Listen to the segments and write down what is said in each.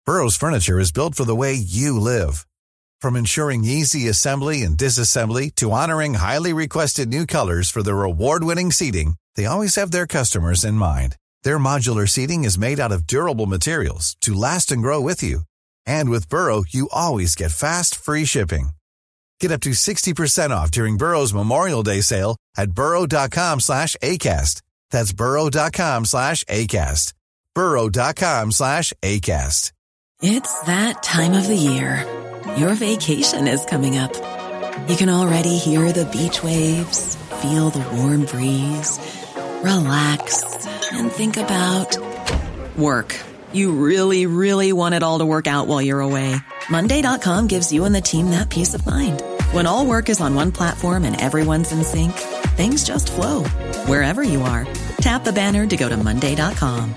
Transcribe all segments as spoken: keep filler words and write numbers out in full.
Burrow's furniture is built for the way you live. From ensuring easy assembly and disassembly to honoring highly requested new colors for their award-winning seating, they always have their customers in mind. Their modular seating is made out of durable materials to last and grow with you. And with Burrow, you always get fast, free shipping. Get up to sixty percent off during Burrow's Memorial Day sale at burrow.com slash ACAST. That's burrow.com slash ACAST. burrow.com slash ACAST. It's that time of the year. Your vacation is coming up. You can already hear the beach waves, feel the warm breeze, relax, and think about work. You really, really want it all to work out while you're away. Monday dot com gives you and the team that peace of mind. When all work is on one platform and everyone's in sync, things just flow. Wherever you are, tap the banner to go to Monday dot com.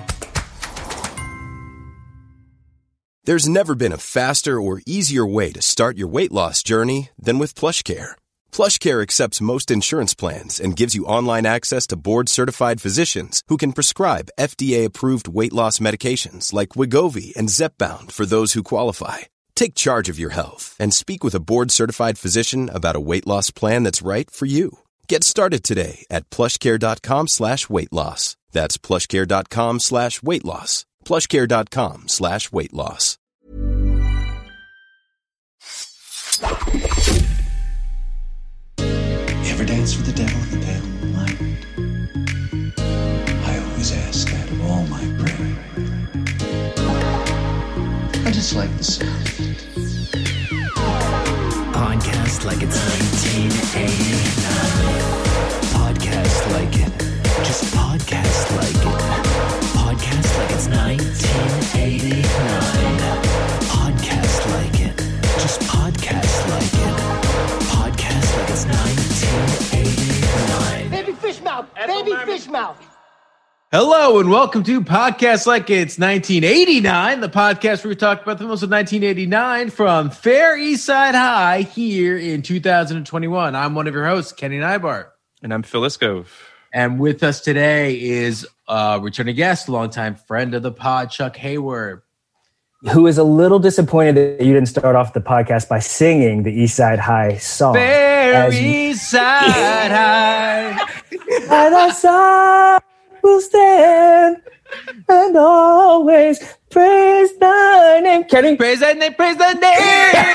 There's never been a faster or easier way to start your weight loss journey than with PlushCare. PlushCare accepts most insurance plans and gives you online access to board-certified physicians who can prescribe F D A-approved weight loss medications like Wegovy and Zepbound for those who qualify. Take charge of your health and speak with a board-certified physician about a weight loss plan that's right for you. Get started today at plushcare.com slash weight loss. That's plushcare.com slash weight loss. plushcare.com slash weight loss. Ever dance with the devil in the pale moonlight? I always ask that of all my prey. I just like the sound of it. Podcast like it's nineteen eighty-nine. Podcast like it. Just podcast like it. Podcast like it's nineteen eighty-nine. Podcast like it. Just podcast like it. Podcast like it's nineteen eighty-nine. Baby fish mouth. Baby fish mouth. Hello and welcome to Podcast Like It's nineteen eighty-nine, the podcast where we talk about the most of nineteen eighty-nine from Fair East Side High here in two thousand twenty-one. I'm one of your hosts, Kenny Neibart. And I'm Phil Iskov. And with us today is a returning guest, longtime friend of the pod, Chuck Hayward. Who is a little disappointed that you didn't start off the podcast by singing the East Side High song. Fair East Side High. And I saw will stand and always praise thy name. Kenny? Praise thy name, praise thy name.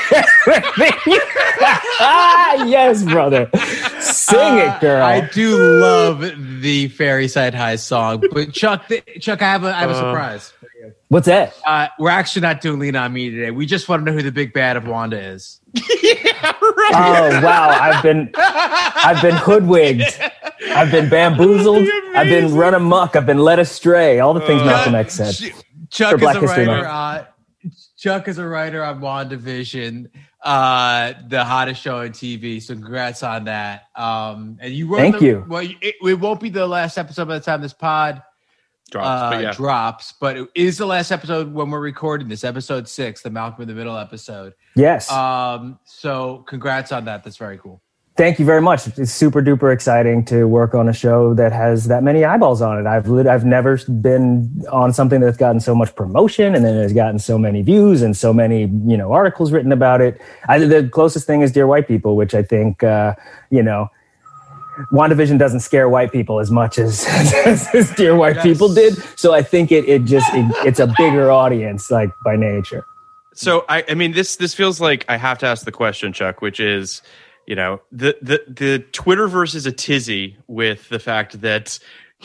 Yes, brother. Sing uh, it, girl. I do love the Fairy Side High song. But Chuck, Chuck, I have a, I have a surprise for you. What's that? Uh, we're actually not doing Lean On Me today. We just want to know who the big bad of Wanda is. Yeah, right. Oh, wow. I've been I've been hoodwigged. I've been bamboozled. I've been run amok. I've been led astray. All the things uh, Malcolm X said. Chuck is a writer. Uh, Chuck is a writer on WandaVision, uh, the hottest show on T V. So congrats on that. Um, and you wrote Thank the, you. Well, it, it won't be the last episode by the time this pod drops, uh, but yeah. drops, but it is the last episode when we're recording this, episode six, the Malcolm in the Middle episode. Yes. Um, so congrats on that. That's very cool. Thank you very much. It's super duper exciting to work on a show that has that many eyeballs on it. I've lit- I've never been on something that's gotten so much promotion and then has gotten so many views and so many, you know, articles written about it. I, the closest thing is Dear White People, which I think, uh, you know, WandaVision doesn't scare white people as much as, as, as Dear White yes. People did. So I think it it just it, it's a bigger audience, like by nature. So I, I mean, this this feels like I have to ask the question, Chuck, which is, you know, the the the Twitterverse is a tizzy with the fact that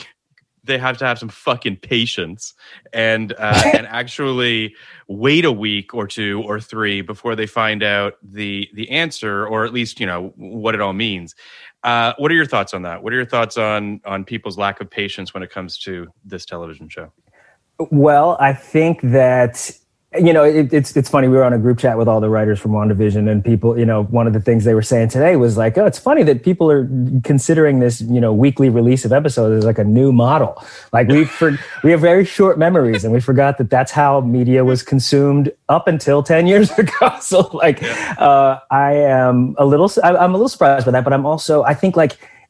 they have to have some fucking patience and uh, and actually wait a week or two or three before they find out the the answer, or at least, you know, what it all means. Uh, what are your thoughts on that? What are your thoughts on on people's lack of patience when it comes to this television show? Well, I think that, you know, it, it's it's funny. We were on a group chat with all the writers from WandaVision, and people, you know, one of the things they were saying today was like, oh, it's funny that people are considering this, you know, weekly release of episodes as like a new model. Like we for, we have very short memories, and we forgot that that's how media was consumed up until ten years ago. So like, uh, I am a little, I'm a little surprised by that, but I'm also, I think like,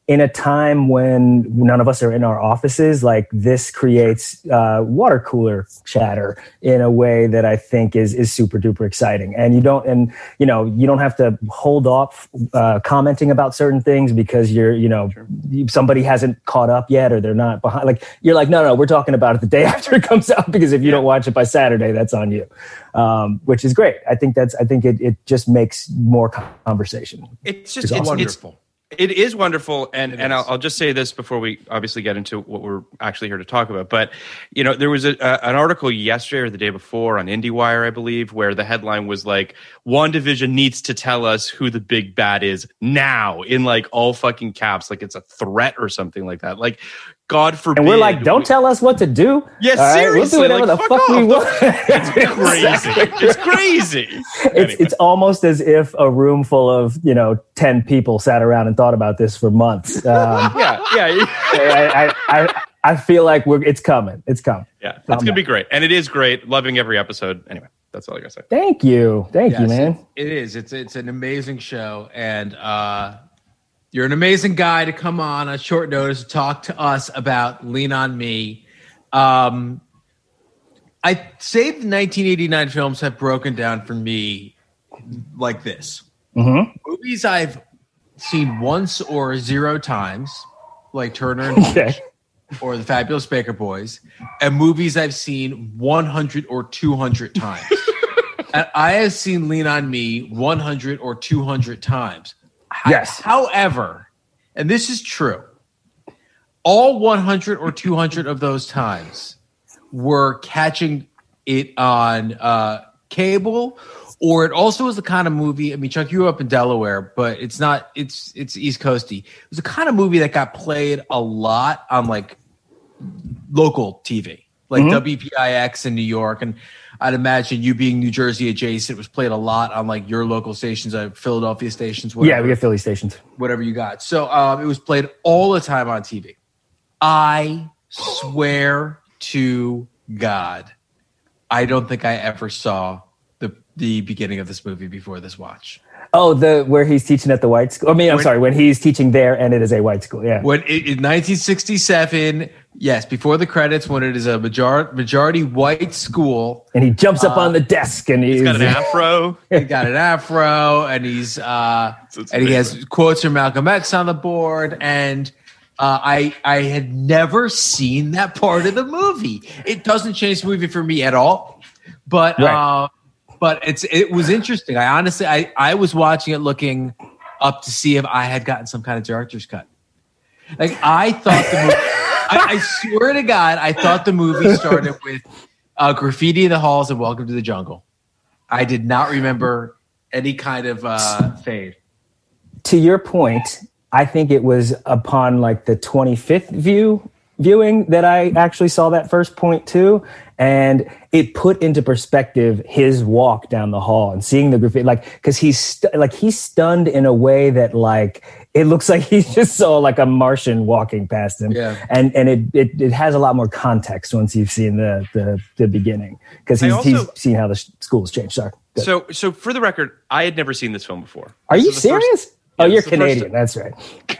in a time when none of us are in our offices, like this creates uh, water cooler chatter in a way that I think is is super duper exciting. And you don't, and you know, you don't have to hold off uh, commenting about certain things because you're, you know, sure. somebody hasn't caught up yet or they're not behind. Like you're like, no, no, we're talking about it the day after it comes out because if you yeah. don't watch it by Saturday, that's on you, um, which is great. I think that's, I think it it just makes more conversation. It's just it's it's, wonderful. It's, It is wonderful, and, it and is. I'll, I'll just say this before we obviously get into what we're actually here to talk about. But, you know, there was a, a, an article yesterday or the day before on IndieWire, I believe, where the headline was like, WandaVision needs to tell us who the big bad is now, in like all fucking caps, like it's a threat or something like that. Like, God forbid. And we're like, don't we, tell us what to do. Yeah, right? seriously. We'll do whatever like, the fuck, fuck we want. It's crazy. It's crazy. It's, anyway. it's almost as if a room full of, you know, ten people sat around and thought about this for months. Um, yeah, yeah. I, I, I, I feel like we're, it's coming. It's coming. Yeah, it's going to be great. And it is great. Loving every episode. Anyway, that's all I got to say. Thank you. Thank yes, you, man. It, it is. It's, it's an amazing show. And, uh, you're an amazing guy to come on on short notice to talk to us about Lean On Me. Um, I say the nineteen eighty-nine films have broken down for me like this. Mm-hmm. Movies I've seen once or zero times, like Turner and okay. or The Fabulous Baker Boys, and movies I've seen one hundred or two hundred times. And I have seen Lean On Me one hundred or two hundred times. Yes. However, and this is true, all one hundred or two hundred of those times were catching it on uh, cable, or it also was the kind of movie. I mean, Chuck, you grew up in Delaware, but it's not. It's it's East Coasty. It was the kind of movie that got played a lot on like local T V, like mm-hmm. W P I X in New York, and I'd imagine you being New Jersey adjacent, it was played a lot on like your local stations, uh, Philadelphia stations. Whatever, yeah, we get Philly stations. Whatever you got. So um, it was played all the time on T V. I swear to God, I don't think I ever saw the the beginning of this movie before this watch. Oh, the where he's teaching at the white school. I mean, I'm when, sorry, when he's teaching there and it is a white school. Yeah. When it, in nineteen sixty-seven, yes, before the credits, when it is a major, majority white school, and he jumps up uh, on the desk and he's, he's got an afro. He got an afro, and he's uh, so and he has quotes from Malcolm X on the board, and uh, I I had never seen that part of the movie. It doesn't change the movie for me at all, but. Right. Uh, But it's it was interesting. I honestly, I, I was watching it looking up to see if I had gotten some kind of director's cut. Like I thought the movie, I, I swear to God, I thought the movie started with uh, graffiti in the halls and Welcome to the Jungle. I did not remember any kind of uh, fade. To your point, I think it was upon like the twenty-fifth view viewing that I actually saw that first point too. And it put into perspective his walk down the hall and seeing the graffiti, like, cause he's st- like, he's stunned in a way that like, it looks like he just saw like a Martian walking past him. Yeah. And, and it, it, it has a lot more context once you've seen the, the, the beginning. Cause he's, also, he's seen how the sh- school's changed. Sorry. Good. So, so for the record, I had never seen this film before. Are this you serious? First, oh, yeah, you're Canadian. That's right.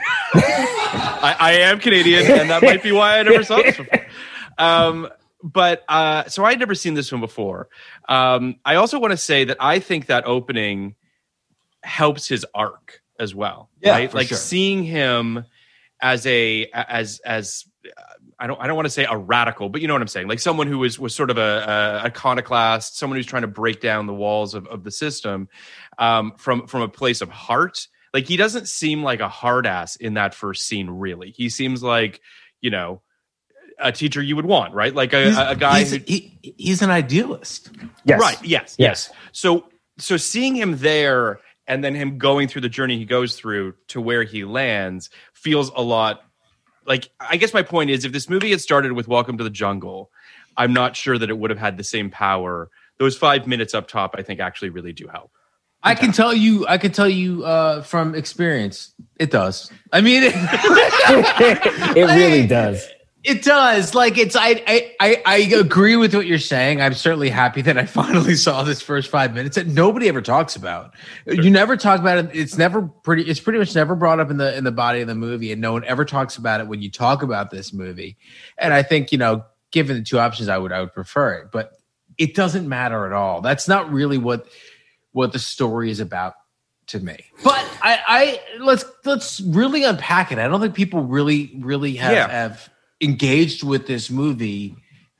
I, I am Canadian, and that might be why I never saw this before. Um, but uh, so I had never seen this one before. Um, I also want to say that I think that opening helps his arc as well. Yeah, right? for like sure. seeing him as a as as uh, I don't I don't want to say a radical, but you know what I'm saying. Like someone who was was sort of a, a iconoclast, someone who's trying to break down the walls of, of the system um, from from a place of heart. Like he doesn't seem like a hard ass in that first scene. Really, he seems like, you know, a teacher you would want, right? Like a, he's, a guy. He's, who, he, he's an idealist, yes. Right? Yes, yes. Yes. So so seeing him there and then him going through the journey he goes through to where he lands feels a lot like. I guess my point is, if this movie had started with "Welcome to the Jungle," I'm not sure that it would have had the same power. Those five minutes up top, I think, actually really do help. I can tell you, I can tell you uh, from experience, it does. I mean, it, it really does. It does. Like it's I, I I I agree with what you're saying. I'm certainly happy that I finally saw this first five minutes that nobody ever talks about. Sure. You never talk about it. It's never pretty it's pretty much never brought up in the in the body of the movie, and no one ever talks about it when you talk about this movie. And I think, you know, given the two options, I would I would prefer it. But it doesn't matter at all. That's not really what what the story is about to me. But I, I let's let's really unpack it. I don't think people really, really have Yeah. have engaged with this movie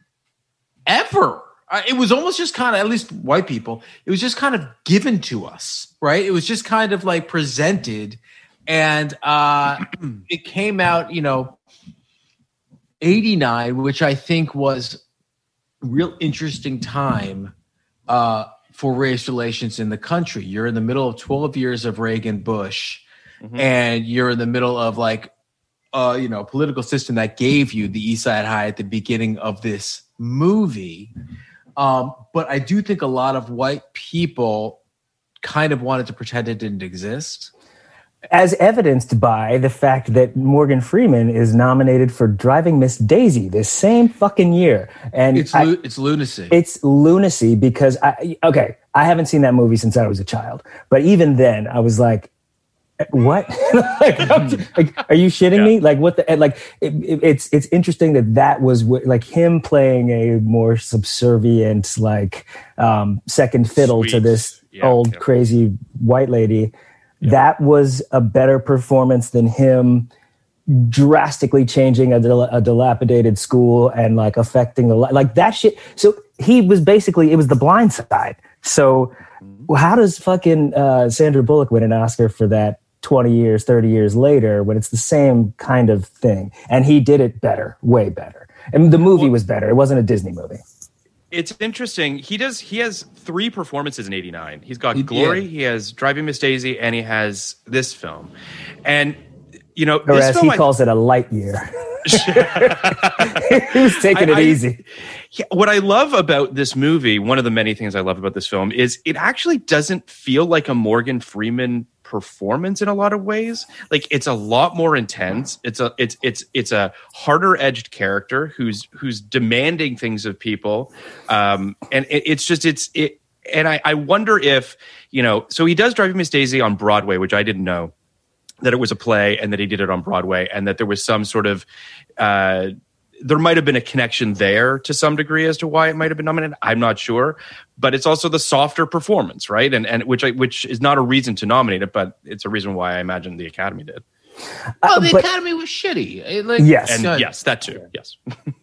ever. Uh, it was almost just kind of, at least white people, it was just kind of given to us, right? It was just kind of like presented, and uh, it came out, you know, eighty-nine, which I think was a real interesting time uh, for race relations in the country. You're in the middle of twelve years of Reagan Bush, mm-hmm. and you're in the middle of like, Uh, you know, political system that gave you the East Side High at the beginning of this movie. Um, but I do think a lot of white people kind of wanted to pretend it didn't exist. As evidenced by the fact that Morgan Freeman is nominated for Driving Miss Daisy this same fucking year. And it's I, lu- it's lunacy. It's lunacy because, I okay, I haven't seen that movie since I was a child. But even then, I was like, what? like, like, are you shitting yeah. me? Like, what the? Like, it, it, it's it's interesting that that was what, like him playing a more subservient, like um, second fiddle Sweet. to this yeah, old yeah. crazy white lady. Yeah. That was a better performance than him drastically changing a, dil- a dilapidated school and like affecting the like that shit. So he was basically it was The Blind Side. So how does fucking uh, Sandra Bullock win an Oscar for that twenty years, thirty years later when it's the same kind of thing? And he did it better, way better. And the movie was better. It wasn't a Disney movie. It's interesting. He does. He has three performances in eighty-nine. He's got He Glory, did. he has Driving Miss Daisy, and he has this film. And, you know, Or this as film, he I, calls it, a light year. He was taking I- it I- easy. Yeah, what I love about this movie, one of the many things I love about this film, is it actually doesn't feel like a Morgan Freeman performance in a lot of ways. Like it's a lot more intense. It's a it's it's it's a harder edged character who's who's demanding things of people, um, and it, it's just it's it. And I, I wonder if you know. So he does Driving Miss Daisy on Broadway, which I didn't know that it was a play and that he did it on Broadway, and that there was some sort of. Uh, There might have been a connection there to some degree as to why it might have been nominated. I'm not sure, but it's also the softer performance, right? And and which I, which is not a reason to nominate it, but it's a reason why I imagine the Academy did. Oh, the Uh, but- Academy was shitty. It, like, Yes. And uh, yes, that too. Yes.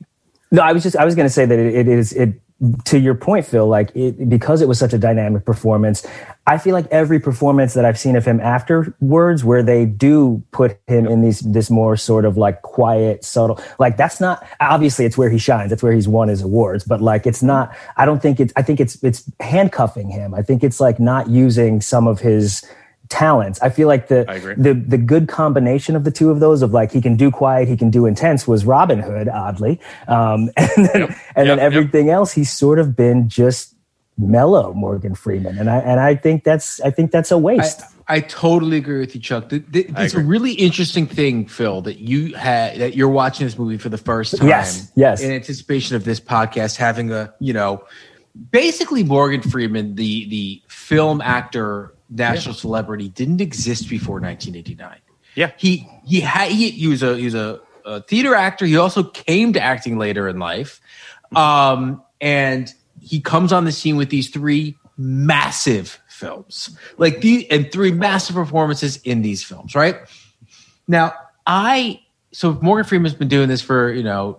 No, I was just I was going to say that it, it is it to your point, Phil. Like it, because it was such a dynamic performance, I feel like every performance that I've seen of him afterwards, where they do put him in these this more sort of like quiet, subtle, like that's not obviously it's where he shines. That's where he's won his awards. But like it's not. I don't think it's. I think it's it's handcuffing him. I think it's like not using some of his talents. I feel like the I agree. the the good combination of the two of those of like he can do quiet, he can do intense was Robin Hood, oddly, um, and then Yep. and Yep, then everything else he's sort of been just mellow Morgan Freeman, and I and I think that's I think that's a waste. I, I totally agree with you, Chuck. The, the, I it's a agree. really interesting thing, Phil, that you had that you're watching this movie for the first time. Yes, yes. In anticipation of this podcast, having a you know, basically Morgan Freeman, the the film actor, national yeah. celebrity, didn't exist before nineteen eighty-nine. Yeah, he he had he, he was a he was a, a theater actor. He also came to acting later in life, um, and he comes on the scene with these three massive films, like the and three massive performances in these films. Right now, I so Morgan Freeman's been doing this for you know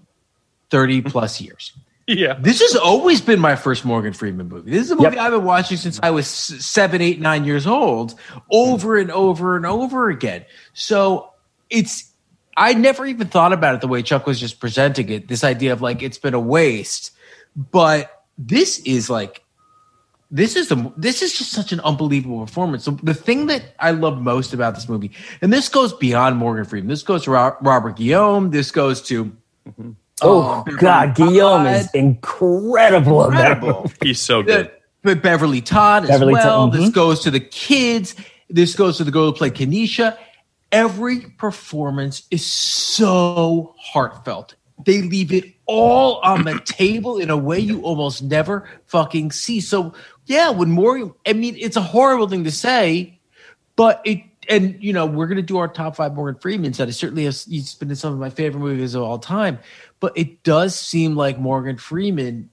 thirty plus years. Yeah, this has always been my first Morgan Freeman movie. This is a movie Yep. I've been watching since I was seven, eight, nine years old, over and over and over again. So it's I never even thought about it the way Chuck was just presenting it. This idea of like it's been a waste, but this is like this is the this is just such an unbelievable performance. So the thing that I love most about this movie, and this goes beyond Morgan Freeman. This goes to Ro- Robert Guillaume. This goes to. Mm-hmm. Oh, Oh, God, Beverly Guillaume Todd. is incredible. in that Incredible. movie. he's so good. But Beverly Todd as Beverly well. Todd, mhm. This goes to the kids. This goes to the girl who played Kenesha. every performance is so heartfelt. They leave it all on the table in a way you almost never fucking see. So yeah, when Morgan, I mean, it's a horrible thing to say, but it, and you know, we're going to do our top five Morgan Freemans. That it certainly has, he's been in some of my favorite movies of all time, but it does seem like Morgan Freeman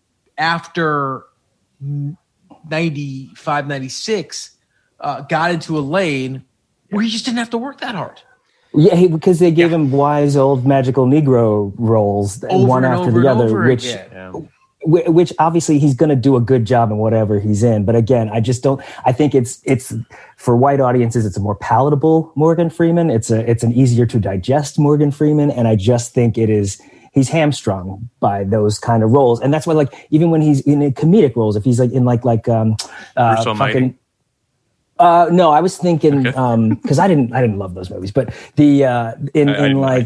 after ninety-five, ninety-six uh, got into a lane where he just didn't have to work that hard. Yeah, he, because they gave yeah. him wise old magical Negro roles, over one after the other, which, yeah. which obviously he's going to do a good job in whatever he's in. But again, I just don't. I think it's it's for white audiences, it's a more palatable Morgan Freeman. It's a it's an easier to digest Morgan Freeman, and I just think it is. He's hamstrung by those kind of roles, and that's why, like, even when he's in comedic roles, if he's like in like like um, uh, so fucking. Uh, no, I was thinking okay. um, because I didn't I didn't love those movies, but the uh, in I, in I like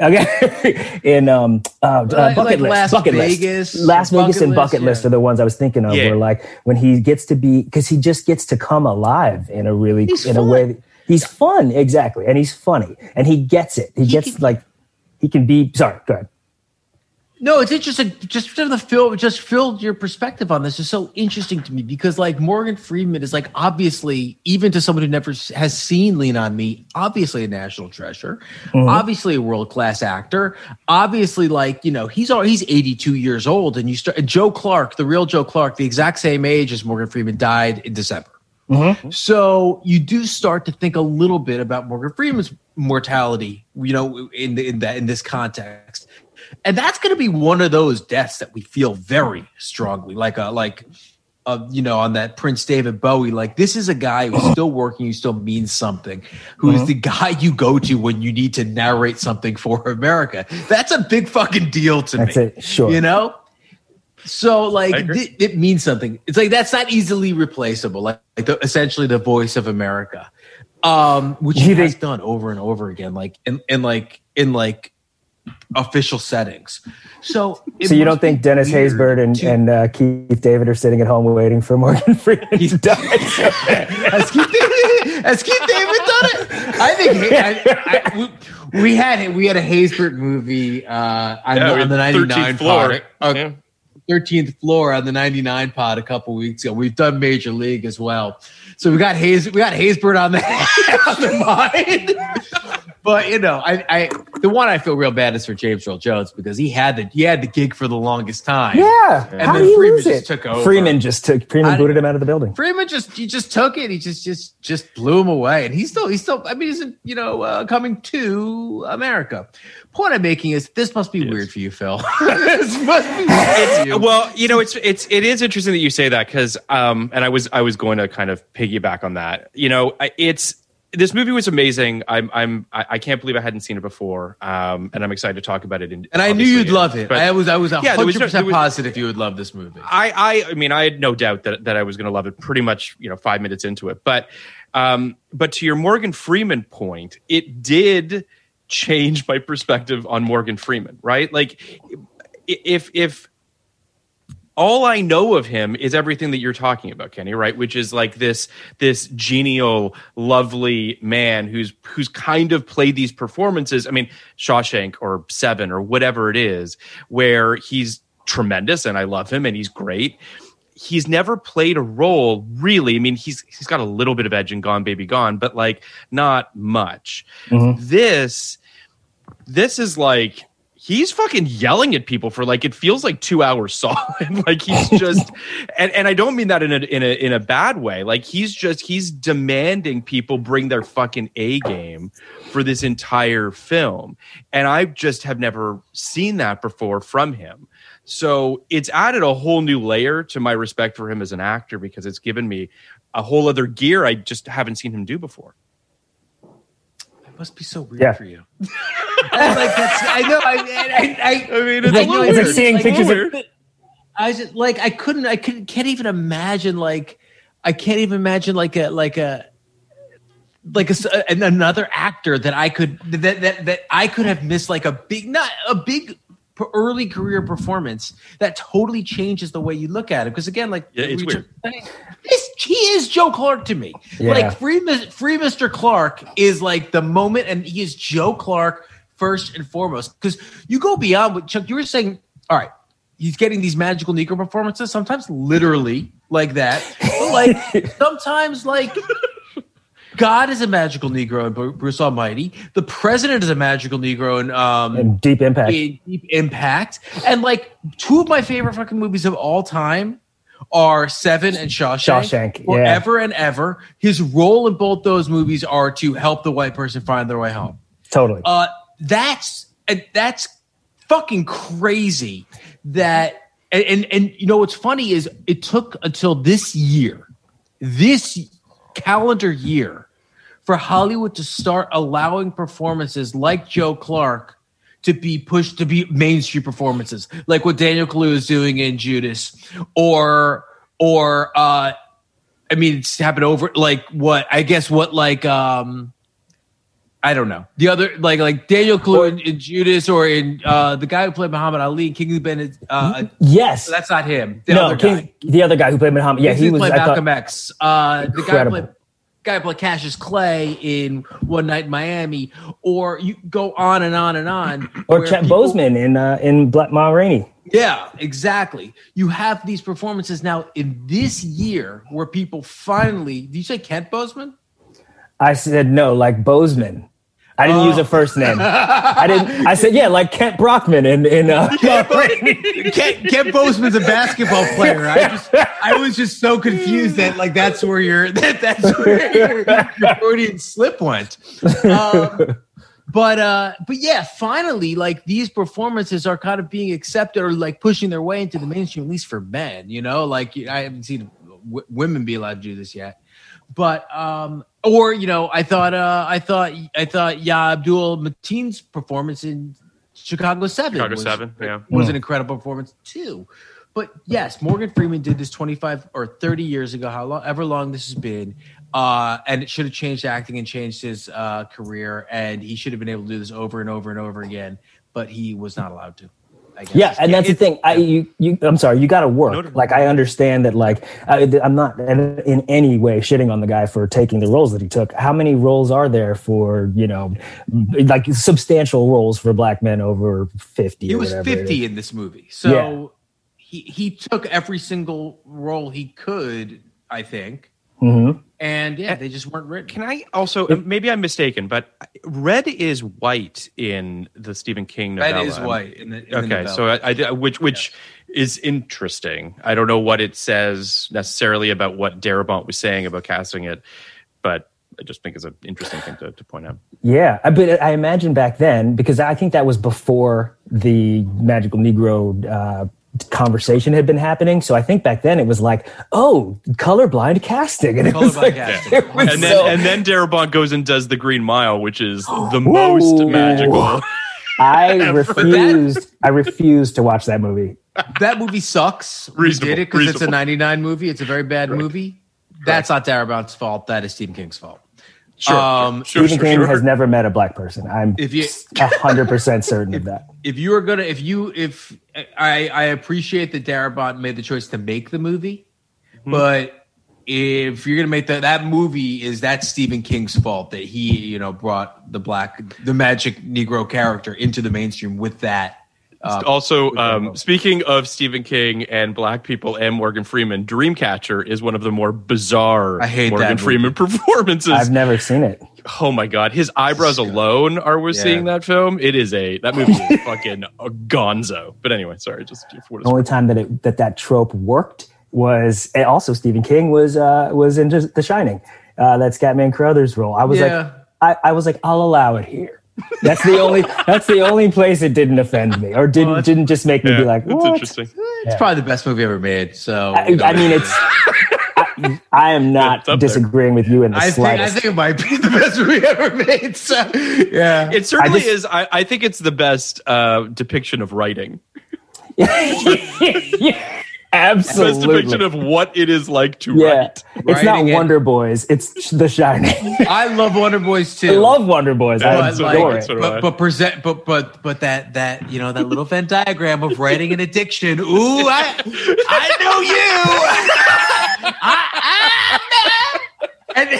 okay in um uh, like, bucket like list Las bucket Vegas, list Las Vegas and bucket list, list yeah. are the ones I was thinking of. Yeah. Where like when he gets to be because he just gets to come alive in a really he's in fun. a way that, he's fun exactly, and he's funny and he gets it. He, he gets can, like he can be. Sorry, go ahead. No, it's interesting. Just the film, just filled your perspective on this is so interesting to me because, like, Morgan Freeman is like obviously, even to someone who never has seen Lean on Me, obviously a national treasure, mm-hmm. obviously a world class actor, obviously, like you know, he's all, he's eighty-two years old, and you start Joe Clark, the real Joe Clark, the exact same age as Morgan Freeman, died in December. Mm-hmm. So you do start to think a little bit about Morgan Freeman's mortality, you know, in the, in that in this context. And that's going to be one of those deaths that we feel very strongly, like a, like, a, you know, on that Prince David Bowie. Like, this is a guy who's still working, who still means something, who's mm-hmm. the guy you go to when you need to narrate something for America. That's a big fucking deal to that's me. It, sure. You know? So, like, th- it means something. It's like that's not easily replaceable. Like, like the, essentially the voice of America, um, which he has done over and over again, like in, in like in like. official settings. So so you don't think Dennis Haysbert and, to, and uh, Keith David are sitting at home waiting for Morgan Freeman to die? has, Keith David, has Keith David done it? I think I, I, we, we had we had a Haysbert movie uh, on, yeah, the, on the ninety-nine floor. pod, uh, yeah. thirteenth floor on the ninety-nine pod a couple weeks ago. We've done Major League as well. So we got Hayes, we got Haysbert on the on the mind. But you know, I, I the one I feel real bad is for James Earl Jones because he had the he had the gig for the longest time. Yeah, and how then did he Freeman lose just it? took over. Freeman just took Freeman booted him out of the building. Freeman just he just took it. He just just just blew him away, and he's still he's still. I mean, he's you know uh, coming to America. Point I'm making is this must be yes. weird for you, Phil. This must be weird for you. Well, you know, it's it's it is interesting that you say that because um, and I was I was going to kind of piggyback on that. You know, it's. This movie was amazing. I'm, I'm, I can't believe I hadn't seen it before, um, and I'm excited to talk about it. In, and I knew you'd in, love it. I was, I was one hundred percent yeah, was, positive you would love this movie. I, I, I mean, I had no doubt that, that I was going to love it. Pretty much, you know, five minutes into it. But, um, but to your Morgan Freeman point, it did change my perspective on Morgan Freeman. Right? Like, if if. all I know of him is everything that you're talking about, Kenny, right? Which is like this this genial, lovely man who's who's kind of played these performances. I mean, Shawshank or Seven or whatever it is, where he's tremendous and I love him and he's great. He's never played a role really. I mean, he's he's got a little bit of edge in Gone Baby Gone, but like not much. Mm-hmm. This this is like. He's fucking yelling at people for like it feels like two hours solid. Like he's just, and, and I don't mean that in a in a in a bad way. Like he's just he's demanding people bring their fucking A game for this entire film, and I just have never seen that before from him. So it's added a whole new layer to my respect for him as an actor because it's given me a whole other gear I just haven't seen him do before. Must be so weird yeah. for you. I, like, that's, I know. I, I, I, I mean, it's like, a little it's weird. like seeing like, pictures weird. of. I just like I couldn't. I couldn't. Can't even imagine. Like I can't even imagine like a like a like a, another actor that I could that that that I could have missed like a big not a big early career performance that totally changes the way you look at it. Because again, like yeah, it's weird. Saying, this he is Joe Clark to me. Yeah. Like free, free Mister Clark is like the moment, and he is Joe Clark first and foremost. Because you go beyond what Chuck, you were saying. All right, he's getting these magical Negro performances, sometimes literally like that, but like sometimes like. God is a magical Negro in Bruce Almighty. The president is a magical Negro in um, and Deep Impact. In Deep Impact. And like two of my favorite fucking movies of all time are Seven and Shawshank. Shawshank, Forever yeah. and ever. His role in both those movies are to help the white person find their way home. Totally. Uh, that's and that's fucking crazy. That and, and and you know what's funny is it took until this year, this calendar year, for Hollywood to start allowing performances like Joe Clark to be pushed to be mainstream performances, like what Daniel Kaluuya is doing in Judas, or or uh, I mean, it's happened over like what I guess what like um, I don't know the other like like Daniel Kaluuya in, in Judas, or in uh, the guy who played Muhammad Ali, King of Bennett. Uh, yes, that's not him. The no, other King, guy. the other guy who played Muhammad. Yeah, he, he was. played I Malcolm thought, X. Uh, the guy who incredible. played. Guy played Cassius Clay in One Night in Miami, or you go on and on and on. Or Chet people, Boseman in uh, in Black Ma Rainey. Yeah, exactly. You have these performances now in this year where people finally. Did you say Kent Boseman? I said no, like Boseman. I didn't Oh. use a first name. I didn't. I said yeah, like Kent Brockman in in. Uh, Kent, Kent, Kent Boseman's a basketball player. I just, I was just so confused that like that's where your that that's where your, your Freudian slip went. Um, but uh, but yeah, finally, like these performances are kind of being accepted or like pushing their way into the mainstream, at least for men. You know, like I haven't seen w- women be allowed to do this yet. But um, or you know, I thought uh, I thought I thought Ya Abdul Mateen's performance in Chicago Seven Chicago was, Seven, yeah, was Mm. an incredible performance too. But yes, Morgan Freeman did this twenty-five or thirty years ago, however long this has been, uh, and it should have changed acting and changed his uh, career, and he should have been able to do this over and over and over again, but he was not allowed to. I guess. Yeah, and that's the thing. I you, you I'm sorry, you got to work. No, no. Like I understand that. Like I, I'm not in any way shitting on the guy for taking the roles that he took. How many roles are there for you know, like substantial roles for black men over fifty? He or was whatever it fifty is? in this movie, so Yeah. he he took every single role he could, I think, Mhm. and yeah, they just weren't written. Can I also maybe I'm mistaken, but red is white in the Stephen King novella. That is white. In the, in the Okay, novella. so I, I did- which which is interesting. I don't know what it says necessarily about what Darabont was saying about casting it, but I just think it's an interesting thing to, to point out. Yeah, I- but I imagine back then, because I think that was before the Magical Negro uh, conversation had been happening. So I think back then it was like, oh, colorblind casting, and it was Colorblind like, casting. it was And then so- and then Darabont goes and does the Green Mile, which is the most Whoa. magical. I refused. I refused to watch that movie. that movie sucks. We Reasonable, did it because it's a reasonable. ninety-nine movie. It's a very bad movie. That's not Darabont's fault. That is Stephen King's fault. Sure, Um, sure, Stephen sure, King sure. has never met a black person. I'm If you a hundred percent certain of that. if you are gonna if you if I I appreciate that Darabont made the choice to make the movie, but if you're gonna make that that movie is that Stephen King's fault that he you know brought the black the magic Negro character into the mainstream with that. Uh, Also, um, speaking of Stephen King and black people and Morgan Freeman, Dreamcatcher is one of the more bizarre I hate Morgan that movie. Freeman performances. I've never seen it. Oh my god, his eyebrows alone are worth Yeah. seeing that film. It is a that movie is fucking a gonzo. But anyway, sorry, just for what it's The only time that it that that trope worked was and also Stephen King was uh, was in just The Shining. Uh, that's Scatman Crothers' role. I was Yeah. like, I, I was like, I'll allow it here. That's the only. That's the only place it didn't offend me, or didn't Well, didn't just make me Yeah, be like, that's what? interesting. it's probably the best movie ever made. So I, you know, I mean, it's. I, I am not It's up there. disagreeing with you in the I think I slightest. think it might be the best movie ever made. So yeah, It certainly I just- is. I, I think it's the best uh, depiction of writing. yeah, Best absolutely. depiction of what it is like to yeah, write. it's not Writing it. Wonder Boys. It's The Shining. I love Wonder Boys too. I love Wonder Boys. I That's But, so adore like, it. so do I. but, but present, but but but that that you know that little Venn diagram of writing an addiction. Ooh, I I know you. I, I,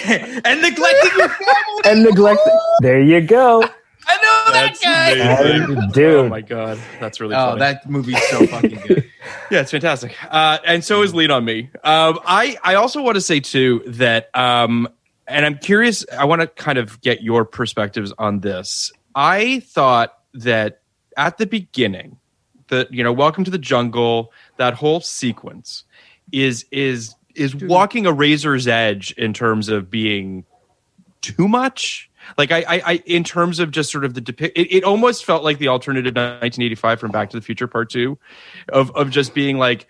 and neglecting your family. And neglecting. There you go. I know that That's guy. amazing. Uh, dude. Oh my god, that's really Oh, funny. that movie's so fucking good. Yeah, it's fantastic. Uh, and so is Lean on Me. Um, I, I also want to say, too, that, um, and I'm curious, I want to kind of get your perspectives on this. I thought that at the beginning, the, you know, Welcome to the Jungle, that whole sequence is, is, is walking a razor's edge in terms of being too much. Like I, I, I, in terms of just sort of the depict, it, it almost felt like the alternative nineteen eighty-five from Back to the Future Part Two, of of just being like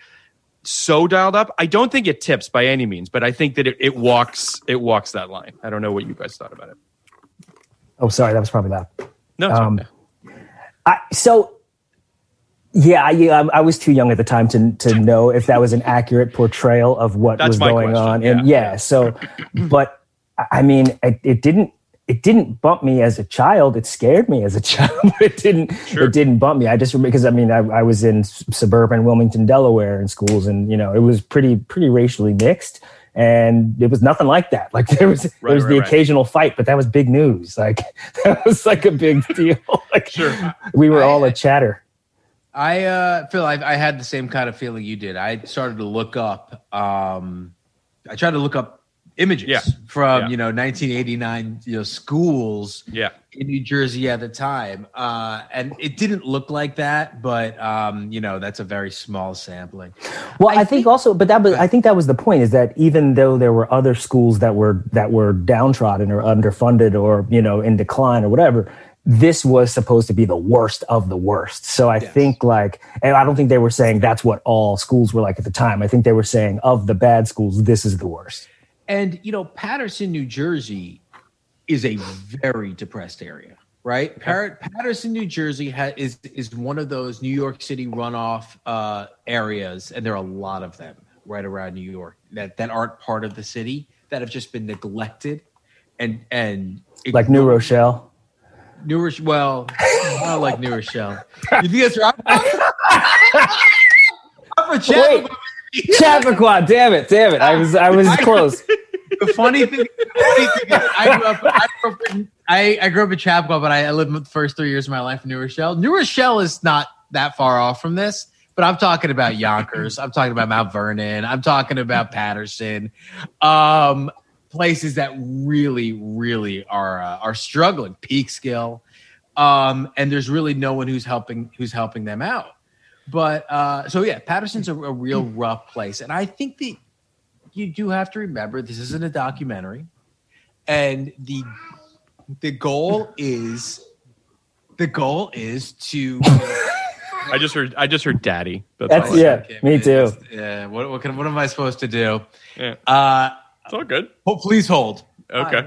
so dialed up. I don't think it tips by any means, but I think that it, it walks, it walks that line. I don't know what you guys thought about it. Oh, sorry, that was probably loud. No, it's Um, okay. I, so, yeah, I, I I was too young at the time to to know if that was an accurate portrayal of what That's was my going question, on. And yeah. yeah, so, but I- I mean, it, it didn't. It didn't bump me as a child. It scared me as a child. It didn't. Sure. It didn't bump me. I just because I mean I, I was in s- suburban Wilmington, Delaware, in schools, and you know it was pretty pretty racially mixed, and it was nothing like that. Like there was Right, there was right, the right. occasional fight, but that was big news. Like that was like a big deal. Like Sure. we were I- all a chatter. I uh, feel I, I had the same kind of feeling you did. I started to look up. Um, I tried to look up images Yeah. from Yeah. you know nineteen eighty-nine you know schools Yeah. in New Jersey at the time, uh, and it didn't look like that. But um, you know that's a very small sampling. Well, I, think, also, but that was I think that was the point is that even though there were other schools that were that were downtrodden or underfunded or you know in decline or whatever, this was supposed to be the worst of the worst. So I Yes. think like, and I don't think they were saying that's what all schools were like at the time. I think they were saying of the bad schools, this is the worst. And you know, Patterson, New Jersey, is a very depressed area, right? Par- Patterson, New Jersey, ha- is is one of those New York City runoff uh, areas, and there are a lot of them right around New York that that aren't part of the city that have just been neglected, and and it- Like New Rochelle. New Rochelle. Well, I don't like New Rochelle. You think that's right? I'm from Chappaqua. Chappaqua, damn it, damn it. I was I was close. The funny thing, the funny thing is I grew up. I grew up, in, I, I grew up in Chappaqua, but I, I lived the first three years of my life in New Rochelle. New Rochelle is not that far off from this, but I'm talking about Yonkers. I'm talking about Mount Vernon. I'm talking about Patterson, um, places that really, really are uh, are struggling. Peekskill, um, and there's really no one who's helping who's helping them out. But uh, so yeah, Patterson's a, a real rough place, and I think that you do have to remember this isn't a documentary, and the the goal is the goal is to. I just heard. I just heard "daddy." That's, That's all I yeah, heard. me too. Yeah. What what can what am I supposed to do? Yeah. Uh, It's all good. oh, please hold. Okay.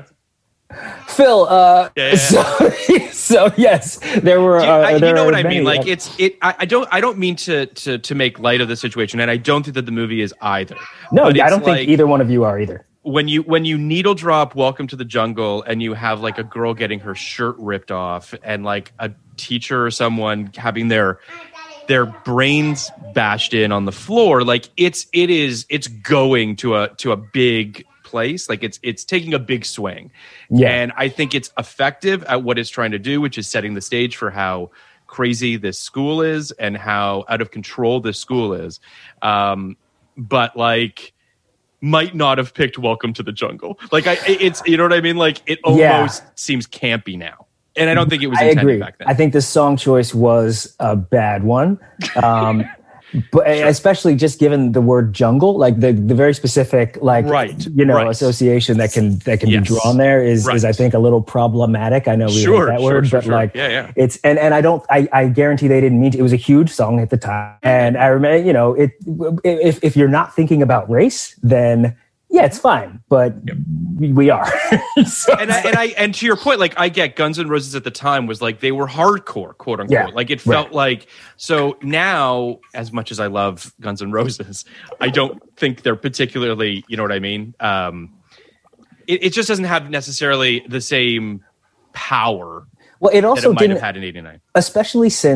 Phil, uh, Yeah, yeah. So, so yes, there were. Do you, Uh, I, you there know are what I many, mean? Like uh, it's it. I, I don't. I don't mean to to to make light of the situation, and I don't think that the movie is either. no, But I it's don't like, think either one of you are either. When you when you needle drop "Welcome to the Jungle" and you have like a girl getting her shirt ripped off, and like a teacher or someone having their their brains bashed in on the floor, like it's it is it's going to a to a big place. Like it's it's taking a big swing. Yeah. And I think it's effective at what it's trying to do, which is setting the stage for how crazy this school is and how out of control this school is. Um, but like might not have picked "Welcome to the Jungle." Like I it's you know what I mean? Like it almost Yeah. seems campy now. And I don't think it was I intended agree. back then. I think the song choice was a bad one, um, but especially just given the word jungle, like the, the very specific, like Right, you know, right. association that can that can Yes. be drawn there is Right. is I think a little problematic. I know we Sure, hate that sure, word, sure, but sure. like Yeah, yeah. it's and and I don't I, I guarantee they didn't mean to. It was a huge song at the time, and I remember you know it if if you're not thinking about race, then yeah, it's fine, but we, we are. So and I, and I and to your point, like I get Guns N' Roses at the time was like they were hardcore, quote unquote. Yeah, like it felt right. like so now, as much as I love Guns N' Roses, I don't think they're particularly, you know what I mean? Um, it, it just doesn't have necessarily the same power well, it that also it might didn't have had in eighty-nine. especially since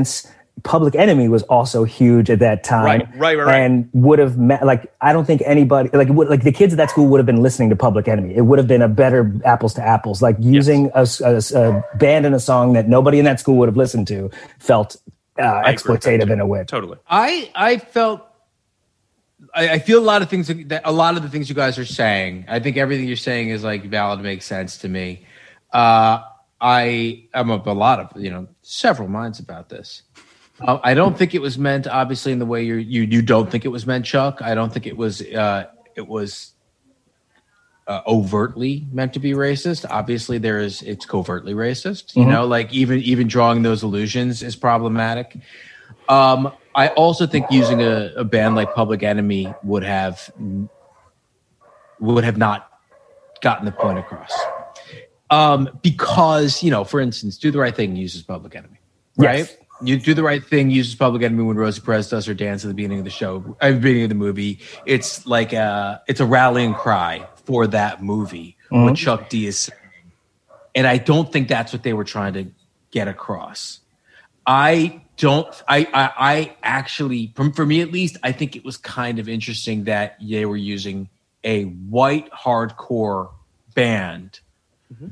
Public Enemy was also huge at that time, right, right, right, right. and would have met, like I don't think anybody like would, like the kids at that school would have been listening to Public Enemy. It would have been a better apples to apples. Like using yes. a, a, a band and a song that nobody in that school would have listened to felt uh, exploitative in a way. Totally. I I felt. I, I feel a lot of things that a lot of the things you guys are saying. I think everything you're saying is like valid, makes sense to me. Uh, I am of a lot of you know several minds about this. Uh, I don't think it was meant, obviously, in the way you you you don't think it was meant, Chuck. I don't think it was uh, it was uh, overtly meant to be racist. Obviously, there is it's covertly racist. You mm-hmm. know, like even even drawing those allusions is problematic. Um, I also think using a, a band like Public Enemy would have would have not gotten the point across. Um, because you know, for instance, Do the Right Thing uses Public Enemy, right? Yes. You Do the Right Thing uses Public Enemy when Rosie Perez does her dance at the beginning of the show, at the beginning of the movie. It's like a, it's a rallying cry for that movie, mm-hmm. what Chuck D is saying. And I don't think that's what they were trying to get across. I don't, I, I, I actually, for, for me at least, I think it was kind of interesting that they were using a white hardcore band mm-hmm.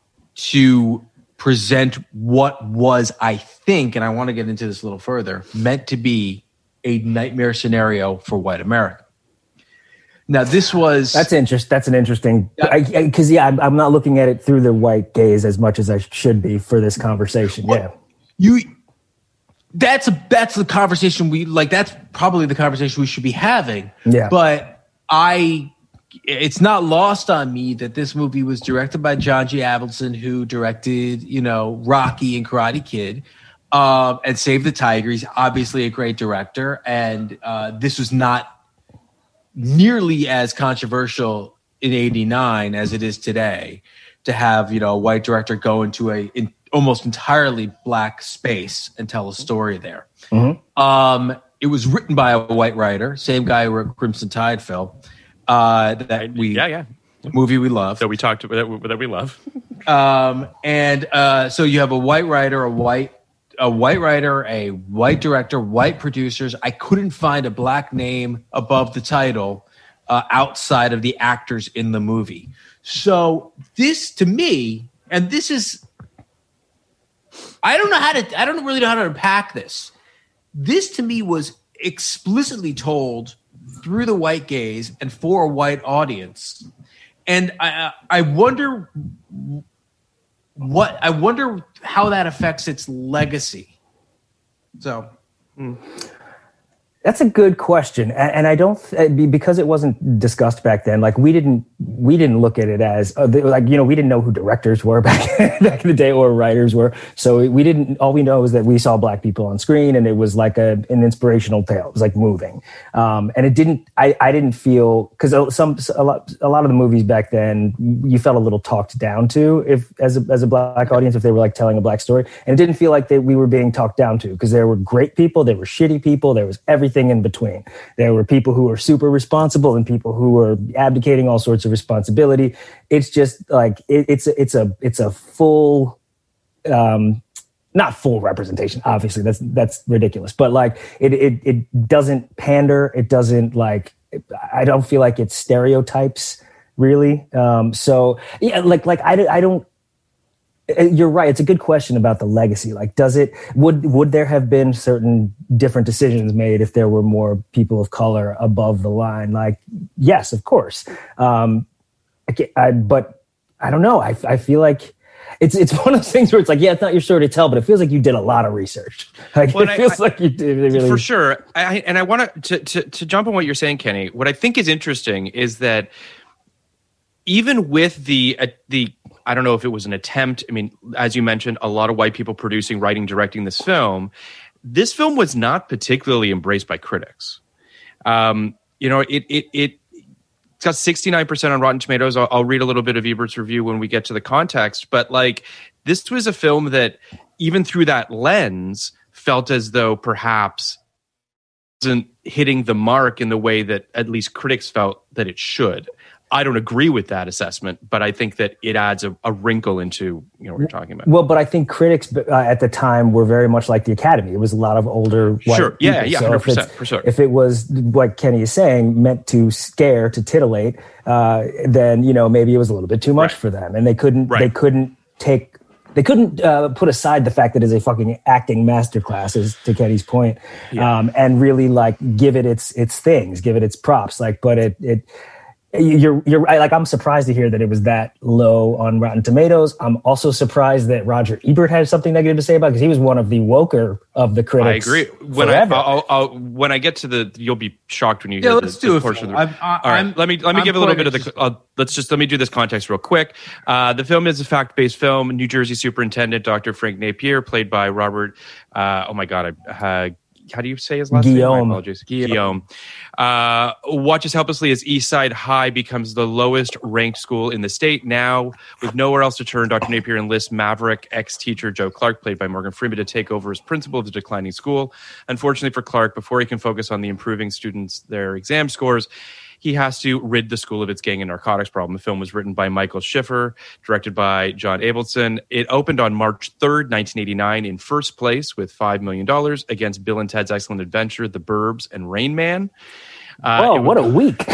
to present what was, I think, and I want to get into this a little further, meant to be a nightmare scenario for white America. Now, this was that's interest. That's an interesting because yeah, I'm, I'm not looking at it through the white gaze as much as I should be for this conversation. Yeah, you. That's a that's the conversation we like. That's probably the conversation we should be having. Yeah, but I. It's not lost on me that this movie was directed by John G. Avildsen, who directed, you know, Rocky and Karate Kid, uh, and Save the Tiger. He's obviously a great director, and uh, this was not nearly as controversial in eighty-nine as it is today to have, you know, a white director go into a in, almost entirely black space and tell a story there. Mm-hmm. Um, it was written by a white writer, same guy who wrote Crimson Tide, Phil. Uh, that we yeah yeah movie we love that we talked about that we, that we love, um, and uh, so you have a white writer, a white a white writer, a white director, white producers. I couldn't find a black name above the title uh, outside of the actors in the movie. So this, to me, and this is, I don't know how to, I don't really know how to unpack this. This to me was explicitly told through the white gaze and for a white audience. And I I wonder what I wonder how that affects its legacy. So mm. That's a good question, and, and I don't because it wasn't discussed back then. Like we didn't we didn't look at it as uh, like you know we didn't know who directors were back back in the day or writers were. So we didn't. All we know is that we saw black people on screen, and it was like a an inspirational tale. It was like moving, um, and it didn't. I, I didn't feel because some a lot a lot of the movies back then you felt a little talked down to if as a as a black audience if they were like telling a black story, and it didn't feel like that we were being talked down to because there were great people, there were shitty people, there was everything in between. There were people who were super responsible and people who were abdicating all sorts of responsibility. It's just like it, it's a, it's a it's a full, um, not full representation. Obviously, that's that's ridiculous. But like it it it doesn't pander. It doesn't like. I don't feel like it stereotypes really. Um, so yeah, like like I I don't. You're right. It's a good question about the legacy. Like, does it, would, would there have been certain different decisions made if there were more people of color above the line? Like, yes, of course. Um, I, I, but I don't know. I, I feel like it's, it's one of those things where it's like, yeah, it's not your story to tell, but it feels like you did a lot of research. Like, well, it feels I, like you did really. For sure. I, and I want to, to, to jump on what you're saying, Kenny. What I think is interesting is that even with the, uh, the, I don't know if it was an attempt. I mean, as you mentioned, a lot of white people producing, writing, directing this film. This film was not particularly embraced by critics. Um, you know, it it it it's got sixty-nine percent on Rotten Tomatoes. I'll, I'll read a little bit of Ebert's review when we get to the context. But like, this was a film that, even through that lens, felt as though perhaps wasn't hitting the mark in the way that at least critics felt that it should. I don't agree with that assessment, but I think that it adds a, a wrinkle into you know what you're talking about. Well, but I think critics uh, at the time were very much like the Academy. It was a lot of older white sure, yeah, people. yeah, so hundred if percent it's- for sure. If it was like Kenny is saying, meant to scare, to titillate, uh, then you know maybe it was a little bit too much Right. for them, and they couldn't Right. they couldn't take. They couldn't uh, put aside the fact that it's a fucking acting masterclass, as to Kenny's point, Yeah. um, and really like give it its its things, give it its props. Like, but it it you're you're I, like I'm surprised to hear that it was that low on Rotten Tomatoes. I'm also surprised that Roger Ebert had something negative to say about it because he was one of the woker of the critics. I agree. When forever. I I'll, I'll, when I get to the, you'll be shocked when you Yeah, hear let's the, do the it. portion of the. I'm, I, All right, I'm, let me let me I'm give a little quite bit of the. interested. Uh, let's just let me do this context real quick. Uh, the film is a fact-based film. New Jersey Superintendent Doctor Frank Napier, played by Robert. Uh, oh my God, I. Uh, how do you say his last Guillaume. name? My apologies. Guillaume. Uh, watches helplessly as Eastside High becomes the lowest ranked school in the state. Now, with nowhere else to turn, Doctor Napier enlists maverick ex-teacher Joe Clark, played by Morgan Freeman, to take over as principal of the declining school. Unfortunately for Clark, before he can focus on the improving students' their exam scores, he has to rid the school of its gang and narcotics problem. The film was written by Michael Schiffer, directed by John Abelson. It opened on March third, nineteen eighty-nine, in first place with five million dollars against Bill and Ted's Excellent Adventure, The Burbs, and Rain Man. Uh, Whoa, it would- what a week!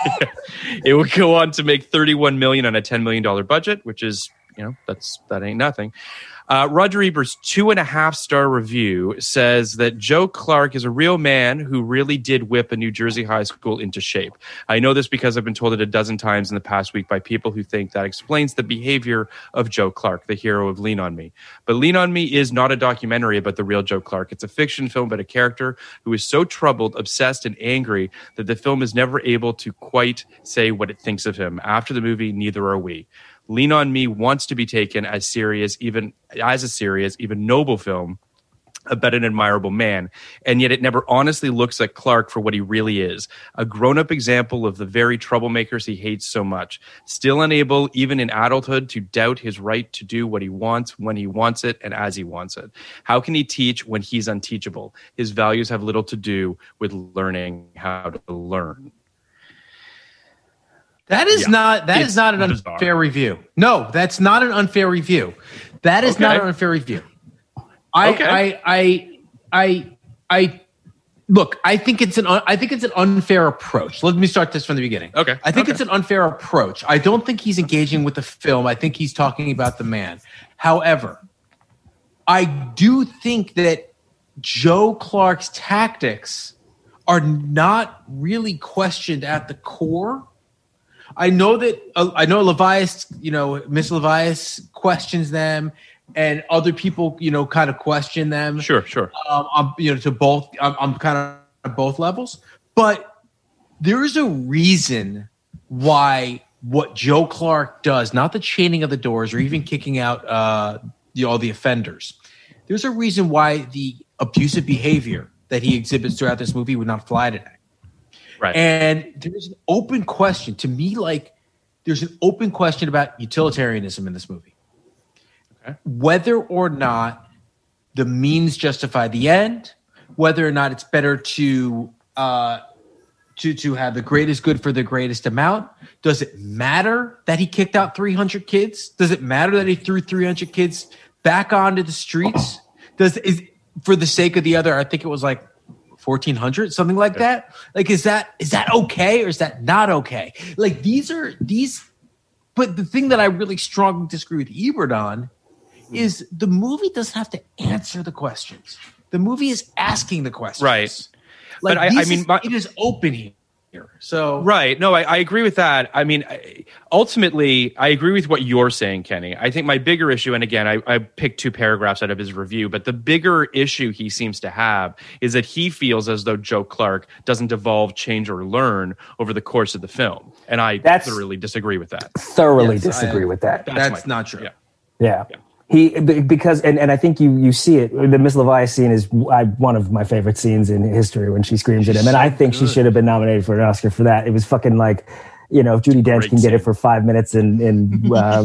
It would go on to make thirty-one million dollars on a ten million dollars budget, which is, you know, that's that ain't nothing. Uh, Roger Ebert's two and a half star review says that Joe Clark is a real man who really did whip a New Jersey high school into shape. I know this because I've been told it a dozen times in the past week by people who think that explains the behavior of Joe Clark, the hero of Lean on Me. But Lean on Me is not a documentary about the real Joe Clark. It's a fiction film about a character who is so troubled, obsessed, and angry that the film is never able to quite say what it thinks of him. After the movie, neither are we. Lean on Me wants to be taken as serious, even as a serious, even noble film about an admirable man, and yet it never honestly looks at Clark for what he really is, a grown-up example of the very troublemakers he hates so much, still unable, even in adulthood, to doubt his right to do what he wants, when he wants it, and as he wants it. How can he teach when he's unteachable? His values have little to do with learning how to learn. That is Yeah. not that It's is not an bizarre. unfair review. No, that's not an unfair review. That is Okay. not an unfair review. I, Okay. I I I I look. I think it's an un, I think it's an unfair approach. Let me start this from the beginning. Okay. I think Okay. it's an unfair approach. I don't think he's engaging with the film. I think he's talking about the man. However, I do think that Joe Clark's tactics are not really questioned at the core. I know that uh, I know Levias, you know, Miss Levias questions them, and other people, you know, kind of question them. Sure, sure. Um, I'm, you know, to both. I'm, I'm kind of at both levels, but there is a reason why what Joe Clark does, not the chaining of the doors or even kicking out, uh, you know, all the offenders. There's a reason why the abusive behavior that he exhibits throughout this movie would not fly today. Right. And there's an open question to me, like there's an open question about utilitarianism in this movie. Okay. Whether or not the means justify the end, whether or not it's better to uh, to to have the greatest good for the greatest amount. Does it matter that he kicked out three hundred kids? Does it matter that he threw three hundred kids back onto the streets? Does is for the sake of the other? I think it was like fourteen hundred, something like that. Like, is that is that okay or is that not okay? Like, these are these. But the thing that I really strongly disagree with Ebert on is the movie doesn't have to answer the questions. The movie is asking the questions. Right. Like, But I- I these mean, is- my- it is open here. So Right. No, I, I agree with that. I mean, I- ultimately, I agree with what you're saying, Kenny. I think my bigger issue, and again, I, I picked two paragraphs out of his review, but the bigger issue he seems to have is that he feels as though Joe Clark doesn't evolve, change, or learn over the course of the film. And I That's- thoroughly disagree with that. Thoroughly Yes, disagree I- with that. that's, my- not true. Yeah. Yeah. He be- because and, and I think you you see it. The Miss Levias scene is I, one of my favorite scenes in history when she screams at him, and I think she should have been nominated for an Oscar for that. It was fucking like, you know, if Judi Dench Great can get it scene. for five minutes in in, uh,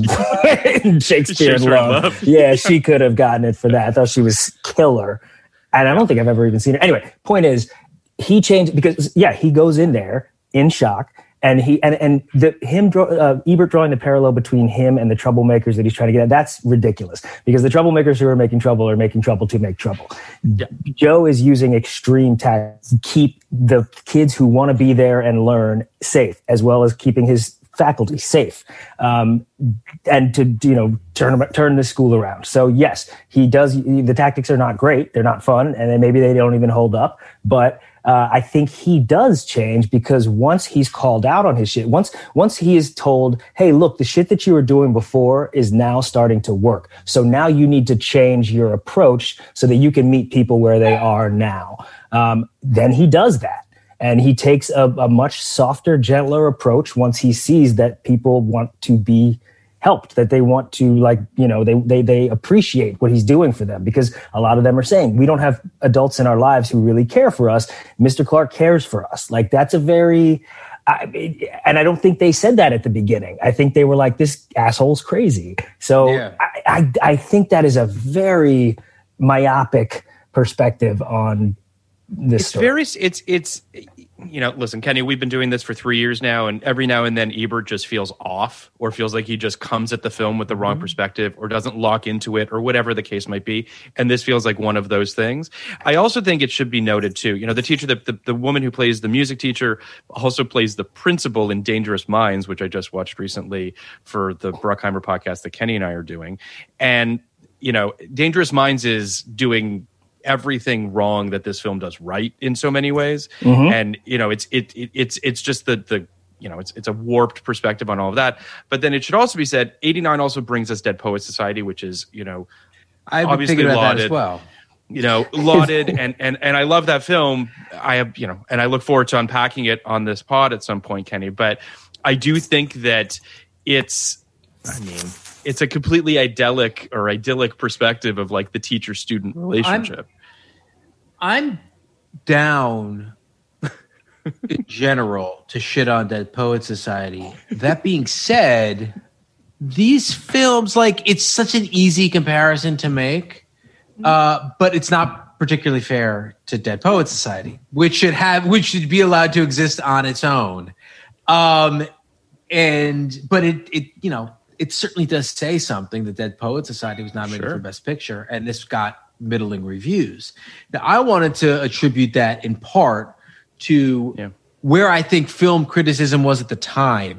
in Shakespeare in Shakespeare in Love, Love. yeah, she could have gotten it for that. I thought she was killer, and I don't think I've ever even seen it. Anyway, point is, he changed because yeah, he goes in there in shock. And he and and the him draw, uh, Ebert drawing the parallel between him and the troublemakers that he's trying to get at, that's ridiculous, because the troublemakers who are making trouble are making trouble to make trouble. Yeah. Joe is using extreme tactics to keep the kids who want to be there and learn safe, as well as keeping his faculty safe, um, and to, you know, turn turn the school around. So yes, he does. The tactics are not great; they're not fun, and then maybe they don't even hold up. But uh, I think he does change, because once he's called out on his shit, once once he is told, "Hey, look, the shit that you were doing before is now starting to work. So now you need to change your approach so that you can meet people where they are now." Um, then he does that. And he takes a, a much softer, gentler approach once he sees that people want to be helped, that they want to, like, you know, they, they, they appreciate what he's doing for them, because a lot of them are saying, we don't have adults in our lives who really care for us. Mister Clark cares for us. Like, that's a very, I, and I don't think they said that at the beginning. I think they were like, this asshole's crazy. So yeah. I, I, I think that is a very myopic perspective on this it's story. very it's it's you know, listen, Kenny, we've been doing this for three years now, and every now and then Ebert just feels off, or feels like he just comes at the film with the wrong mm-hmm. perspective, or doesn't lock into it, or whatever the case might be. And this feels like one of those things. I also think it should be noted too, you know, the teacher, the, the, the woman who plays the music teacher also plays the principal in Dangerous Minds, which I just watched recently for the Bruckheimer podcast that Kenny and I are doing. And, you know, Dangerous Minds is doing everything wrong that this film does right in so many ways. Mm-hmm. And, you know, it's, it, it, it's, it's just the, the, you know, it's, it's a warped perspective on all of that. But then it should also be said, eighty-nine also brings us Dead Poets Society, which is, you know, I've obviously been thinking about lauded, that as well. You know, lauded, and, and, and I love that film. I have, you know, and I look forward to unpacking it on this pod at some point, Kenny. But I do think that it's, I mean, it's a completely idyllic or idyllic perspective of like the teacher-student relationship. I'm, I'm down in general to shit on Dead Poets Society. That being said, these films, like, it's such an easy comparison to make, uh, but it's not particularly fair to Dead Poets Society, which should have, which should be allowed to exist on its own. Um, and but it, it, you know, it certainly does say something that Dead Poets Society was nominated Sure. for Best Picture, and this got middling reviews. Now, I wanted to attribute that in part to Yeah. where I think film criticism was at the time.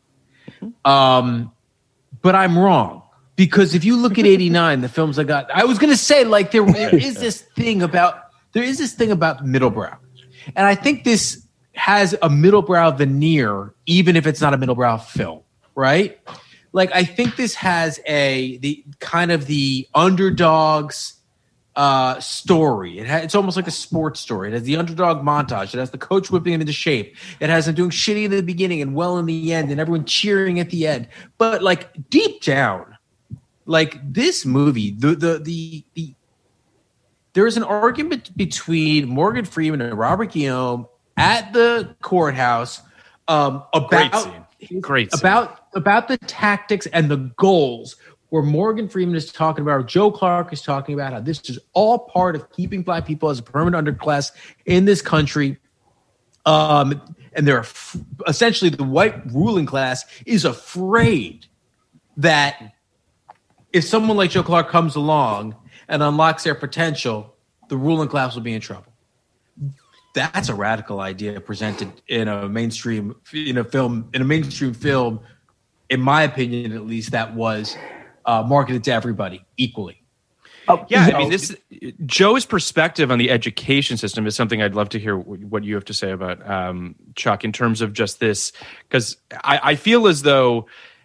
Um, but I'm wrong, because if you look at eighty-nine, the films I got, I was going to say, like, there, there is this thing about, there is this thing about middlebrow. And I think this has a middlebrow veneer, even if it's not a middlebrow film, right? Like, I think this has a, the kind of the underdogs uh, story. It ha- it's almost like a sports story. It has the underdog montage. It has the coach whipping him into shape. It has him doing shitty in the beginning and well in the end, and everyone cheering at the end. But, like, deep down, like, this movie, the the the, the there is an argument between Morgan Freeman and Robert Guillaume at the courthouse um, about Great scene. Great scene. about about the tactics and the goals, where Morgan Freeman is talking about, Joe Clark is talking about how this is all part of keeping black people as a permanent underclass in this country. Um, and they're f- essentially the white ruling class is afraid that if someone like Joe Clark comes along and unlocks their potential, the ruling class will be in trouble. That's a radical idea presented in a mainstream, in a film, in a mainstream film, in my opinion, at least, that was uh, marketed to everybody equally. Oh, Yeah, you I mean, know, this Joe's perspective on the education system is something I'd love to hear what you have to say about, um, Chuck, in terms of just this, because I, I feel as though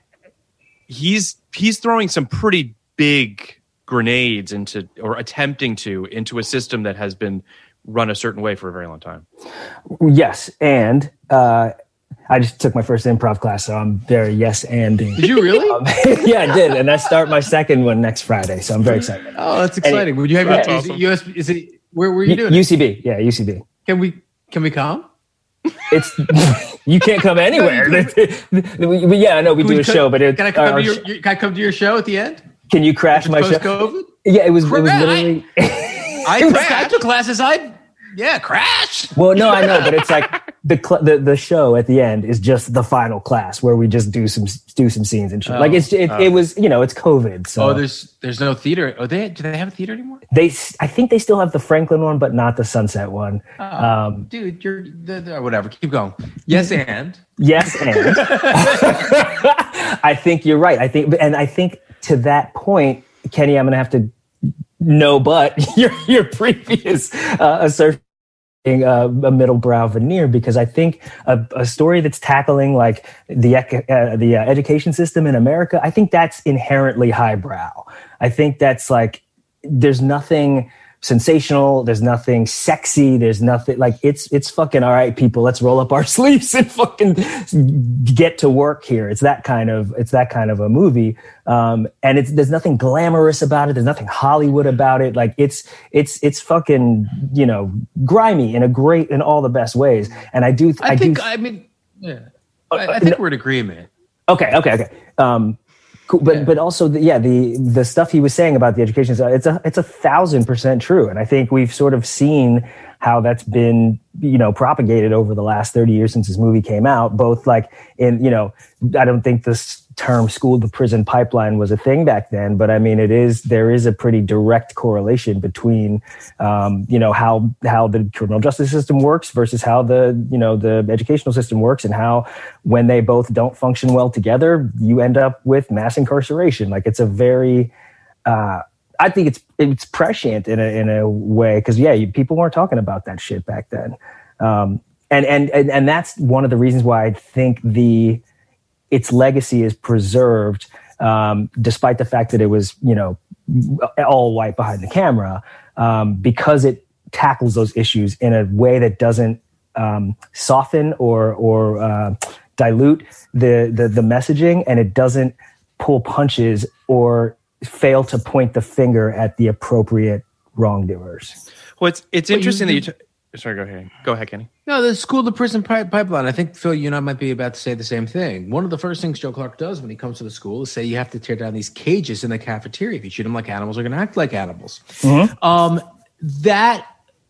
he's he's throwing some pretty big grenades into, or attempting to, into a system that has been run a certain way for a very long time. Yes, and uh, I just took my first improv class, so I'm very yes-anding. Did you really? Um, yeah, I did, and I start my second one next Friday, so I'm very excited. Oh, that's exciting. And it- Would you have That's your, awesome. is it U S? Is it where were you doing? U it? C B, yeah, U C B. Can we can we come? It's you can't come anywhere. But yeah, I know we Can do we a co- show, but it, Can I come our to your, sh- your Can I come to your show at the end? can you crash my show? Post COVID. Yeah, it was. It was Correct. literally. I, took, I took classes. I yeah, crash. Well, no, I know, but it's like the, cl- the the show at the end is just the final class where we just do some do some scenes and shit. Oh, like it's it, oh. it was you know it's COVID. So Oh, there's there's no theater. Oh, they do they have a theater anymore? they I think they still have the Franklin one, but not the Sunset one. Oh, Um, dude, you're the, the, whatever. Keep going. Yes, and yes, and I think you're right. I think, and I think to that point, Kenny, I'm going to have to no, but your your previous uh, assertion. Uh, a middle brow veneer, because I think a, a story that's tackling like the uh, the uh, education system in America, I think that's inherently highbrow. I think that's like there's nothing sensational, there's nothing sexy, there's nothing like it's it's fucking all right, people. Let's roll up our sleeves and fucking get to work here. It's that kind of it's that kind of a movie, um, and it's there's nothing glamorous about it. There's nothing Hollywood about it. Like it's it's it's fucking you know grimy in a great in all the best ways. And I do I, I think do, I mean yeah I, I think no, we're in agreement. Okay, okay, okay. Um, Cool. But yeah. but also the, yeah the the stuff he was saying about the education, it's a it's a thousand percent true, and I think we've sort of seen how that's been you know propagated over the last thirty years since this movie came out. Both like in you know I don't think this term school to prison pipeline was a thing back then, but I mean it is there is a pretty direct correlation between um, you know how how the criminal justice system works versus how the you know the educational system works, and how when they both don't function well together, you end up with mass incarceration. Like it's a very uh, I think it's it's prescient in a in a way, because yeah, you, people weren't talking about that shit back then, um, and, and and and that's one of the reasons why I think the its legacy is preserved, um, despite the fact that it was you know all white behind the camera, um, because it tackles those issues in a way that doesn't um, soften or or uh, dilute the, the the messaging, and it doesn't pull punches or fail to point the finger at the appropriate wrongdoers. Well, it's it's But interesting you- that you. T- Sorry, go ahead. Go ahead, Kenny. No, the school to prison pi- pipeline. I think, Phil, you and I might be about to say the same thing. One of the first things Joe Clark does when he comes to the school is say you have to tear down these cages in the cafeteria. If you treat them like animals, they're going to act like animals. Mm-hmm. Um, that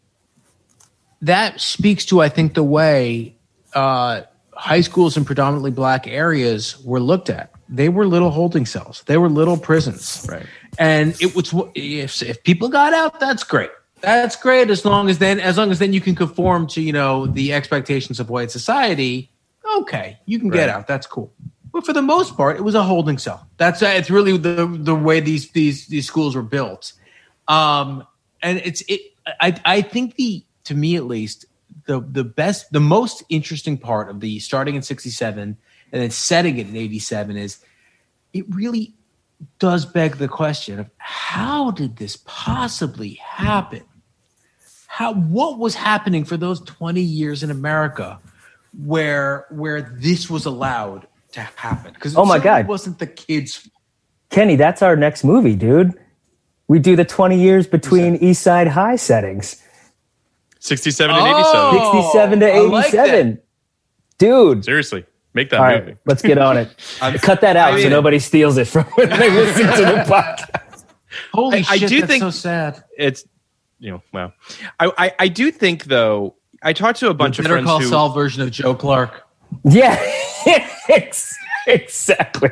that speaks to, I think, the way uh, high schools in predominantly black areas were looked at. They were little holding cells. They were little prisons. Right. And it was if if people got out, that's great. That's great as long as then as long as then you can conform to, you know, the expectations of white society. Okay, you can get Right. out. That's cool. But for the most part, it was a holding cell. That's uh, it's really the the way these these these schools were built. Um, and it's it. I I think the to me at least the the best the most interesting part of the starting in sixty-seven and then setting it in eighty-seven is it really does beg the question of how did this possibly happen? How what was happening for those twenty years in America where where this was allowed to happen? Because Oh my God. it wasn't the kids. Kenny, that's our next movie, dude. We do the twenty years between East Side High settings. sixty-seven and Oh! eighty-seven. sixty-seven to I like eighty-seven. Dude. Seriously, make that All movie. right, let's get on it. Cut that out I mean- so nobody steals it from when they listen to the podcast. Holy I- I shit, do that's think- so sad. It's you know, wow. I, I I do think though. I talked to a bunch of Better friends Call who. Saul version of Joe Clark. Yeah, ex- exactly.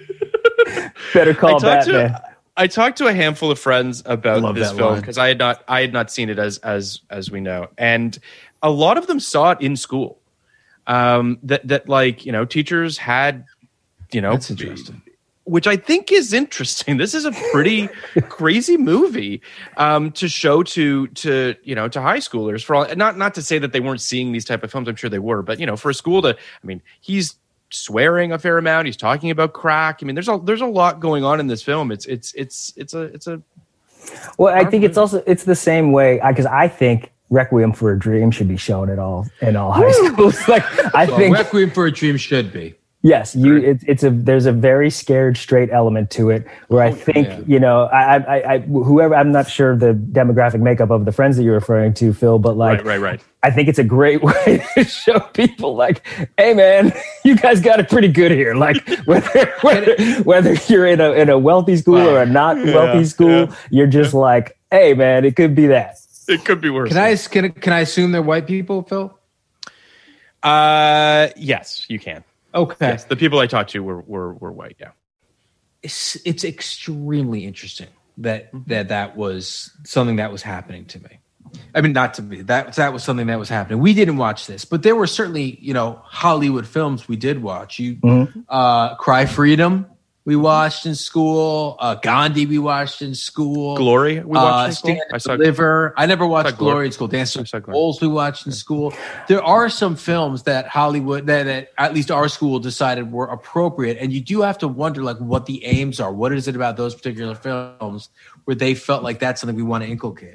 Better I call talked Batman. to I talked to a handful of friends about Love this that film line. because I had not I had not seen it as as as we know, and a lot of them saw it in school. Um, that that like you know teachers had you know That's interesting. which I think is interesting. This is a pretty crazy movie um, to show to to you know to high schoolers. For all, not not to say that they weren't seeing these type of films. I'm sure they were, but you know, for a school to, I mean, he's swearing a fair amount. He's talking about crack. I mean, there's a there's a lot going on in this film. It's it's it's it's a it's a Well, I think it's also it's the same way because I think Requiem for a Dream should be shown at all in all high schools. Like I Well, think Requiem for a Dream should be. yes, you it, it's a there's a very scared straight element to it where I think yeah. you know I, I I whoever I'm not sure the demographic makeup of the friends that you're referring to, Phil, but like right right right. I think it's a great way to show people like, hey man, you guys got it pretty good here. Like whether whether, whether you're in a in a wealthy school or a not wealthy school, yeah. you're just like, hey man, it could be that. It could be worse. Can I can, can I assume they're white people, Phil? Uh, yes, you can. Okay. Yes, the people I talked to were were were white. Yeah. It's, it's extremely interesting that that that was something that was happening to me. I mean, not to me. That that was something that was happening. We didn't watch this, but there were certainly, you know, Hollywood films we did watch. You, mm-hmm. uh, Cry Freedom, we watched in school. Uh, Gandhi, we watched in school. Glory, we watched uh, in school. Stand I saw Deliver. I never watched I Glory. Glory in school. Dance with Wolves, we watched in school. There are some films that Hollywood, that, that at least our school decided were appropriate, and you do have to wonder, like, what the aims are. What is it about those particular films where they felt like that's something we want to inculcate?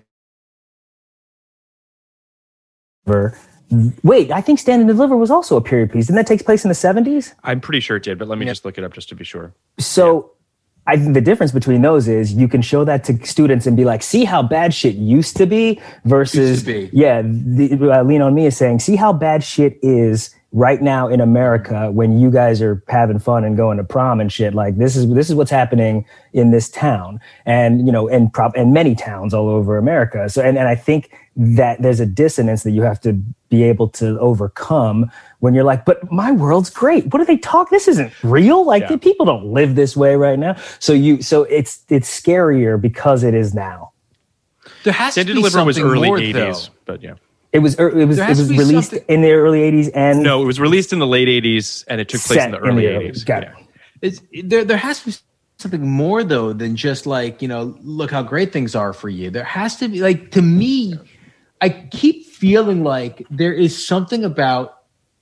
Wait, I think Stand and Deliver was also a period piece. Didn't that take place in the seventies? I'm pretty sure it did, but let me yeah. just look it up just to be sure. So yeah. I think the difference between those is you can show that to students and be like, see how bad shit used to be versus, used to be. yeah, the, uh, Lean On Me is saying, see how bad shit is right now in America when you guys are having fun and going to prom and shit. Like this is this is what's happening in this town, and you know, and prop and many towns all over America. So, and, and I think that there's a dissonance that you have to be able to overcome when you're like, but my world's great. What do they talk? This isn't real. Like yeah. people don't live this way right now. So you, so it's it's scarier because it is now. There has Stand to and be Deliver was something early more, eighties, though. but yeah. It was it was it was released something... in the early eighties and no, it was released in the late eighties and it took place in the early in the eighties. Got yeah. it. It's, there there has to be something more though than just like, you know, look how great things are for you. There has to be, like, to me, I keep feeling like there is something about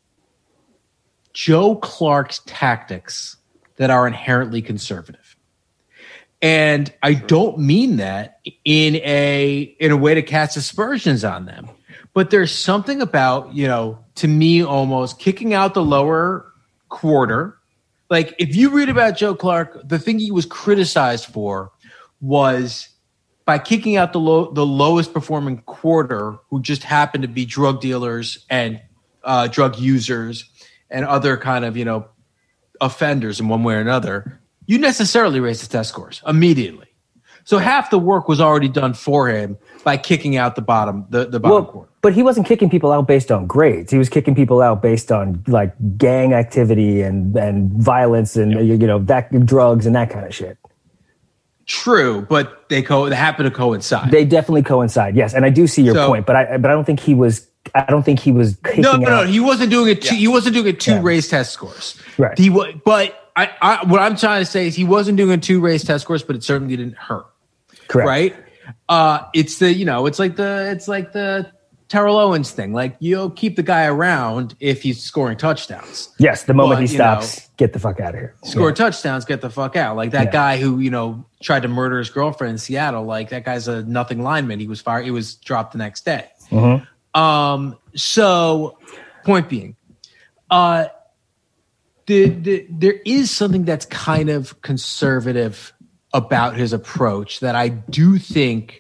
Joe Clark's tactics that are inherently conservative. And I don't mean that in a in a way to cast aspersions on them. But there's something about, you know, to me, almost kicking out the lower quarter. Like, if you read about Joe Clark, the thing he was criticized for was by kicking out the low, the lowest performing quarter, who just happened to be drug dealers and uh, drug users and other kind of, you know, offenders in one way or another, you necessarily raise the test scores immediately. So half the work was already done for him by kicking out the bottom, the, the bottom well, quarter. But he wasn't kicking people out based on grades. He was kicking people out based on like gang activity and, and violence and, yep. you know, that drugs and that kind of shit. True, but they co they happen to coincide. They definitely coincide. Yes, and I do see your so, point, but I but I don't think he was. I don't think he was kicking no, no, out. no. He wasn't doing it. Two, yeah. He wasn't doing it two yeah. race test scores. Right. He was, but I, I, what I'm trying to say is he wasn't doing a two race test scores, but it certainly didn't hurt. Correct. Right. Uh, it's the you know, it's like the it's like the Terrell Owens thing. Like, you'll keep the guy around if he's scoring touchdowns. Yes, the moment but, he stops, know, get the fuck out of here. Score yeah. touchdowns, get the fuck out. Like that yeah. guy who, you know, tried to murder his girlfriend in Seattle. Like, that guy's a nothing lineman. He was fired. He was dropped the next day. Mm-hmm. Um. So, point being, uh, the, the there is something that's kind of conservative about his approach that I do think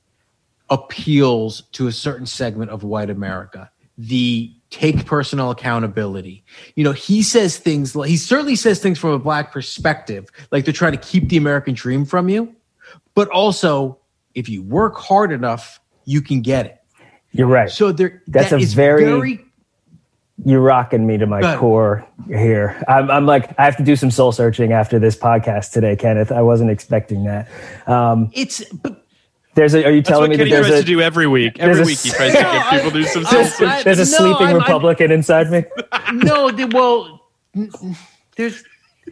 appeals to a certain segment of white America. The take personal accountability. You know, he says things like, he certainly says things from a black perspective, like they're trying to keep the American dream from you, but also if you work hard enough, you can get it. You're right. So there, that's that a is very, very, you're rocking me to my core here. I'm, I'm like, I have to do some soul searching after this podcast today, Kenneth. I wasn't expecting that. Um, it's, but There's a, are you telling That's me what that Kenny there's tries a, to do every week? Every week he tries to get people to do some soul searching. There's a no, sleeping I'm, Republican I'm, inside me. No, they, well, there's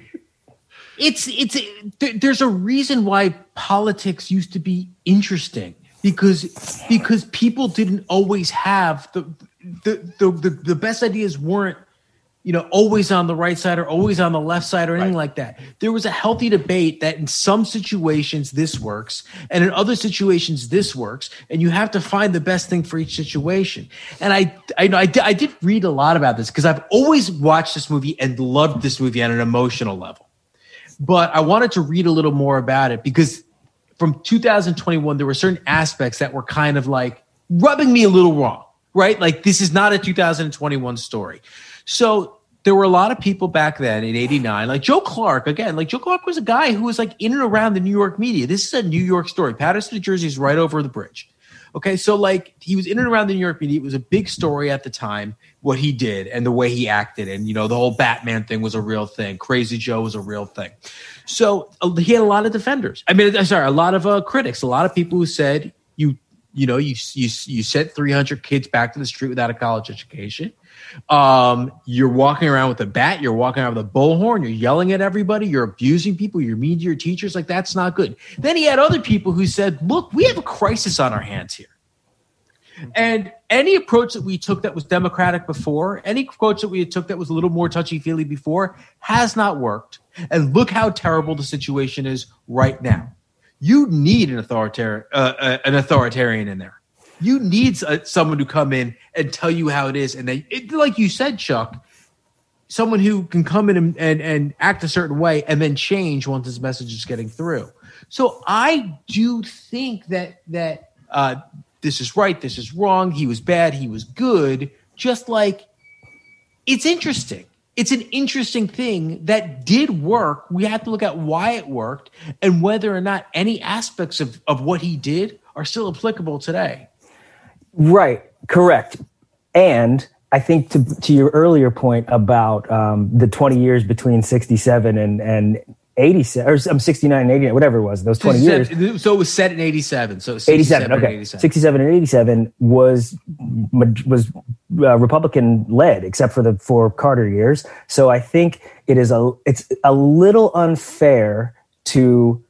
it's it's there's a reason why politics used to be interesting because because people didn't always have the the the the, the best ideas weren't, you know, always on the right side or always on the left side or anything right. like that. There was a healthy debate that in some situations this works and in other situations this works, and you have to find the best thing for each situation. And I, I know I, did, I did read a lot about this because I've always watched this movie and loved this movie on an emotional level. But I wanted to read a little more about it because from two thousand twenty-one, there were certain aspects that were kind of like rubbing me a little wrong, right? Like, this is not a two thousand twenty-one story. So there were a lot of people back then in eighty-nine, like Joe Clark, again, like Joe Clark was a guy who was like in and around the New York media. This is a New York story. Paterson, New Jersey is right over the bridge. Okay, so like he was in and around the New York media. It was a big story at the time, what he did and the way he acted. And, you know, the whole Batman thing was a real thing. Crazy Joe was a real thing. So uh, he had a lot of defenders. I mean, sorry, a lot of uh, critics, a lot of people who said, you, you know, you, you, you sent three hundred kids back to the street without a college education. Um, you're walking around with a bat. You're walking around with a bullhorn. You're yelling at everybody. You're abusing people. You're mean to your teachers. Like, that's not good. Then he had other people who said, look, we have a crisis on our hands here. And any approach that we took that was democratic before, any approach that we took that was a little more touchy-feely before has not worked. And look how terrible the situation is right now. You need an authoritarian, uh, uh, an authoritarian in there. You need uh, someone to come in and tell you how it is. And they, it, like you said, Chuck, someone who can come in and, and, and act a certain way and then change once his message is getting through. So I do think that that uh, this is right, this is wrong, he was bad, he was good. Just like it's interesting. It's an interesting thing that did work. We have to look at why it worked and whether or not any aspects of, of what he did are still applicable today. Right, correct. And I think to to your earlier point about um, the twenty years between sixty-seven and, and eighty-seven, or um, sixty-nine and eighty-nine, whatever it was, those twenty years. So it was set in eighty-seven. So eighty-seven, okay. eighty-seven. sixty-seven and eighty-seven was was uh, Republican led, except for the four Carter years. So I think it is a it's a little unfair to.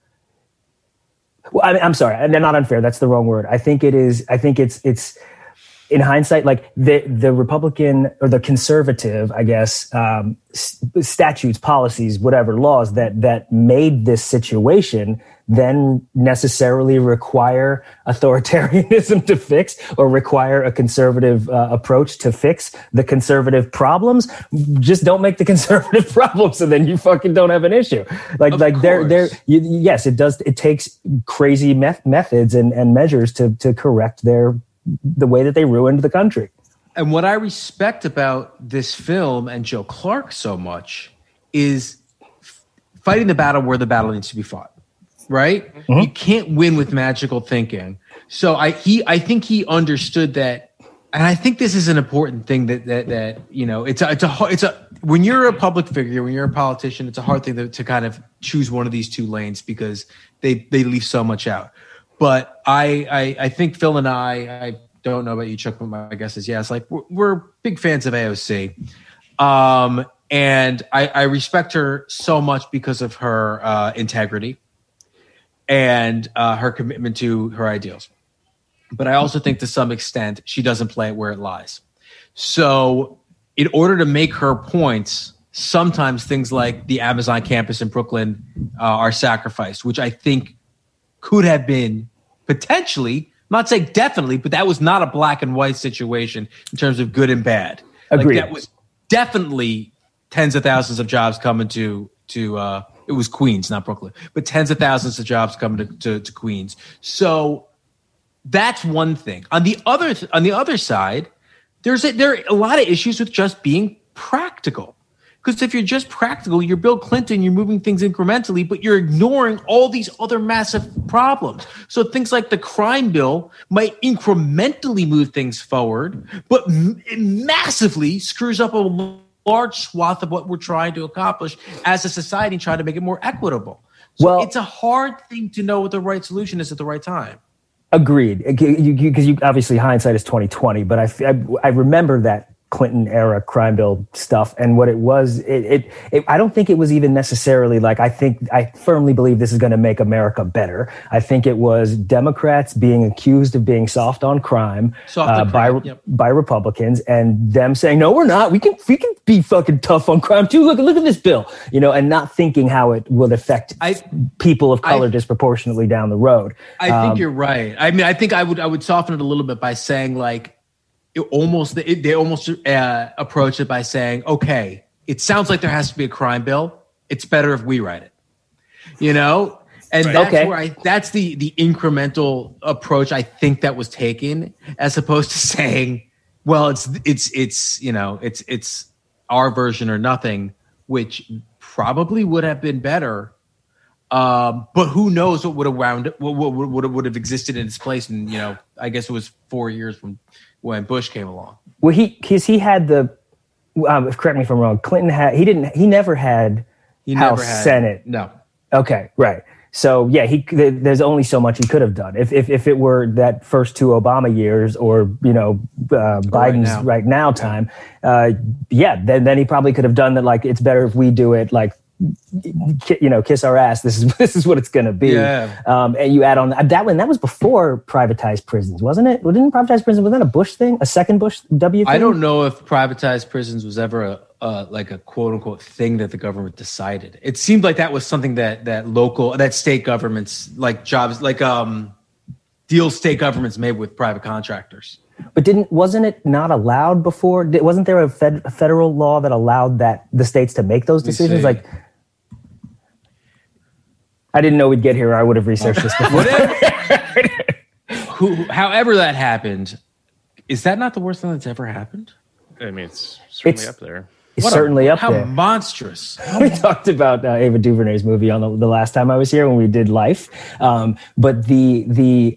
Well, I mean, I'm sorry, not unfair. That's the wrong word. I think it is. I think it's it's in hindsight, like the the Republican or the conservative, I guess, um, st- statutes, policies, whatever laws that that made this situation then necessarily require authoritarianism to fix or require a conservative uh, approach to fix the conservative problems. Just don't make the conservative problems, so then you fucking don't have an issue. Like, of like there, there. course. Yes, it does. It takes crazy meth- methods and, and measures to to correct their the way that they ruined the country. And what I respect about this film and Joe Clark so much is f- fighting the battle where the battle needs to be fought. Right? Mm-hmm. You can't win with magical thinking. So I he I think he understood that, and I think this is an important thing that that that you know it's a it's a it's a when you're a public figure, when you're a politician, it's a hard thing to, to kind of choose one of these two lanes because they they leave so much out. But I I, I think Phil and I I don't know about you, Chuck, but my guess is yes. Like we're, we're big fans of A O C. Um, and I, I respect her so much because of her uh, integrity and uh, her commitment to her ideals. But I also think to some extent she doesn't play it where it lies. So in order to make her points, sometimes things like the Amazon campus in Brooklyn uh, are sacrificed, which I think could have been potentially, I'm not saying definitely, but that was not a black and white situation in terms of good and bad. Agreed. Like that was definitely tens of thousands of jobs coming to, to uh, it was Queens, not Brooklyn, but tens of thousands of jobs coming to, to, to Queens. So that's one thing. On the other, on the other side, there's a, there are a lot of issues with just being practical. Because if you're just practical, you're Bill Clinton, you're moving things incrementally, but you're ignoring all these other massive problems. So things like the crime bill might incrementally move things forward, but it massively screws up a large swath of what we're trying to accomplish as a society and trying to make it more equitable. So well, it's a hard thing to know what the right solution is at the right time. Agreed. Because you, you, you obviously hindsight is twenty twenty, but I, I, I remember that Clinton era crime bill stuff and what it was. It, it, it I don't think it was even necessarily like, I think, I firmly believe this is going to make America better. I think it was Democrats being accused of being soft on crime, soft on uh, crime by, yep. by Republicans, and them saying, no, we're not. We can, we can be fucking tough on crime too. Look, look at this bill, you know, and not thinking how it will affect I, people of color I, disproportionately down the road. I um, think you're right. I mean, I think I would, I would soften it a little bit by saying like, It almost it, they almost uh, approach it by saying, okay, it sounds like there has to be a crime bill. It's better if we write it, you know? And right. that's okay. where I, that's the, the incremental approach I think that was taken, as opposed to saying, well, it's, it's, it's, you know, it's, it's our version or nothing, which probably would have been better. Um, but who knows what would have wound what what would would have existed in its place? And you know, I guess it was four years from when Bush came along. Well, he because he had the um, correct me if I'm wrong. Clinton had he didn't he never had He House never had Senate. No. Okay, right. So yeah, he there's only so much he could have done. If if if it were that first two Obama years, or you know uh, Biden's now. right now time, uh, yeah, then then he probably could have done that. Like, it's better if we do it. Like, you know, kiss our ass. This is this is what it's going to be. Yeah. Um, and you add on that one. That was before privatized prisons, wasn't it? Well, didn't privatized prisons, was that a Bush thing? A second Bush W thing? I don't know if privatized prisons was ever a uh, like a quote unquote thing that the government decided. It seemed like that was something that that local, that state governments, like jobs, like um, deals state governments made with private contractors. But didn't wasn't it not allowed before? Wasn't there a, fed, a federal law that allowed that the states to make those decisions? Like, I didn't know we'd get here. I would have researched this before. Who, however that happened, is that not the worst thing that's ever happened? I mean, it's certainly It's- up there. It's What a- certainly up how there. monstrous. We talked about uh, Ava DuVernay's movie on the, the last time I was here when we did Life, um, but the the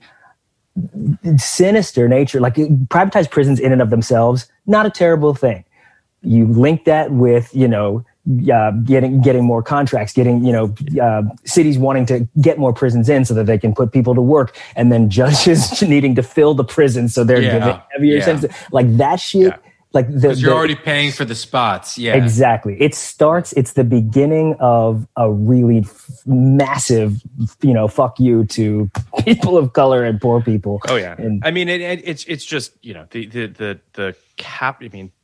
sinister nature, like privatized prisons in and of themselves, not a terrible thing. You link that with, you know, uh, getting getting more contracts, getting, you know, uh, cities wanting to get more prisons in so that they can put people to work, and then judges needing to fill the prisons so they're Yeah. giving heavier Yeah. sentences. Like that shit. Yeah. Like the, Because you're the- already paying for the spots. Yeah. Exactly. It starts, it's the beginning of a really f- massive, you know, fuck you to people of color and poor people. Oh yeah. And I mean, it, it, it's it's just, you know, the the the the cap. I mean,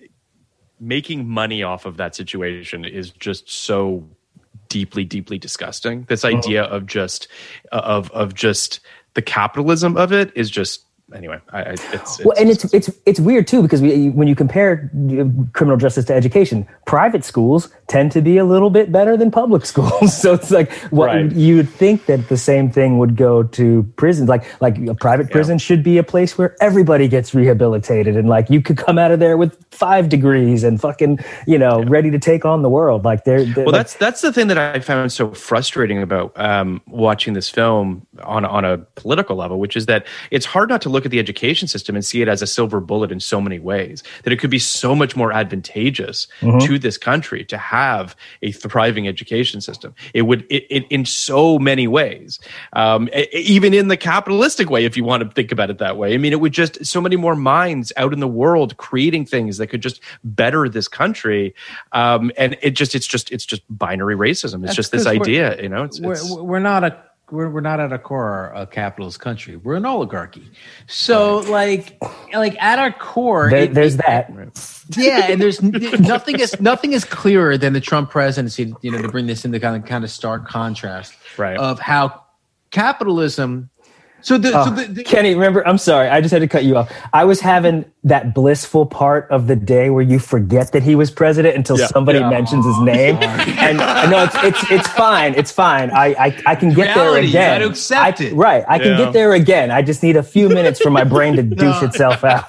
making money off of that situation is just so deeply, deeply disgusting. This idea of just of of just the capitalism of it is just. Anyway, I, I, it's, it's well, and it's it's it's weird too, because we, when you compare criminal justice to education, private schools tend to be a little bit better than public schools. So it's like, what Right. you'd think that the same thing would go to prisons. Like like a private prison should be a place where everybody gets rehabilitated, and like you could come out of there with five degrees and fucking, you know, yeah. ready to take on the world. Like they're, they're well, like, that's that's the thing that I found so frustrating about um, watching this film on on a political level, which is that it's hard not to look at the education system and see it as a silver bullet in so many ways, that it could be so much more advantageous mm-hmm. to this country to have a thriving education system. It would, it, it in so many ways, um, even in the capitalistic way, if you want to think about it that way. I mean, it would just, so many more minds out in the world creating things that could just better this country. Um, and it just, it's just, it's just binary racism. It's That's just this idea, you know, it's, we're, it's, we're not a, We're we're not at a core a capitalist country. We're an oligarchy. So like like at our core, there, it, there's it, that. Yeah, and there's nothing is nothing is clearer than the Trump presidency. You know, to bring this into kind of kind of stark contrast, right. of how capitalism. So the, oh, so the, the Kenny, remember? I'm sorry, I just had to cut you off. I was having that blissful part of the day where you forget that he was president until yeah. somebody yeah. mentions his name, and no, it's it's it's fine, it's fine. I I, I can get Reality, there again. You got to accept I, it, right? I can yeah. get there again. I just need a few minutes for my brain to douche No. itself out.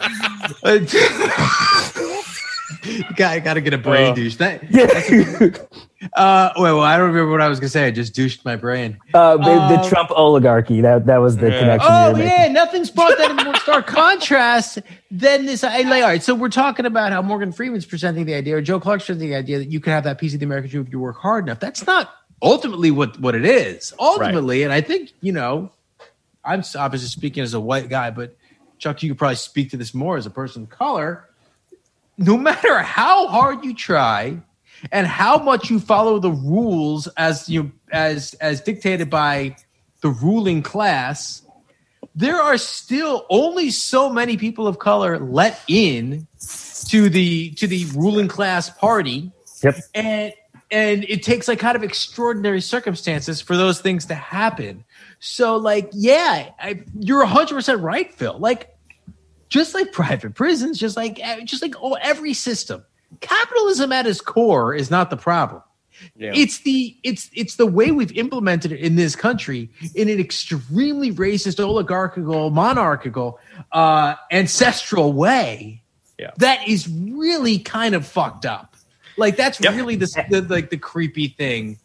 Guy got to get a brain Uh, douche. That, Yeah. uh, wait, well, I don't remember what I was gonna say. I just douched my brain. Uh, the, the Um, Trump oligarchy. That that was the Yeah. connection. you Oh were yeah, making. nothing's brought that in more stark contrast than this. I, like, all right, so we're talking about how Morgan Freeman's presenting the idea, or Joe Clark's presenting the idea that you can have that piece of the American dream if you work hard enough. That's not ultimately what what it is. Ultimately, right. And I think you know, I'm obviously speaking as a white guy, but Chuck, you could probably speak to this more as a person of color. No matter how hard you try and how much you follow the rules as you as as dictated by the ruling class, there are still only so many people of color let in to the to the ruling class party. Yep. And and it takes like kind of extraordinary circumstances for those things to happen. So like, yeah, I, you're one hundred percent right, Phil. Like, just like private prisons, just like just like oh, every system, capitalism at its core is not the problem. Yeah. It's the it's it's the way we've implemented it in this country in an extremely racist, oligarchical, monarchical, uh, ancestral way. Yeah. That is really kind of fucked up. Like that's yep. really the, the like the creepy thing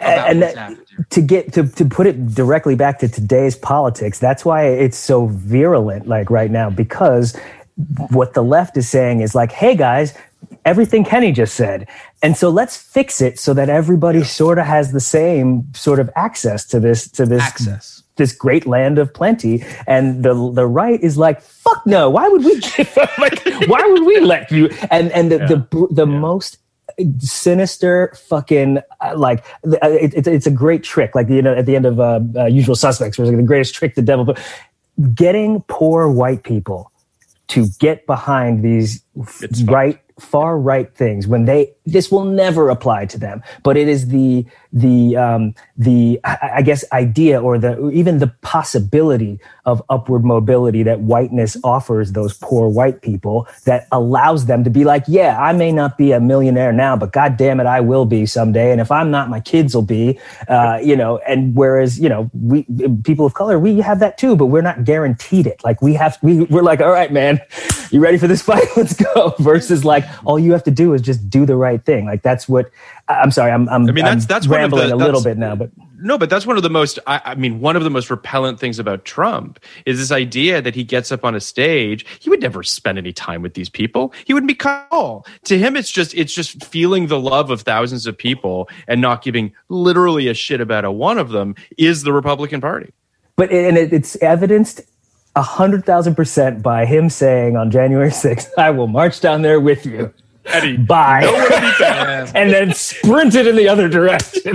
about and what's that, happened. to get to, to put it directly back to today's politics, that's why it's so virulent like right now, because what the left is saying is like, hey guys, everything Kenny just said, and so let's fix it so that everybody yeah. sort of has the same sort of access to this to this access. this great land of plenty. And the the right is like, fuck no, why would we give up? Like, why would we let you? And and the yeah. the, the yeah. most sinister fucking uh, like it, it, it's a great trick, like, you know, at the end of uh, uh, Usual Suspects, where it's like the greatest trick the devil, but getting poor white people to get behind these it's right far right things when they this will never apply to them, but it is the the um the I guess idea or the even the possibility of upward mobility that whiteness offers those poor white people that allows them to be like, yeah, I may not be a millionaire now, but god damn it, I will be someday, and if I'm not, my kids will be, uh you know. And whereas, you know, we people of color, we have that too, but we're not guaranteed it. Like we have we we're like, all right, man, you ready for this fight? Let's go. Versus like, all you have to do is just do the right thing. Like that's what I'm sorry. I'm. I'm I mean, that's I'm that's rambling one of the, a little bit now, but no, but that's one of the most. I, I mean, one of the most repellent things about Trump is this idea that he gets up on a stage. He would never spend any time with these people. He wouldn't be called. To him, it's just it's just feeling the love of thousands of people and not giving literally a shit about a one of them is the Republican Party. But and it, it's evidenced a hundred thousand percent by him saying on January sixth, "I will march down there with you." Eddie, bye, no and then sprinted in the other direction.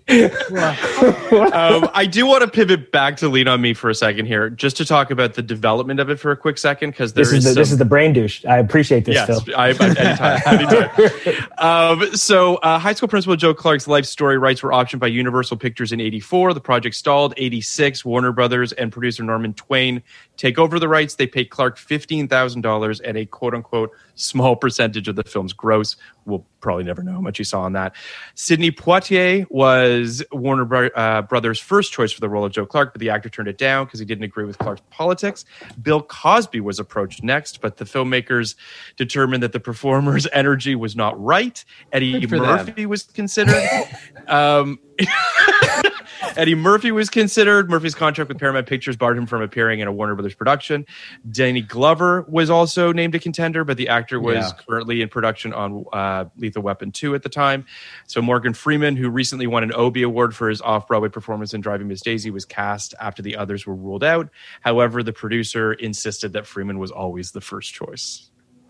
um, I do want to pivot back to Lean on Me for a second here, just to talk about the development of it for a quick second, because there this is, is the, some... this is the brain douche. I appreciate this. Yes, Phil. I, I, anytime, anytime. Um, so, uh, high school principal Joe Clark's life story rights were optioned by Universal Pictures in eighty-four. The project stalled. eighty-six, Warner Brothers and producer Norman Twain take over the rights. They paid Clark fifteen thousand dollars and a quote-unquote small percentage of the film's gross. We'll probably never know how much he saw on that. Sidney Poitier was Warner Bro- uh, Brothers' first choice for the role of Joe Clark, but the actor turned it down because he didn't agree with Clark's politics. Bill Cosby was approached next, but the filmmakers determined that the performer's energy was not right. Eddie Murphy them. was considered. um, Eddie Murphy was considered. Murphy's contract with Paramount Pictures barred him from appearing in a Warner Brothers production. Danny Glover was also named a contender, but the actor was yeah. currently in production on uh, Lethal Weapon two at the time. So Morgan Freeman, who recently won an Obie Award for his off-Broadway performance in Driving Miss Daisy, was cast after the others were ruled out. However, the producer insisted that Freeman was always the first choice.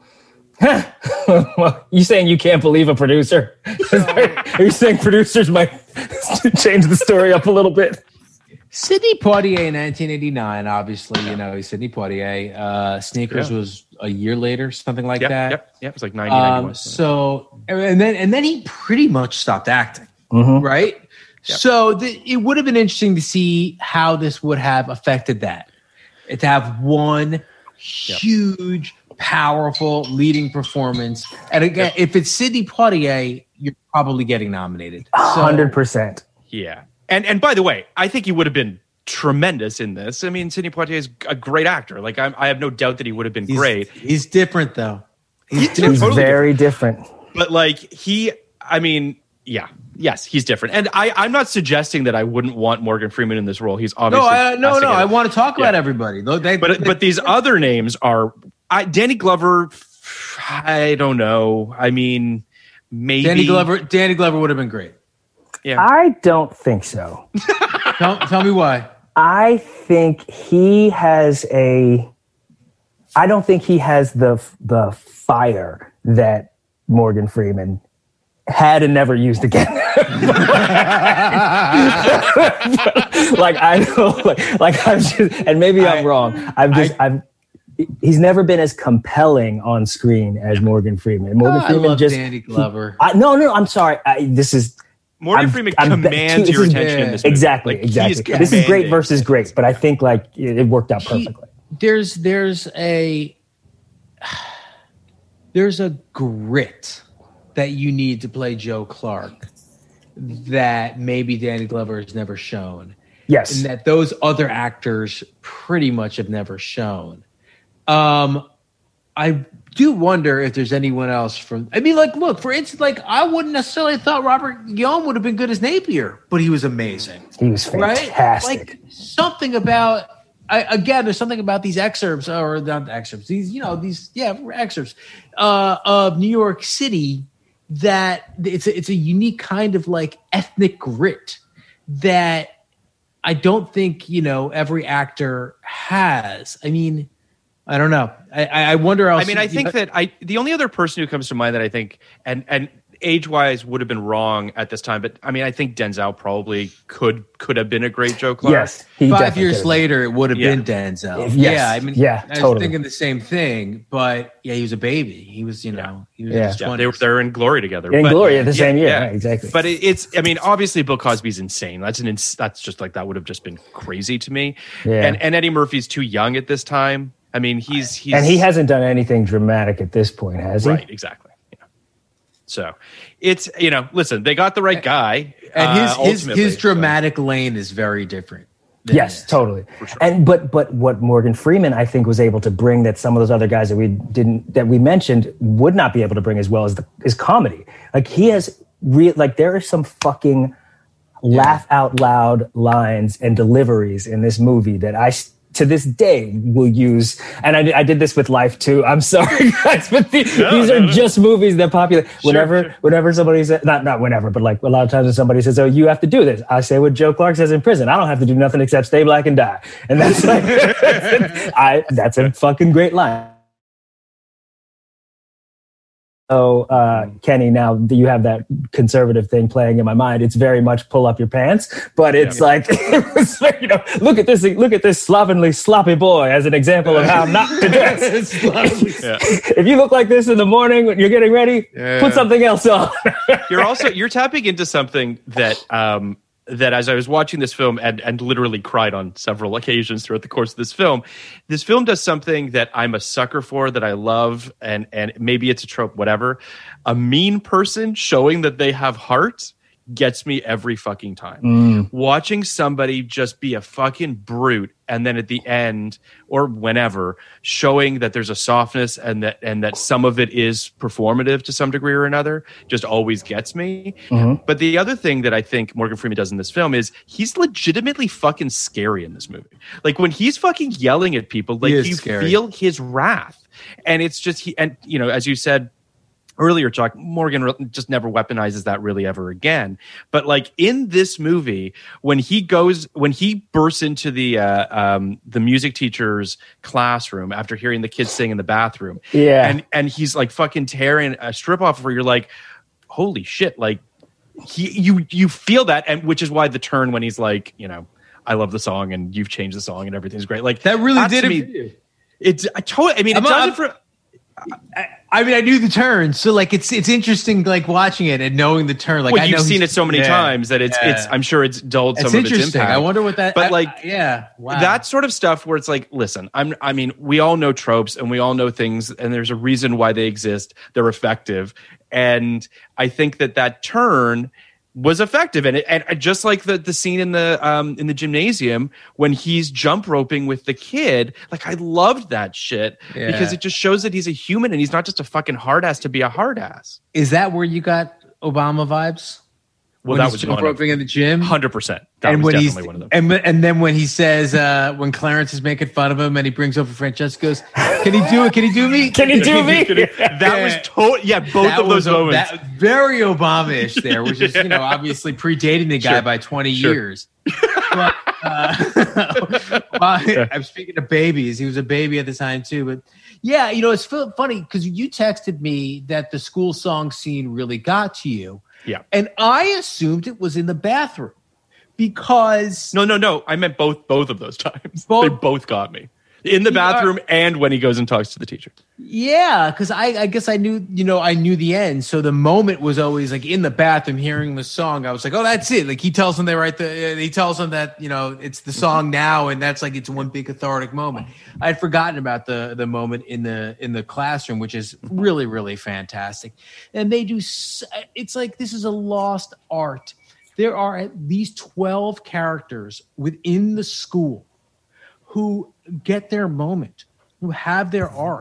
Well, you saying you can't believe a producer? Are you saying producers might change the story up a little bit? Sidney Poitier in nineteen eighty-nine, obviously, you know, he's Sidney Poitier. Uh, Sneakers yeah. was a year later, something like yep, that. Yep, yep, it was like ninety, ninety-one. Um, so, and then and then he pretty much stopped acting, mm-hmm. right? Yep. So the, it would have been interesting to see how this would have affected that. To have one yep. huge, powerful leading performance. And again, yep. if it's Sidney Poitier, you're probably getting nominated. one hundred percent. Yeah. And and by the way, I think he would have been tremendous in this. I mean, Sidney Poitier is a great actor. Like, I'm, I have no doubt that he would have been he's, great. He's different, though. He's, he's totally very different. different. But, like, he, I mean, yeah. Yes, he's different. And I, I'm not suggesting that I wouldn't want Morgan Freeman in this role. He's obviously... No, I, no, no. I want to talk yeah. about everybody. They, they, but, they, but these other names are... I, Danny Glover, I don't know. I mean, maybe... Danny Glover, Danny Glover would have been great. Yeah. I don't think so. tell, tell me why. I think he has a. I don't think he has the the fire that Morgan Freeman had and never used again. like I know, like, like I'm just, and maybe I'm I, wrong. I'm just I, I'm. He's never been as compelling on screen as Morgan Freeman. Morgan oh, Freeman I love just Danny Glover. He, I, no, no, I'm sorry. I, this is. Morgan I'm, Freeman I'm, commands I'm, your is, attention yeah. in this movie. Exactly, like, exactly. This is great versus great, but I think like it, it worked out perfectly. He, there's there's a there's a grit that you need to play Joe Clark that maybe Danny Glover has never shown. Yes, and that those other actors pretty much have never shown. Um, I do wonder if there's anyone else from. I mean, like, look, for instance, like I wouldn't necessarily have thought Robert Guillaume would have been good as Napier, but he was amazing. He was fantastic. Right? Like something about. I, again, there's something about these excerpts, or not excerpts. These, you know, these yeah excerpts uh, of New York City that it's a, it's a unique kind of like ethnic grit that I don't think you know every actor has. I mean. I don't know. I, I wonder. I mean, I think that I the only other person who comes to mind that I think and and age wise would have been wrong at this time, but I mean, I think Denzel probably could could have been a great Joe Clark. Yes, five years later, it would have yeah. been Denzel. Yes. Yeah, I mean, yeah, I was totally. thinking the same thing, but yeah, he was a baby. He was, you know, he was yeah. in his Yeah, twenties. they were they're in Glory together. In but, Glory at the yeah, same year, yeah. right, exactly. But it, it's, I mean, obviously Bill Cosby's insane. That's an ins- that's just like that would have just been crazy to me. Yeah. And and Eddie Murphy's too young at this time. I mean, he's he's and he hasn't done anything dramatic at this point, has he? Right, exactly. Yeah. So it's you know, listen, they got the right guy, and his uh, his ultimately, his so- dramatic lane is very different. than Yes, this. totally. sure. And but but what Morgan Freeman I think was able to bring that some of those other guys that we didn't that we mentioned would not be able to bring as well as the is comedy. Like he has real like there are some fucking laugh out loud lines and deliveries in this movie that I to this day will use. And I, I did this with Life too. I'm sorry guys, but the, No, these no, are no. just movies that populate. Whenever sure. whenever somebody says not not whenever, but like a lot of times when somebody says, "Oh, you have to do this," I say what Joe Clark says in prison: "I don't have to do nothing except stay black and die." And that's like I that's a fucking great line. So, uh, Kenny, now that you have that conservative thing playing in my mind, it's very much pull up your pants, but it's Yeah. like, it was like, you know, look at this, look at this slovenly, sloppy boy as an example of how not to dress. Yeah. If you look like this in the morning when you're getting ready, Yeah. put something else on. You're also you're tapping into something that um that as I was watching this film and and literally cried on several occasions throughout the course of this film, this film does something that I'm a sucker for, that I love, and and maybe it's a trope, whatever. A mean person showing that they have heart gets me every fucking time. Mm. Watching somebody just be a fucking brute, and then at the end or whenever showing that there's a softness and that and that some of it is performative to some degree or another just always gets me. Mm-hmm. But the other thing that I think Morgan Freeman does in this film is he's legitimately fucking scary in this movie. Like when he's fucking yelling at people, like is you scary. feel his wrath. And it's just he and you know, as you said earlier, Chuck, Morgan re- just never weaponizes that really ever again. But like in this movie, when he goes, when he bursts into the uh, um, the music teacher's classroom after hearing the kids sing in the bathroom, Yeah. and and he's like fucking tearing a strip off where you're like, holy shit, like he you you feel that, and which is why the turn when he's like, you know, I love the song and you've changed the song and everything's great. Like That really to did it me- for you. It's I totally. I mean, it I'm- does I'm- it for. I, I mean, I knew the turn, so like it's it's interesting, like watching it and knowing the turn. Like Well, I you've know seen he's- it so many yeah, times that it's yeah. it's. I'm sure it's dulled It's some of its interesting. impact. I wonder what that. But I- like, I- yeah, wow. that sort of stuff where it's like, listen, I'm. I mean, we all know tropes and we all know things, and there's a reason why they exist. They're effective, and I think that that turn was effective, and it, and just like the the scene in the um in the gymnasium when he's jump roping with the kid, like I loved that shit Yeah. because it just shows that he's a human and he's not just a fucking hard ass to be a hard ass. Is that where you got Obama vibes? Well, When that he's was jump one of- roping in the gym. Hundred percent. That and was when he's definitely one of them. and and then when he says uh, when Clarence is making fun of him and he brings over Francesca, goes, "Can he do it? Can he do me? Can you do me? That was total. Yeah, both That of those was a- moments. that- very Obama-ish there, which is, you know, obviously predating the guy Sure. by twenty Sure. years. But, uh, well, I'm speaking of babies. He was a baby at the time too. But yeah, you know, it's fu- funny because you texted me that the school song scene really got to you. Yeah. And I assumed it was in the bathroom because No, no, no. I meant both. Both of those times. Both- They both got me in the Yeah. bathroom and when he goes and talks to the teacher. yeah, because I, I guess I knew, you know, I knew the end. So the moment was always like in the bathroom hearing the song. I was like, oh, that's it. Like he tells them they write the, uh, he tells them that, you know, it's the song now. And that's like, it's one big cathartic moment. I had forgotten about the, the moment in the, in the classroom, which is really, really fantastic. And they do, s- it's like, this is a lost art. There are at least twelve characters within the school who get their moment, who have their arc,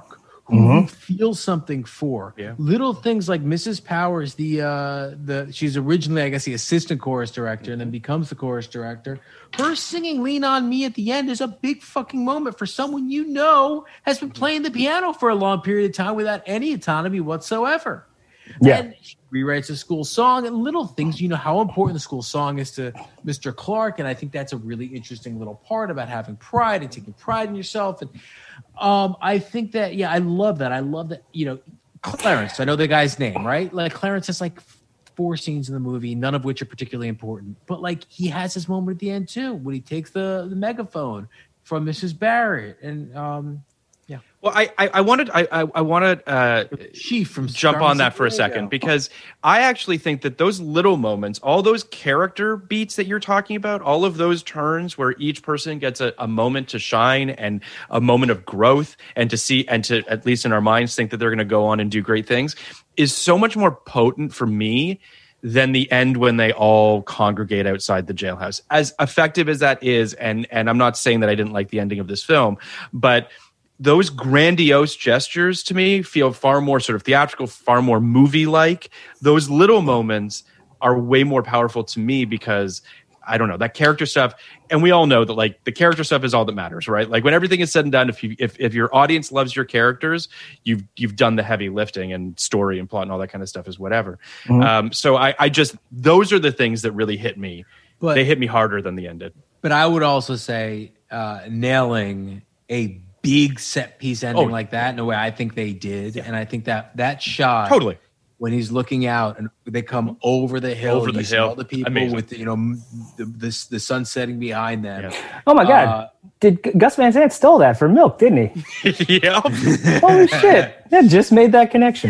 who Mm-hmm. you feel something for. Yeah. Little things like Missus Powers, the uh, the she's originally, I guess, the assistant chorus director and then becomes the chorus director. Her singing Lean On Me at the end is a big fucking moment for someone you know has been playing the piano for a long period of time without any autonomy whatsoever. Yeah. And she rewrites a school song and little things. You know how important the school song is to Mister Clark. And I think that's a really interesting little part about having pride and taking pride in yourself. And um, I think that, yeah, I love that. I love that, you know, Clarence, I know the guy's name, right? Like Clarence has like four scenes in the movie, none of which are particularly important. But like he has his moment at the end too, when he takes the, the megaphone from Missus Barrett. And um, yeah. Well, I I, I wanted I I, I wanted uh, Chief from jump Star on that for a There you second go. because I actually think that those little moments, all those character beats that you're talking about, all of those turns where each person gets a, a moment to shine and a moment of growth and to see and to at least in our minds think that they're going to go on and do great things is so much more potent for me than the end when they all congregate outside the jailhouse. As effective as that is, and and I'm not saying that I didn't like the ending of this film, but those grandiose gestures to me feel far more sort of theatrical, far more movie-like. Those little moments are way more powerful to me because I don't know, that character stuff. And we all know that like the character stuff is all that matters, right? Like when everything is said and done, if you if, if your audience loves your characters, you've you've done the heavy lifting, and story and plot and all that kind of stuff is whatever. Mm-hmm. Um, so I, I just those are the things that really hit me. But- they hit me harder than the end did. But I would also say uh, nailing a big set piece ending Oh. like that in a way I think they did. And I think that that shot Totally. when he's looking out and they come over the hill, Over the you see hill. all the people Amazing. with, you know, m- the, the, the sun setting behind them. Yeah. Oh my God. Uh, Did Gus Van Sant stole that from Milk, didn't he? yeah. Holy shit. Yeah, just made that connection.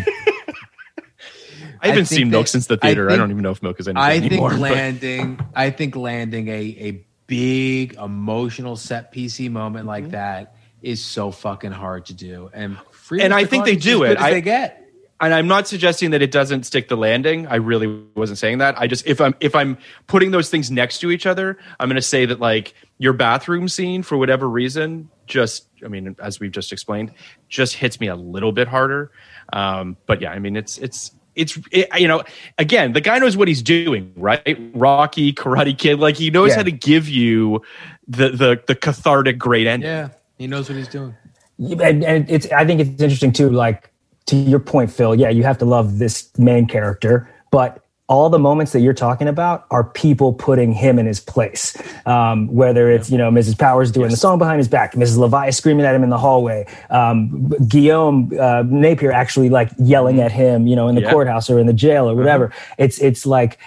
I haven't I think seen Milk that- since the I theater. I, think- don't even know if Milk is anything I think anymore. but- landing, I think landing a, a big emotional set piecey moment like that is so fucking hard to do. And free And I Mister think they Clark is do as it. good as I- they get. And I'm not suggesting that it doesn't stick the landing. I really wasn't saying that. I just if I'm if I'm putting those things next to each other, I'm going to say that like your bathroom scene for whatever reason just I mean as we've just explained just hits me a little bit harder. Um, but yeah, I mean it's it's it's it, you know again the guy knows what he's doing, right? Rocky, Karate Kid, like he knows Yeah. how to give you the the the cathartic great ending. Yeah, he knows what he's doing. and, and it's I think it's interesting too, like to your point, Phil, yeah, you have to love this main character, but all the moments that you're talking about are people putting him in his place. Um, whether it's, you know, Missus Powers doing the song behind his back, Missus Levi screaming at him in the hallway, um, Guillaume uh, Napier actually like yelling at him, you know, in the Yeah. courthouse or in the jail or whatever. It's, it's like,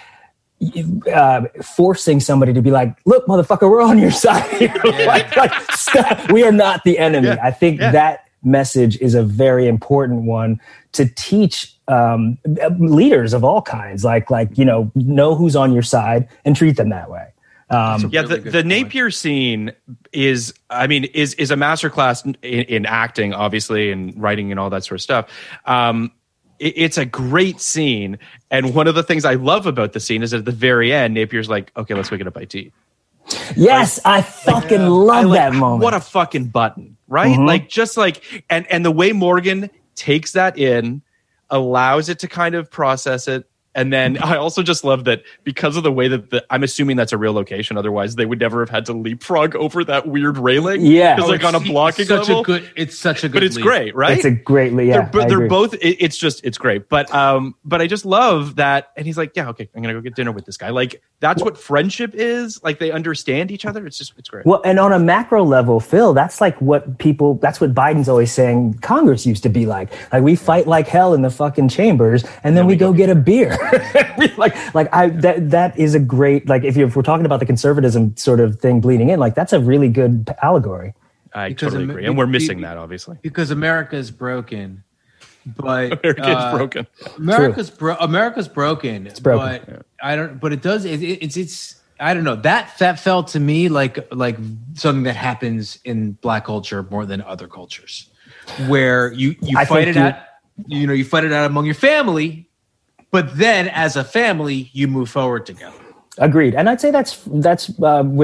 uh, forcing somebody to be like, look, motherfucker, we're on your side here. like, like, stop. We are not the enemy. Yeah. I think Yeah. that message is a very important one to teach um, leaders of all kinds. Like, like you know, know who's on your side and treat them that way. Um, Yeah, Really the, good the point. Napier scene is, I mean, is is a masterclass in, in acting, obviously, and writing and all that sort of stuff. Um, it, it's a great scene, and one of the things I love about the scene is at the very end, Napier's like, "Okay, let's wake it up by tea." yes, I fucking I love like, that moment. What a fucking button, right? Mhm. Like, just like, and and the way Morgan takes that in, allows it to kind of process it. And then I also just love that because of the way that the, I'm assuming that's a real location. Otherwise, they would never have had to leapfrog over that weird railing. Yeah. because Oh, like on a It's blocking such level. a good. It's such a good. but it's lead. great, right? It's a great, yeah. they're, but I they're agree. both. It, it's just it's great. But um, but I just love that. And he's like, yeah, okay, I'm gonna go get dinner with this guy. Like that's what friendship is. Like they understand each other. It's just it's great. Well, and on a macro level, Phil, that's like what people, that's what Biden's always saying Congress used to be like. Like we fight like hell in the fucking chambers and then we, go get a beer. like, like I, that, that is a great, like if, you, if we're talking about the conservatism sort of thing bleeding in, like that's a really good allegory. I Because totally Am- agree, and we're be- missing be- that obviously. Because America is broken, but America's uh, broken. America's bro- America's broken. It's broken. But I don't. But it does. It, it, it's it's. I don't know. That that felt to me like like something that happens in Black culture more than other cultures, where you you I fight think it you- out. You know, you fight it out among your family, but then as a family, you move forward together. Agreed. And I'd say that's, that's uh, with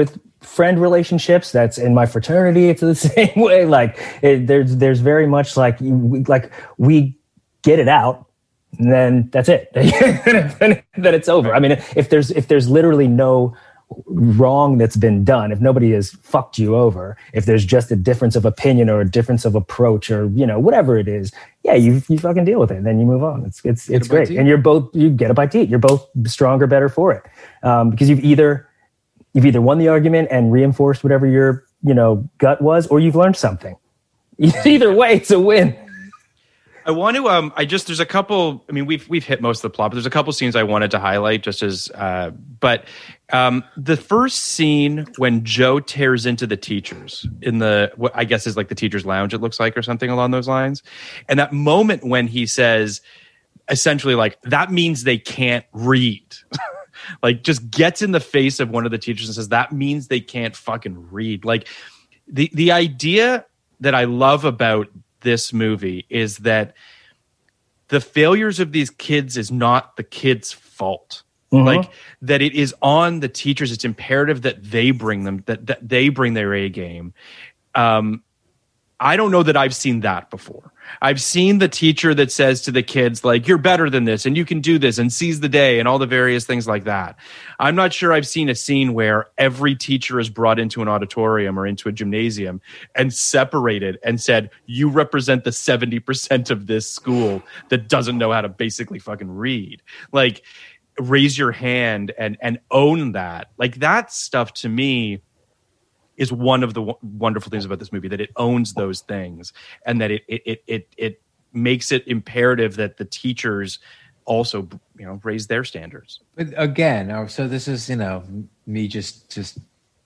friend relationships. That's in my fraternity. It's the same way. Like it, there's there's very much like we, like we get it out, and then that's it. then, then it's over. I mean, if there's if there's literally no wrong that's been done, if nobody has fucked you over, if there's just a difference of opinion or a difference of approach or, you know, whatever it is, yeah, you you fucking deal with it and then you move on. It's it's it's great. And you're both, you get a bite to eat. You're both stronger, better for it. Um, because you've either you've either won the argument and reinforced whatever your, you know, gut was, or you've learned something. Either way, it's a win. I want to. Um, I just there's a couple. I mean, we've we've hit most of the plot, but there's a couple scenes I wanted to highlight. Just as, uh, but um, the first scene when Joe tears into the teachers in the what I guess is like the teachers' lounge, it looks like, or something along those lines, and that moment when he says, essentially, like that means they can't read. Like, just gets in the face of one of the teachers and says that means they can't fucking read. Like the the idea that I love about this movie is that the failures of these kids is not the kids' fault. Mm-hmm. Like that it is on the teachers. It's imperative that they bring them, that, that they bring their A game. Um, I don't know that I've seen that before. I've seen the teacher that says to the kids, like, you're better than this and you can do this and seize the day and all the various things like that. I'm not sure I've seen a scene where every teacher is brought into an auditorium or into a gymnasium and separated and said, you represent the seventy percent of this school that doesn't know how to basically fucking read. Like, raise your hand and, and own that. Like, that stuff to me is one of the w- wonderful things about this movie, that it owns those things and that it it it it, it makes it imperative that the teachers also, you know, raise their standards. But again, so this is, you know, me just just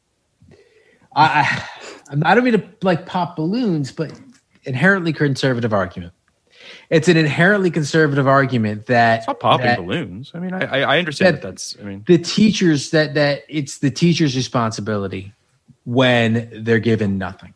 I I, I don't mean to like pop balloons, but inherently conservative argument. It's an inherently conservative argument that it's not popping that, balloons. I mean, I I understand that, that that's. I mean, the teachers that that it's the teacher's responsibility when they're given nothing.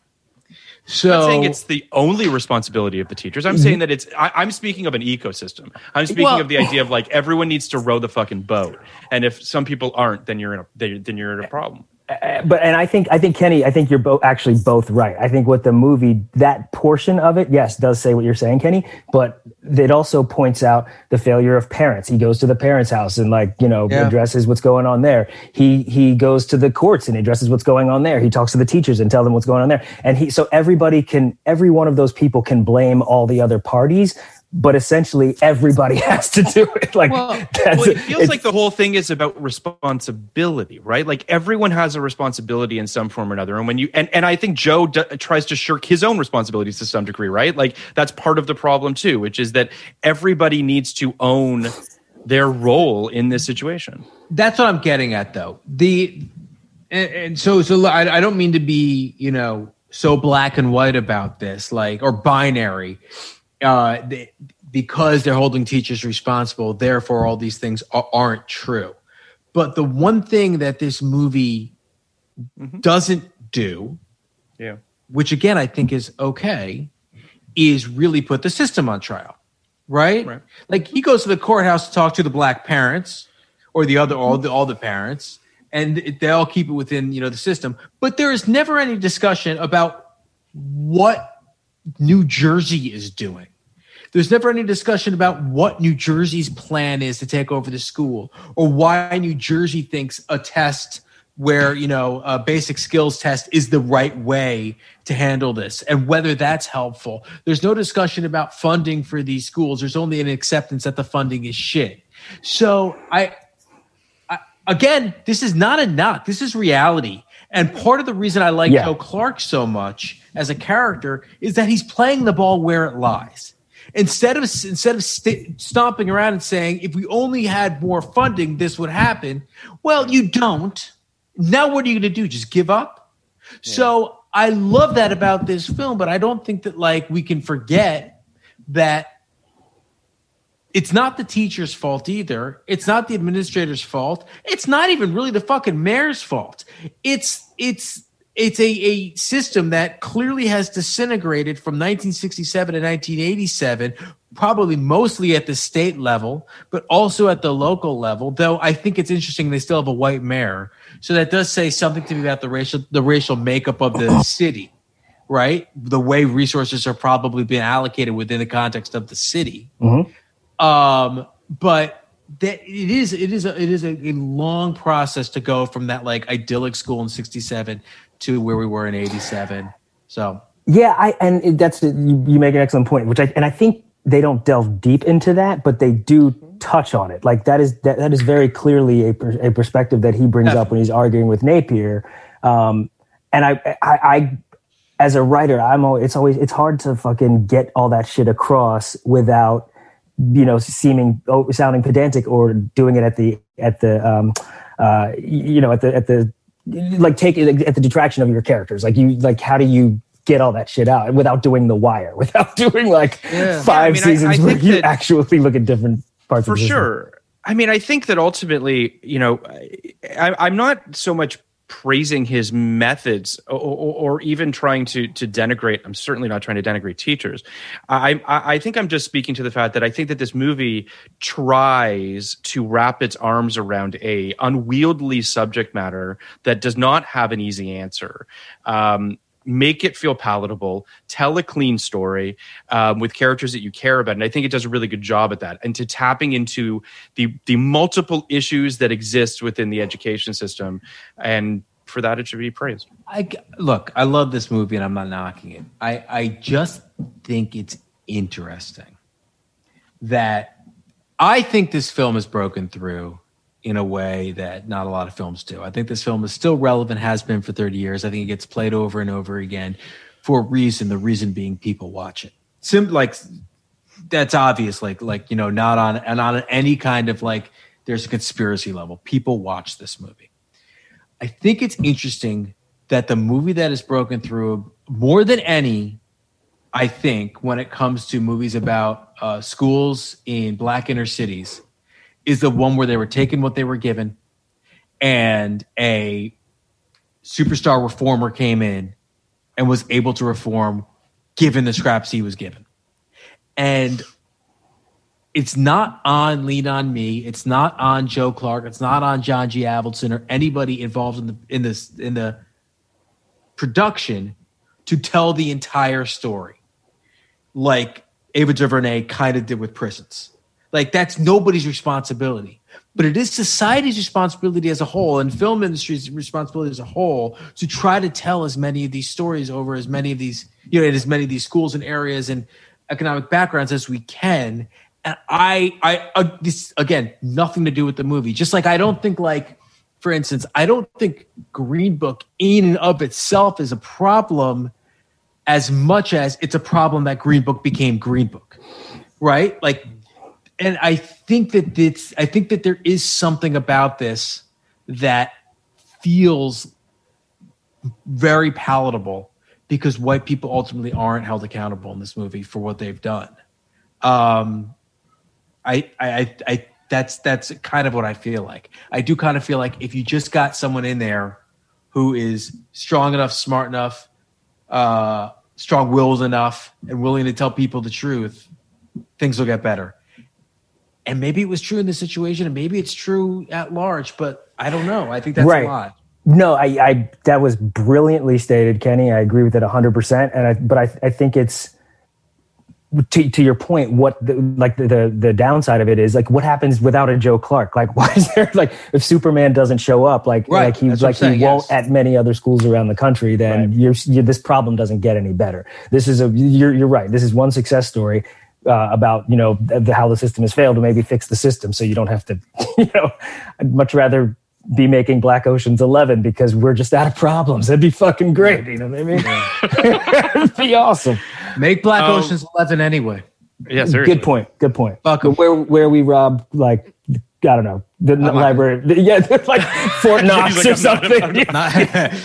So I'm not saying it's the only responsibility of the teachers. I'm saying that it's, I, I'm speaking of an ecosystem. I'm speaking well, of the idea of like everyone needs to row the fucking boat. And if some people aren't, then you're in a, then you're in a problem. Uh, but and I think I think Kenny, I think you're both actually both right. I think what the movie, that portion of it, yes, does say what you're saying, Kenny. But it also points out the failure of parents. He goes to the parents' house and like you know yeah. addresses what's going on there. He he goes to the courts and addresses what's going on there. He talks to the teachers and tell them what's going on there. And he so everybody can every one of those people can blame all the other parties. But essentially, everybody has to do it. Like, well, that's, well, it feels like the whole thing is about responsibility, right? Like everyone has a responsibility in some form or another. And when you and, and I think Joe d- tries to shirk his own responsibilities to some degree, right? Like that's part of the problem too, which is that everybody needs to own their role in this situation. That's what I'm getting at, though. The and, and so so I, I don't mean to be, you know, so black and white about this, like or binary. Uh, they, because they're holding teachers responsible, therefore all these things are, aren't true. But the one thing that this movie mm-hmm. doesn't do, yeah, which again I think is okay, is really put the system on trial, right? right. Like he goes to the courthouse to talk to the black parents or the other all the all the parents, and they all keep it within you know the system. But there is never any discussion about what New Jersey is doing. There's never any discussion about what New Jersey's plan is to take over the school or why New Jersey thinks a test where, you know, a basic skills test is the right way to handle this and whether that's helpful. There's no discussion about funding for these schools. There's only an acceptance that the funding is shit. So I, I again, this is not a knock. This is reality. And part of the reason I like yeah. Joe Clark so much as a character is that he's playing the ball where it lies. Instead of instead of st- stomping around and saying, if we only had more funding, this would happen. Well, you don't. Now what are you going to do? Just give up? Yeah. So I love that about this film, but I don't think that like we can forget that it's not the teacher's fault either. It's not the administrator's fault. It's not even really the fucking mayor's fault. It's it's It's a, a system that clearly has disintegrated from nineteen sixty-seven to nineteen eighty-seven probably mostly at the state level, but also at the local level. Though I think it's interesting they still have a white mayor, so that does say something to me about the racial the racial makeup of the city, right? The way resources are probably being allocated within the context of the city. Mm-hmm. Um, but. That it is, it is, a, it is a, a long process to go from that like idyllic school in sixty-seven to where we were in eighty-seven. So yeah, I and it, that's you, you make an excellent point, which I and I think they don't delve deep into that, but they do touch on it. Like that is that, that is very clearly a, a perspective that he brings up when he's arguing with Napier. Um, and I, I, I, as a writer, I'm always, it's always it's hard to fucking get all that shit across without, you know, seeming oh, sounding pedantic or doing it at the at the um, uh, you know at the at the like take it at the detraction of your characters. Like you like how do you get all that shit out without doing The Wire, without doing like yeah. five yeah, I mean, seasons I, I where you actually look at different parts for of the sure. System. I mean, I think that ultimately, you know, I, I'm not so much praising his methods or, or, or even trying to to denigrate. I'm certainly not trying to denigrate teachers. I, I I think I'm just speaking to the fact that I think that this movie tries to wrap its arms around a unwieldy subject matter that does not have an easy answer. Um, make it feel palatable, tell a clean story um, with characters that you care about. And I think it does a really good job at that. And to tapping into the the multiple issues that exist within the education system. And for that, it should be praised. I, look, I love this movie and I'm not knocking it. I, I just think it's interesting that I think this film is broken through in a way that not a lot of films do. I think this film is still relevant, has been for thirty years. I think it gets played over and over again for a reason, the reason being people watch it. Sim- like that's obvious, like, like, you know, not on, and on any kind of like, there's a conspiracy level. People watch this movie. I think it's interesting that the movie that has broken through more than any, I think, when it comes to movies about uh, schools in Black inner cities, is the one where they were taking what they were given and a superstar reformer came in and was able to reform given the scraps he was given. And it's not on Lean On Me. It's not on Joe Clark. It's not on John G. Avildsen or anybody involved in the in this in the production to tell the entire story, like Ava DuVernay kind of did with Prisons. Like that's nobody's responsibility, but it is society's responsibility as a whole and film industry's responsibility as a whole to try to tell as many of these stories over as many of these, you know, in as many of these schools and areas and economic backgrounds as we can. And I, I, uh, this again, nothing to do with the movie. Just like I don't think, like, for instance, I don't think Green Book in and of itself is a problem as much as it's a problem that Green Book became Green Book, right? Like. And I think that it's, I think that there is something about this that feels very palatable because white people ultimately aren't held accountable in this movie for what they've done. Um, I, I, I, that's that's kind of what I feel like. I do kind of feel like if you just got someone in there who is strong enough, smart enough, uh, strong-willed enough, and willing to tell people the truth, things will get better. And maybe it was true in this situation, and maybe it's true at large, but I don't know. I think that's right. a lot. No, I, I that was brilliantly stated, Kenny. I agree with it one hundred percent. And I, but I, I think it's to, to your point. What the, like the, the the downside of it is like what happens without a Joe Clark? Like why is there like if Superman doesn't show up, like right. like he that's like he saying, won't yes. at many other schools around the country, then right. you're, you're this problem doesn't get any better. This is a you're you're right. This is one success story. Uh, about, you know, the, how the system has failed to maybe fix the system so you don't have to, you know, I'd much rather be making Black Ocean's eleven because we're just out of problems. That'd be fucking great. You know what I mean? Yeah. It'd be awesome. Make Black um, Ocean's eleven anyway. Yeah, seriously. Good point. Good point. Fuck 'em. Where, where we rob, like, I don't know, the I'm library. The, yeah, like Fort Knox like, or I'm something. Not,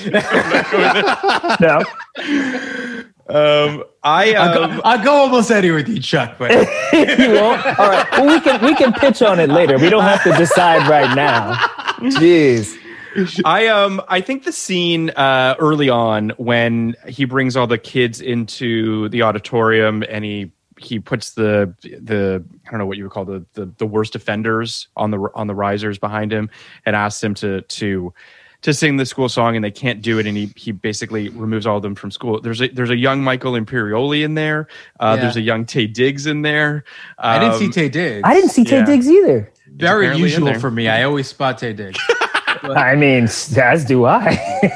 I'm not, No. Um, I um, I'll, go, I'll go almost anywhere with you, Chuck. But you won't. All right. Well, we can we can pitch on it later. We don't have to decide right now. Jeez. I um I think the scene uh, early on when he brings all the kids into the auditorium and he he puts the the I don't know what you would call the the, the worst offenders on the on the risers behind him, and asks them to to to sing the school song, and they can't do it, and he he basically removes all of them from school. There's a there's a young Michael Imperioli in there. Uh, Yeah. There's a young Tay Diggs in there. Um, I didn't see Tay Diggs. I didn't see Tay Yeah. Diggs either. Very apparently in usual there. for me. I always spot Tay Diggs. I mean, as do I,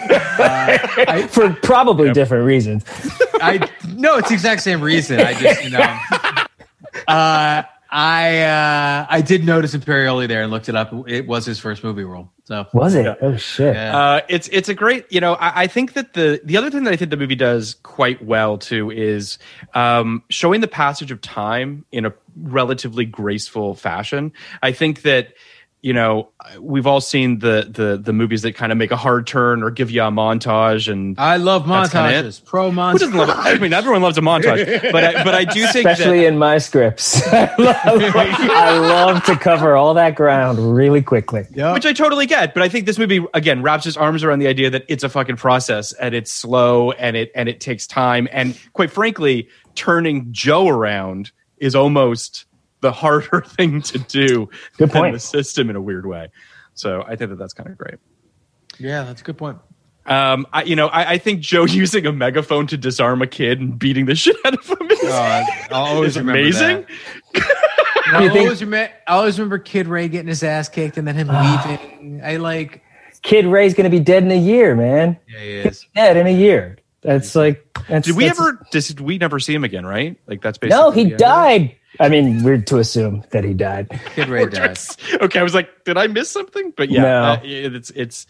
I, for probably different reasons. I no, it's the exact same reason. I just you know, uh, I uh, I did notice Imperioli there and looked it up. It was his first movie role. So Was it? Yeah. Oh shit! yeah. Uh, it's it's a great, you know, I, I think that the the other thing that I think the movie does quite well too is um, showing the passage of time in a relatively graceful fashion. I think that, you know, we've all seen the the the movies that kind of make a hard turn or give you a montage, and I love That's kinda montages. Pro who doesn't love it? montage. I mean, everyone loves a montage, but I, but I do think Especially that in my scripts, I love, I love to cover all that ground really quickly. Yep. which I totally get, but I think this movie again wraps its arms around the idea that it's a fucking process and it's slow and it and it takes time, and quite frankly, turning Joe around is almost the harder thing to do Good than point. the system in a weird way. So I think that that's kind of great. Yeah, that's a good point. Um, I, you know, I, I think Joe using a megaphone to disarm a kid and beating the shit out of him is, Uh, I'll always is remember amazing. that. And I You think- always remember, I always remember Kid Ray getting his ass kicked and then him leaving. I like. Kid Ray's gonna be dead in a year, man. Yeah, he is. Dead in a year. That's like. That's, Did we that's- ever? Did we never see him again? Right? Like that's basically. No, he the end. died. I mean, weird to assume that he died. Kid Ray died. Okay, I was like, did I miss something? But yeah, No. uh, it, it's it's,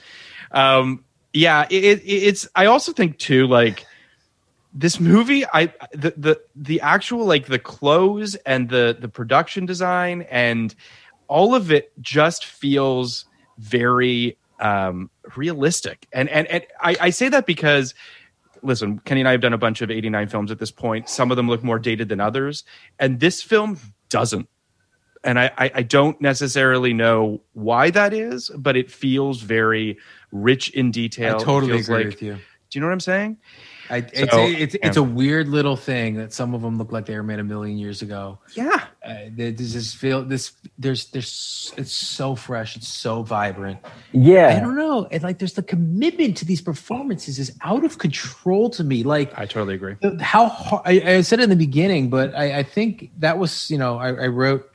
um, yeah, it, it, it's. I also think too, like this movie, I the the the actual like the clothes and the the production design and all of it just feels very um, realistic, and and and I, I say that because. Listen, Kenny and I have done a bunch of eighty-nine films at this point. Some of them look more dated than others. And this film doesn't. And I, I, I don't necessarily know why that is, but it feels very rich in I detail. It totally feels agree like- with you. Do you know what I'm saying? I, it's, So, a, it's, it's yeah. a weird little thing that some of them look like they were made a million years ago. Yeah. Uh, there's this feel this there's there's it's so fresh, it's so vibrant. I Yeah. don't know, and like there's the commitment to these performances is out of control to me. Like I totally agree. how hard, I, I said it in the beginning, but I, I think that was you know I, I wrote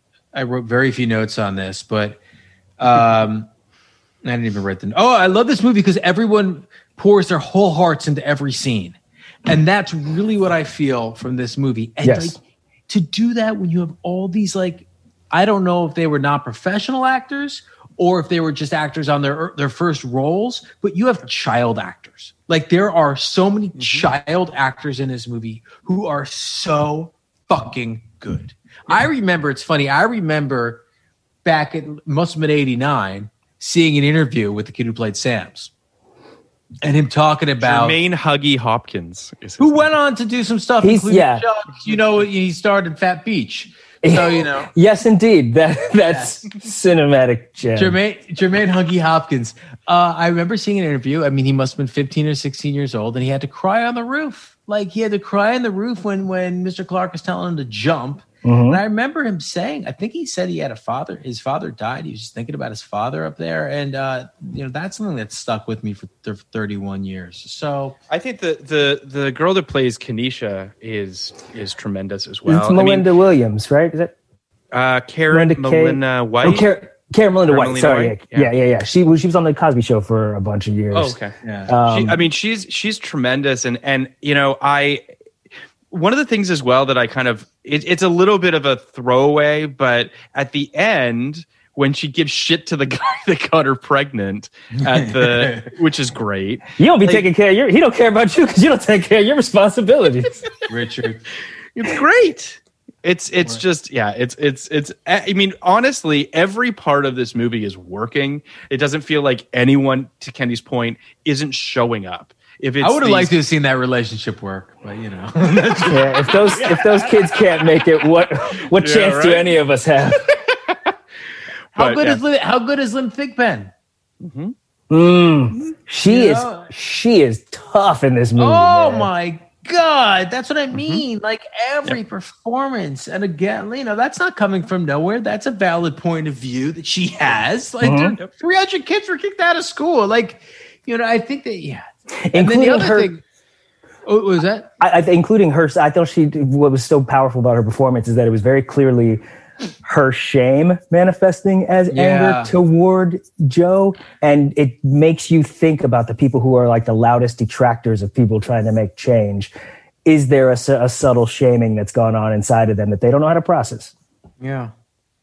I wrote very few notes on this, but um, I didn't even write them. Oh, I love this movie because everyone pours their whole hearts into every scene, and that's really what I feel from this movie. And Yes. like to do that when you have all these like I don't know if they were not professional actors or if they were just actors on their their first roles, but you have child actors. Like there are so many child actors in this movie who are so fucking good. I remember, it's funny, I remember back at must have been eighty-nine seeing an interview with the kid who played Sam's and him talking about Jermaine Huggy Hopkins. Is his who name. went on to do some stuff, He's- including yeah. Chuck, you know, he starred in Fat Beach. So, you know. Yes, indeed. That that's cinematic gem. Jermaine, Jermaine Huggy Hopkins. Uh, I remember seeing an interview. I mean, he must have been fifteen or sixteen years old, and he had to cry on the roof. Like he had to cry on the roof when when Mister Clark was telling him to jump. Mhm. And I remember him saying, I think he said he had a father. His father died. He was just thinking about his father up there, and uh, you know that's something that stuck with me for th- thirty-one years. So I think the, the the girl that plays Kenesha is is tremendous as well. It's Melinda Williams, right? Is that I mean, uh, Karen Melinda Kay- Melina White. Oh, Karen, Karen Melinda Karen White. Melinda Sorry, White? yeah. Yeah. yeah, yeah, yeah. She was she was on the Cosby Show for a bunch of years. Oh, okay. yeah, Um, she, I mean, she's she's tremendous, and and you know, I one of the things as well that I kind of it, it's a little bit of a throwaway, but at the end when she gives shit to the guy that got her pregnant at the, which is great. you don't be like- taking care of your. He don't care about you because you don't take care of your responsibilities. Richard. It's great. It's it's just yeah it's it's it's I mean honestly every part of this movie is working. It doesn't feel like anyone, to Kenny's point, isn't showing up. If it's I would have these- liked to have seen that relationship work, but you know. Yeah, if those if those kids can't make it, what what Yeah, chance do right? any of us have? How But, good yeah. is Lynn, how good is Lynn Thigpen? Mm, she Yeah. is she is tough in this movie. Oh man. my God, that's what I mean. Mm-hmm. Like every yep. performance. And again, you know, that's not coming from nowhere. That's a valid point of view that she has. Like mm-hmm. three hundred kids were kicked out of school. Like, you know, I think that, yeah. And including then the other her, thing. What was that? I, I, including her. I thought she, what was so powerful about her performance is that it was very clearly her shame manifesting as yeah. anger toward Joe. And it makes you think about the people who are like the loudest detractors of people trying to make change. Is there a, a subtle shaming that's gone on inside of them that they don't know how to process? Yeah.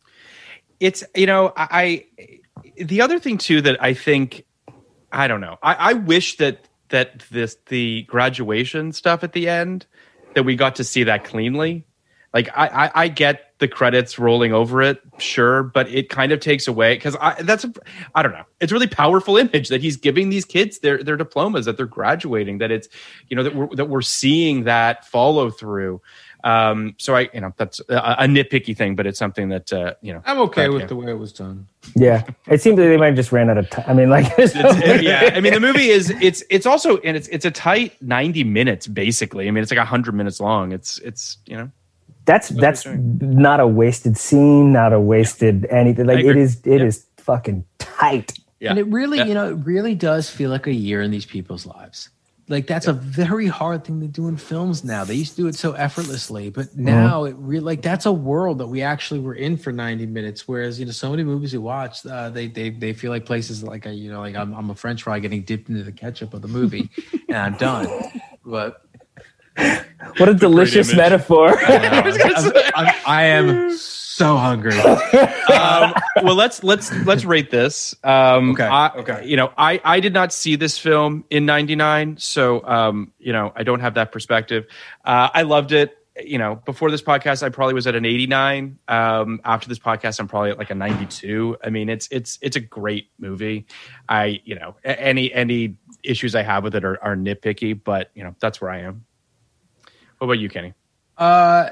It's, you know, I, the other thing too, that I think, I don't know, I, I wish that, that this, the graduation stuff at the end, that we got to see that cleanly. Like I, I, I get the credits rolling over it, sure, but it kind of takes away because I that's a, I don't know. It's a really powerful image that he's giving these kids their their diplomas, that they're graduating, that it's, you know, that we're that we're seeing that follow through. Um, so I, you know, that's a, a nitpicky thing, but it's something that uh, you know, I'm okay but, with yeah. the way it was done. Yeah, it seems that they might have just ran out of time. I mean, like, it's, yeah, I mean, the movie is it's it's also and it's it's a tight ninety minutes basically. I mean, it's like a hundred minutes long. It's it's you know. That's that's not a wasted scene, not a wasted anything. Like it is, it yeah. is fucking tight. Yeah. And it really, yeah. you know, it really does feel like a year in these people's lives. Like that's yeah. a very hard thing to do in films now. They used to do it so effortlessly, but now mm-hmm. it really like that's a world that we actually were in for ninety minutes. Whereas you know, so many movies we watch, uh, they they they feel like places like a, you know, like I'm I'm a French fry getting dipped into the ketchup of the movie, and I'm done. But. What a delicious metaphor. I, I'm, I'm, I am so hungry. um, well, let's let's let's rate this. Um, okay. I, okay. You know, I, I did not see this film in ninety-nine, so um, you know, I don't have that perspective. Uh, I loved it. You know, before this podcast, I probably was at an eighty-nine. Um, after this podcast, I'm probably at like a ninety-two. I mean, it's it's it's a great movie. I you know, any any issues I have with it are, are nitpicky, but you know, that's where I am. What about you, Kenny? Uh,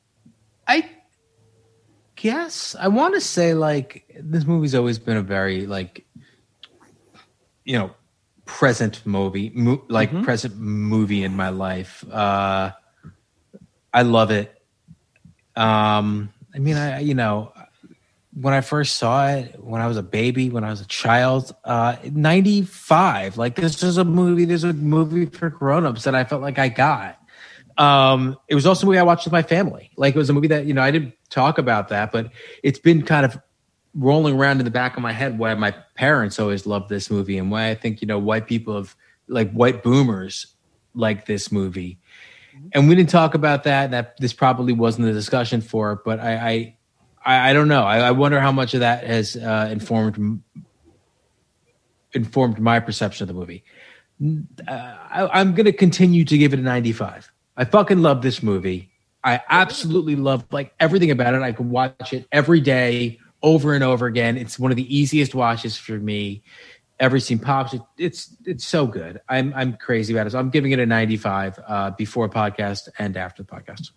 I guess I want to say like this movie's always been a very like, you know, present movie, mo- like mm-hmm. present movie in my life. Uh, I love it. Um, I mean, I you know, when I first saw it, when I was a baby, when I was a child, uh, ninety-five. Like this is a movie. There's a movie for grown-ups that I felt like I got. Um, it was also a movie I watched with my family. Like it was a movie that, you know, I didn't talk about that, but it's been kind of rolling around in the back of my head why my parents always loved this movie and why I think, you know, white people have like white boomers like this movie. And we didn't talk about that. That this probably wasn't the discussion for it, but I, I, I don't know. I, I wonder how much of that has uh, informed, informed my perception of the movie. Uh, I, I'm going to continue to give it a ninety-five. I fucking love this movie. I absolutely love like everything about it. I can watch it every day over and over again. It's one of the easiest watches for me. Every scene pops. It, it's it's so good. I'm I'm crazy about it. So I'm giving it a ninety-five uh, before podcast and after the podcast.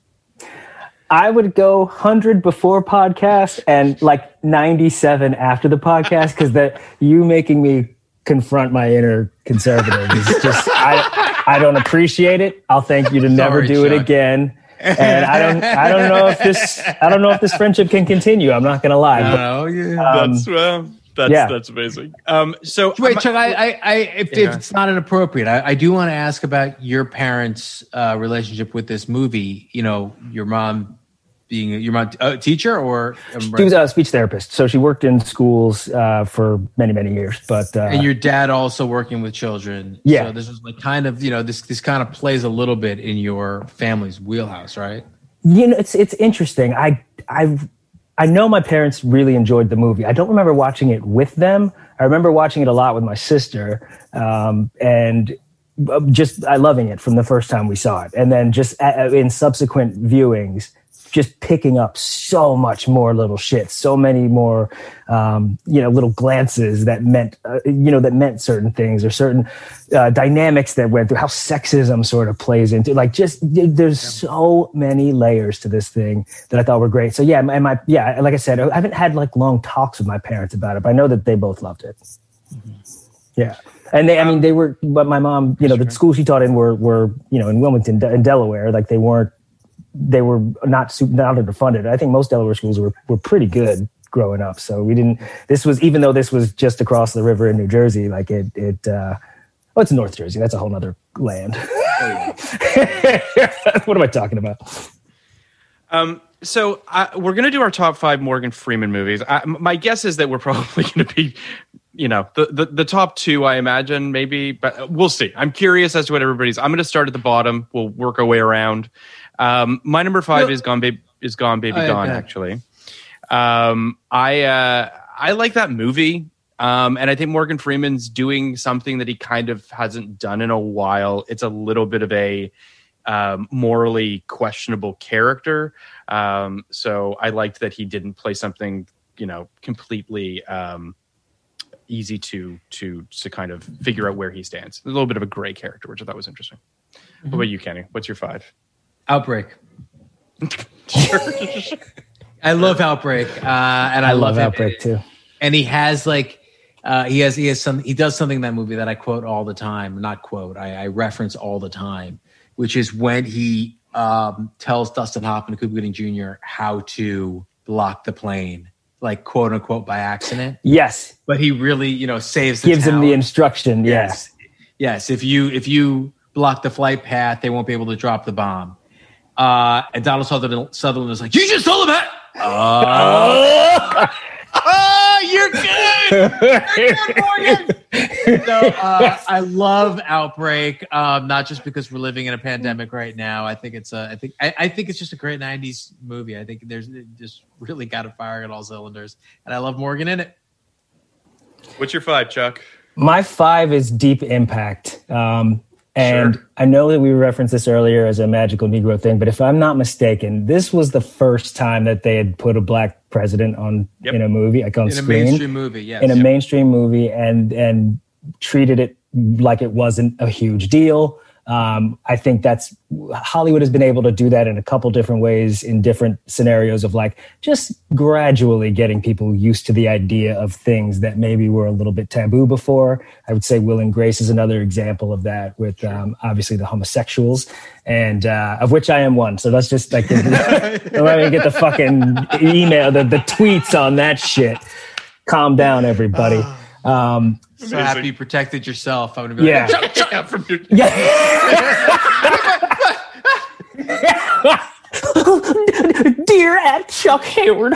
I would go one hundred before podcast and like ninety-seven after the podcast because that you making me confront my inner conservative is just I I don't appreciate it. I'll thank you to never Sorry, do Chuck. It again. And I don't I don't know if this I don't know if this friendship can continue. I'm not gonna lie. No, but, yeah. um, That's well, that's yeah. that's amazing. Um, so wait, Chuck, I, I, I if, yeah. if it's not inappropriate, I, I do want to ask about your parents' uh, relationship with this movie. You know, your mom being your mom a teacher or she was a speech therapist, so she worked in schools uh, for many many years. But uh, and your dad also working with children. Yeah, so this was like kind of you know this this kind of plays a little bit in your family's wheelhouse, right? You know, it's it's interesting. I I I know my parents really enjoyed the movie. I don't remember watching it with them. I remember watching it a lot with my sister, um, and just I loving it from the first time we saw it, and then just uh, in subsequent viewings. Just picking up so much more little shit, so many more, um, you know, little glances that meant, uh, you know, that meant certain things or certain uh, dynamics that went through how sexism sort of plays into like just there's so many layers to this thing that I thought were great. So yeah, and my, yeah, like I said, I haven't had like long talks with my parents about it, but I know that they both loved it. Mm-hmm. Yeah. And they, I mean, they were, but my mom, you know, the schools she taught in were, were, you know, in Wilmington, in Delaware, like they weren't, they were not super, not underfunded. I think most Delaware schools were, were pretty good growing up. So we didn't, this was, even though this was just across the river in New Jersey, like it, it, uh, oh, it's North Jersey. That's a whole nother land. Oh, yeah. What am I talking about? Um, so uh, we're going to do our top five Morgan Freeman movies. I, my guess is that we're probably going to be, you know, the, the, the top two, I imagine, maybe, but we'll see. I'm curious as to what everybody's. I'm going to start at the bottom. We'll work our way around. Um, my number five well, is Gone, Baby, is Gone, Baby, oh, Gone. Yeah. Actually, um, I uh, I like that movie, um, and I think Morgan Freeman's doing something that he kind of hasn't done in a while. It's a little bit of a um, morally questionable character, um, so I liked that he didn't play something, you know, completely. Um, easy to to to kind of figure out where he stands. A little bit of a gray character, which I thought was interesting. Mm-hmm. What about you, Kenny? What's your five? Outbreak. I love Outbreak, uh, and I, I love, love Outbreak it. too. And he has like uh, he has he has some he does something in that movie that I quote all the time. Not quote, I, I reference all the time, which is when he um, tells Dustin Hoffman, Cuba Gooding Junior, how to block the plane. Like quote unquote by accident. Yes. But he really, you know, saves the Gives town. him the instruction. Yes. Yes. If you if you block the flight path, they won't be able to drop the bomb. Uh, and Donald Sutherland, Sutherland is like, you just told him that. Uh, oh, you're good. You're good, Morgan. So uh, I love Outbreak, um, not just because we're living in a pandemic right now. I think it's a, I think I, I think it's just a great nineties movie. I think there's it just really got it firing at all cylinders, and I love Morgan in it. What's your five, Chuck? My five is Deep Impact. Um, and sure. I know that we referenced this earlier as a magical Negro thing, but if I'm not mistaken, this was the first time that they had put a black president on yep. in a movie, like on in screen. In a mainstream movie, yes. In a yep. mainstream movie, and and treated it like it wasn't a huge deal. Um, I think that's Hollywood has been able to do that in a couple different ways in different scenarios of like just gradually getting people used to the idea of things that maybe were a little bit taboo before. I would say Will and Grace is another example of that with um, obviously the homosexuals, and uh, of which I am one. So let's just like let me get the fucking email, the, the tweets on that shit. Calm down, everybody. Um, So Amazing. Happy you protected yourself. I'm gonna be yeah. like, check, check out from your yeah. Dear at Chuck Hayward.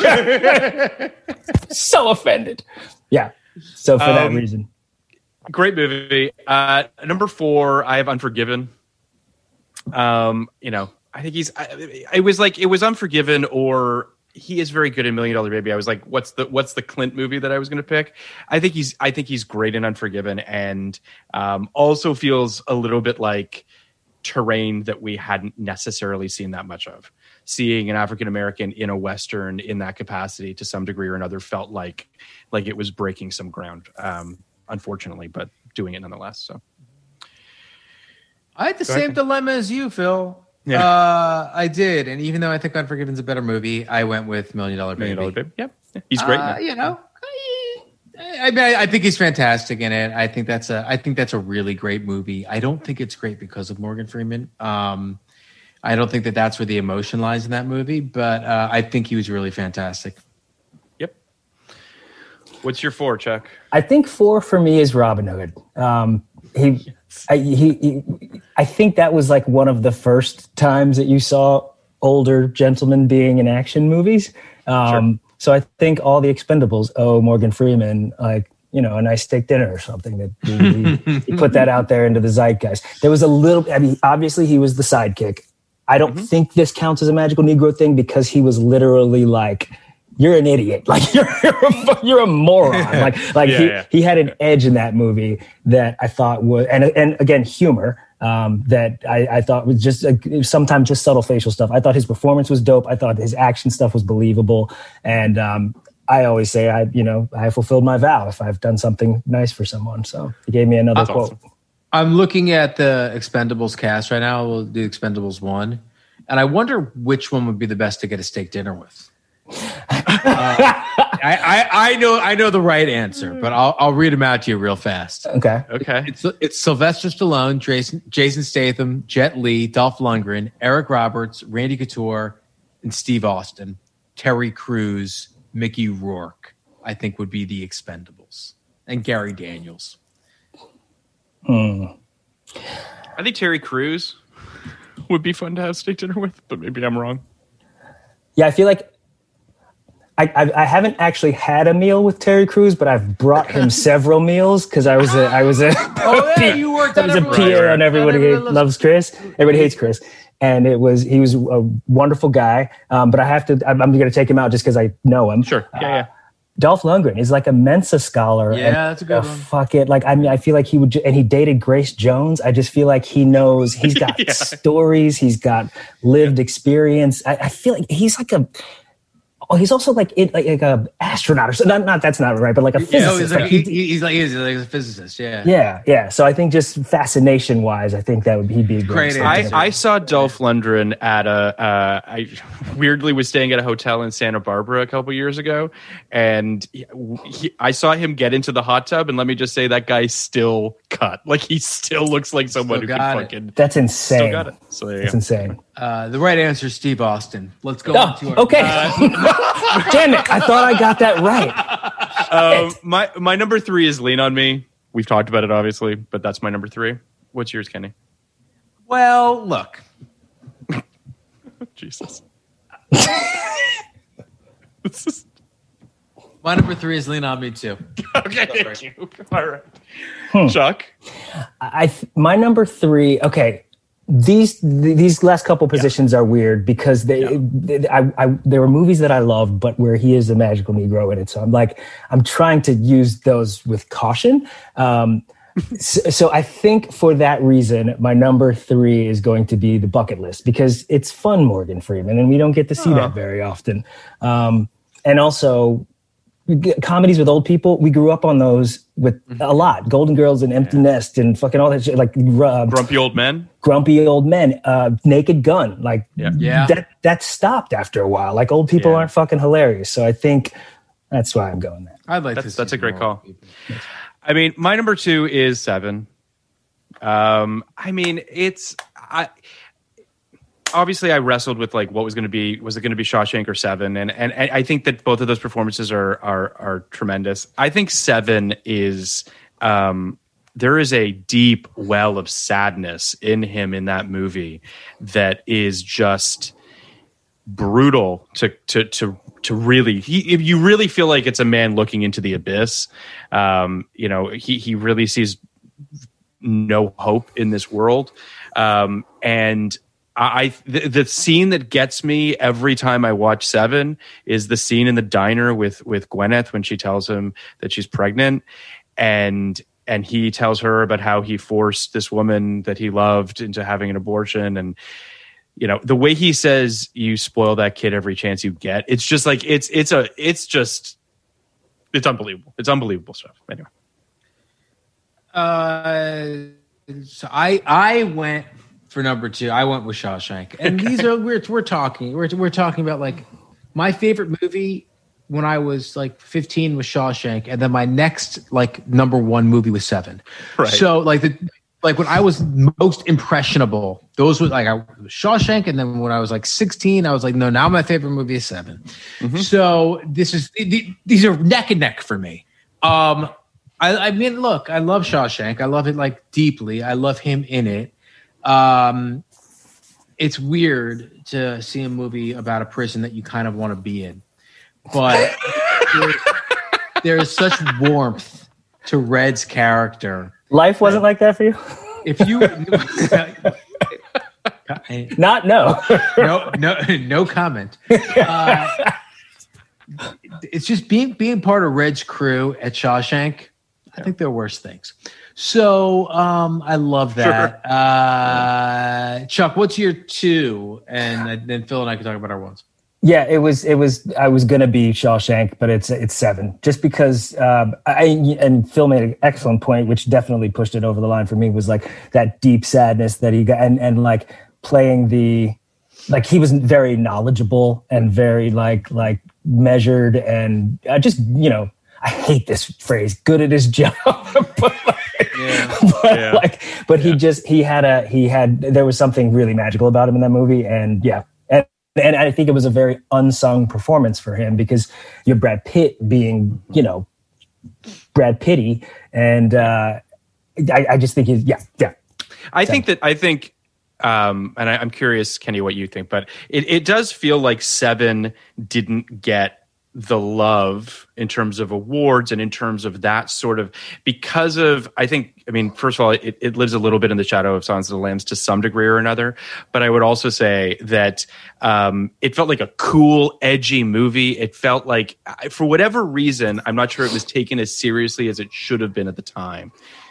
So offended. Yeah. So for um, that reason. Great movie. Uh, number four, I have Unforgiven. Um, you know, I think he's I, it was like it was Unforgiven or he is very good in Million Dollar Baby. I was like, what's the what's the Clint movie that I was going to pick? I think he's I think he's great in Unforgiven, and um, also feels a little bit like terrain that we hadn't necessarily seen that much of. Seeing an African American in a Western in that capacity to some degree or another felt like like it was breaking some ground. Um, unfortunately, but doing it nonetheless. So I had the Go same ahead. dilemma as you, Phil. Yeah, uh, I did, and even though I think Unforgiven's a better movie, I went with Million Dollar Baby. Million Dollar Baby, yep, yeah. He's great. Uh, you know, I, I, I think he's fantastic in it. I think that's a, I think that's a really great movie. I don't think it's great because of Morgan Freeman. Um, I don't think that that's where the emotion lies in that movie, but uh, I think he was really fantastic. Yep. What's your four, Chuck? I think four for me is Robin Hood. Um, he. I, he, he, I think that was like one of the first times that you saw older gentlemen being in action movies. Um, sure. So I think all the Expendables owe Morgan Freeman like, you know, a nice steak dinner or something. That he, he, he put that out there into the zeitgeist. There was a little, I mean, obviously he was the sidekick. I don't mm-hmm. think this counts as a magical Negro thing because he was literally like, you're an idiot. Like you're, you're, a, you're a moron. Like, like yeah, he, yeah. he had an edge in that movie that I thought was, and, and again, humor, um, that I, I thought was just uh, sometimes just subtle facial stuff. I thought his performance was dope. I thought his action stuff was believable. And, um, I always say I, you know, I fulfilled my vow if I've done something nice for someone. So he gave me another That's quote. Awesome. I'm looking at the Expendables cast right now. We'll do Expendables one. And I wonder which one would be the best to get a steak dinner with. uh, I, I, I know I know the right answer, but I'll I'll read them out to you real fast. Okay. Okay. It's it's Sylvester Stallone, Jason Jason Statham, Jet Li, Dolph Lundgren, Eric Roberts, Randy Couture, and Steve Austin. Terry Crews, Mickey Rourke, I think would be the Expendables, and Gary Daniels. Hmm. I think Terry Crews would be fun to have steak dinner with, but maybe I'm wrong. Yeah, I feel like I, I, I haven't actually had a meal with Terry Crews, but I've brought him several meals because I was a I was a oh yeah, you worked. I was a P A on Everybody Hate, Loves Chris. Everybody Hates Chris, and it was he was a wonderful guy. Um, but I have to I'm, I'm going to take him out just because I know him. Sure. Yeah. yeah. Uh, Dolph Lundgren is like a Mensa scholar. Yeah, and, that's a good uh, one. Fuck it. Like, I mean, I feel like he would, ju- and he dated Grace Jones. I just feel like he knows, he's got Yeah. stories, he's got lived experience. I, I feel like he's like a, oh, he's also like, it, like, like a astronaut or something. Not, not, that's not right, but like a physicist. Yeah, he's like, Like, he- he, he's like he's like a physicist. Yeah. yeah, yeah. So I think just fascination wise, I think that would he'd be a Great great. I, answer. I saw Dolph Lundgren at a. Uh, I weirdly was staying at a hotel in Santa Barbara a couple years ago, and he, he, I saw him get into the hot tub, and let me just say that guy still cut. Like he still looks like someone Still who can got it. fucking. That's insane. Still got it. So there you That's go. insane. Uh, the right answer is Steve Austin. Let's go Oh, on to our, okay. Uh, Damn it! I thought I got that right. Um, my my number three is Lean on Me. We've talked about it obviously, but that's my number three. What's yours, Kenny? well, look. Jesus. This is- My number three is Lean on Me too. okay, thank you. All right, Hmm. Chuck. I my number three. Okay, these these last couple positions are weird because they, they I, I there were movies that I loved, but where he is a magical Negro in it. So I'm like I'm trying to use those with caution. Um, so, so I think for that reason, my number three is going to be The Bucket List because it's fun, Morgan Freeman, and we don't get to see Oh. that very often. Um, and also. Comedies with old people, we grew up on those with a lot. Golden Girls and Empty Nest and fucking all that shit. Like uh, Grumpy Old Men. Grumpy Old Men, uh, Naked Gun. Like Yeah. Yeah. that that stopped after a while. Like old people Yeah. aren't fucking hilarious. So I think that's why I'm going there. I'd like to. That's see that's a great more call. people. I mean, my number two is Seven. Um, I mean, it's I. Obviously, I wrestled with like what was going to be was it going to be Shawshank or Seven, and, and and I think that both of those performances are are are tremendous. I think Seven is um, there is a deep well of sadness in him in that movie that is just brutal to to to to really he if you really feel like it's a man looking into the abyss. Um, you know, he he really sees no hope in this world, um, and. I the, the scene that gets me every time I watch Seven is the scene in the diner with with Gwyneth when she tells him that she's pregnant, and and he tells her about how he forced this woman that he loved into having an abortion, and you know the way he says you spoil that kid every chance you get. It's just like it's it's a it's just it's unbelievable. It's unbelievable stuff. Anyway, Uh, so I I went. For number two, I went with Shawshank, and okay. these are we're we're talking we're we're talking about like my favorite movie when I was like fifteen was Shawshank, and then my next like number one movie was Seven. Right. So like the like when I was most impressionable, those were like I was Shawshank, and then when I was like sixteen, I was like, no, now my favorite movie is Seven. Mm-hmm. So this is these are neck and neck for me. Um, I, I mean, look, I love Shawshank. I love it like deeply. I love him in it. Um, it's weird to see a movie about a prison that you kind of want to be in, but there's, there's such warmth to Red's character. Life wasn't like that for you? If you not no no no no comment. Uh, it's just being being part of Red's crew at Shawshank. I think there are worse things. So um, I love that. Sure. Uh, Chuck, what's your two? And then Phil and I can talk about our ones. Yeah, it was. It was. I was gonna be Shawshank, but it's it's Seven, just because. Um, I and Phil made an excellent point, which definitely pushed it over the line for me. Was like that deep sadness that he got, and and like playing the like he was very knowledgeable and very like like measured, and I just, you know, I hate this phrase, good at his job. but like, yeah. but, yeah. like, but yeah. he just he had a he had there was something really magical about him in that movie, and yeah. And and I think it was a very unsung performance for him, because you're Brad Pitt being, you know, Brad Pitty, and uh, I, I just think he's yeah yeah. I so. think that I think, um, and I, I'm curious, Kenny, what you think, but it, it does feel like Seven didn't get the love in terms of awards and in terms of that sort of, because of, I think, I mean, first of all, it, it lives a little bit in the shadow of Silence of the Lambs to some degree or another. But I would also say that um, it felt like a cool, edgy movie. It felt like, for whatever reason, I'm not sure it was taken as seriously as it should have been at the time.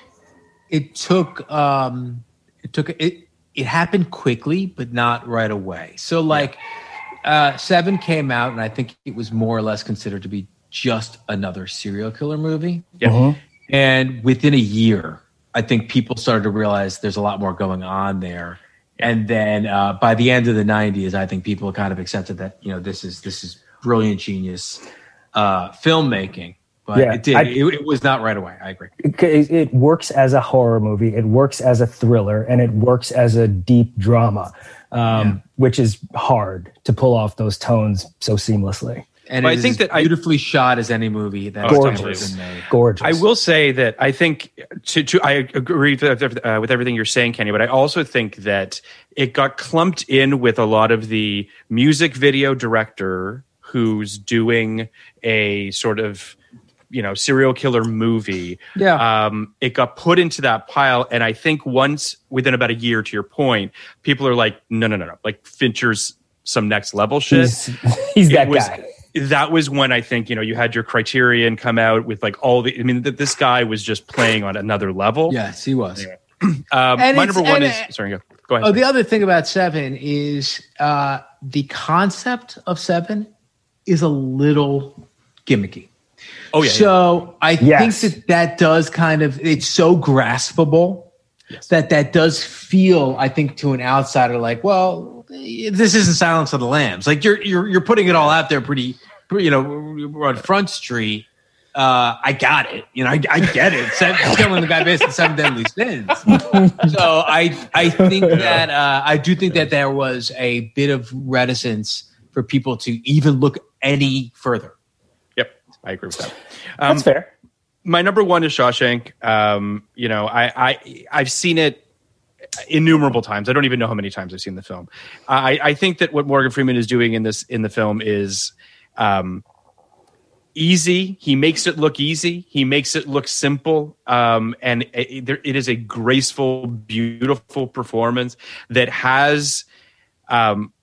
It took, um, it took, it, it happened quickly, but not right away. So like, Uh, Seven came out, and I think it was more or less considered to be just another serial killer movie. Yeah. Uh-huh. And within a year, I think people started to realize there's a lot more going on there. And then uh, by the end of the nineties, I think people kind of accepted that, you know, this is this is brilliant genius uh, filmmaking. But yeah, it did. I, it, it was not right away. I agree. It, it works as a horror movie. It works as a thriller, and it works as a deep drama. Um, yeah. Which is hard to pull off those tones so seamlessly. And well, it I think as that beautifully I, shot as any movie that gorgeous, been made. Gorgeous. I will say that I think to, to I agree with, uh, with everything you're saying, Kenny, but I also think that it got clumped in with a lot of the music video director who's doing a sort of, you know, serial killer movie. Yeah. Um, it got put into that pile. And I think once within about a year, to your point, people are like, no, no, no, no. Like Fincher's some next level shit. He's, he's that was, guy. That was when I think, you know, you had your Criterion come out with like all the, I mean, th- this guy was just playing on another level. Yes, he was. Anyway. um, my number one is, sorry, go, go ahead. Oh, the other thing about Seven is uh, the concept of Seven is a little gimmicky. Oh, yeah. So yeah. I yes. think that that does kind of, it's so graspable yes. that that does feel, I think, to an outsider like, well, this isn't Silence of the Lambs. Like you're you're you're putting it all out there pretty, pretty you know, we're on Front Street. Uh, I got it. You know, I, I get it. Seven, killing the guy based on Seven Deadly Sins. So I I think that uh, I do think that there was a bit of reticence for people to even look any further. I agree with that. Um, That's fair. My number one is Shawshank. Um, you know, I, I, I've seen it innumerable times. I don't even know how many times I've seen the film. I, I think that what Morgan Freeman is doing in this in the film is um, easy. He makes it look easy. He makes it look simple. Um, and it, it is a graceful, beautiful performance that has. Um,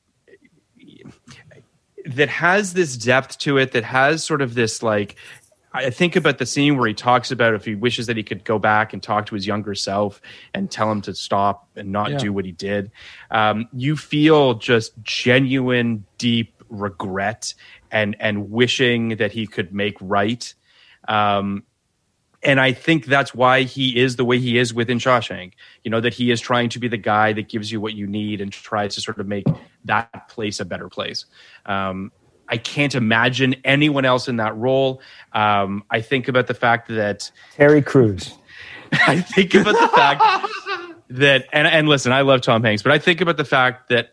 that has this depth to it, that has sort of this, like, I think about the scene where he talks about if he wishes that he could go back and talk to his younger self and tell him to stop and not yeah. do what he did. Um, you feel just genuine, deep regret and, and wishing that he could make right. Um, And I think that's why he is the way he is within Shawshank. You know, that he is trying to be the guy that gives you what you need and tries to sort of make that place a better place. Um, I can't imagine anyone else in that role. Um, I think about the fact that Terry Crews. I think about the fact that, and, and listen, I love Tom Hanks, but I think about the fact that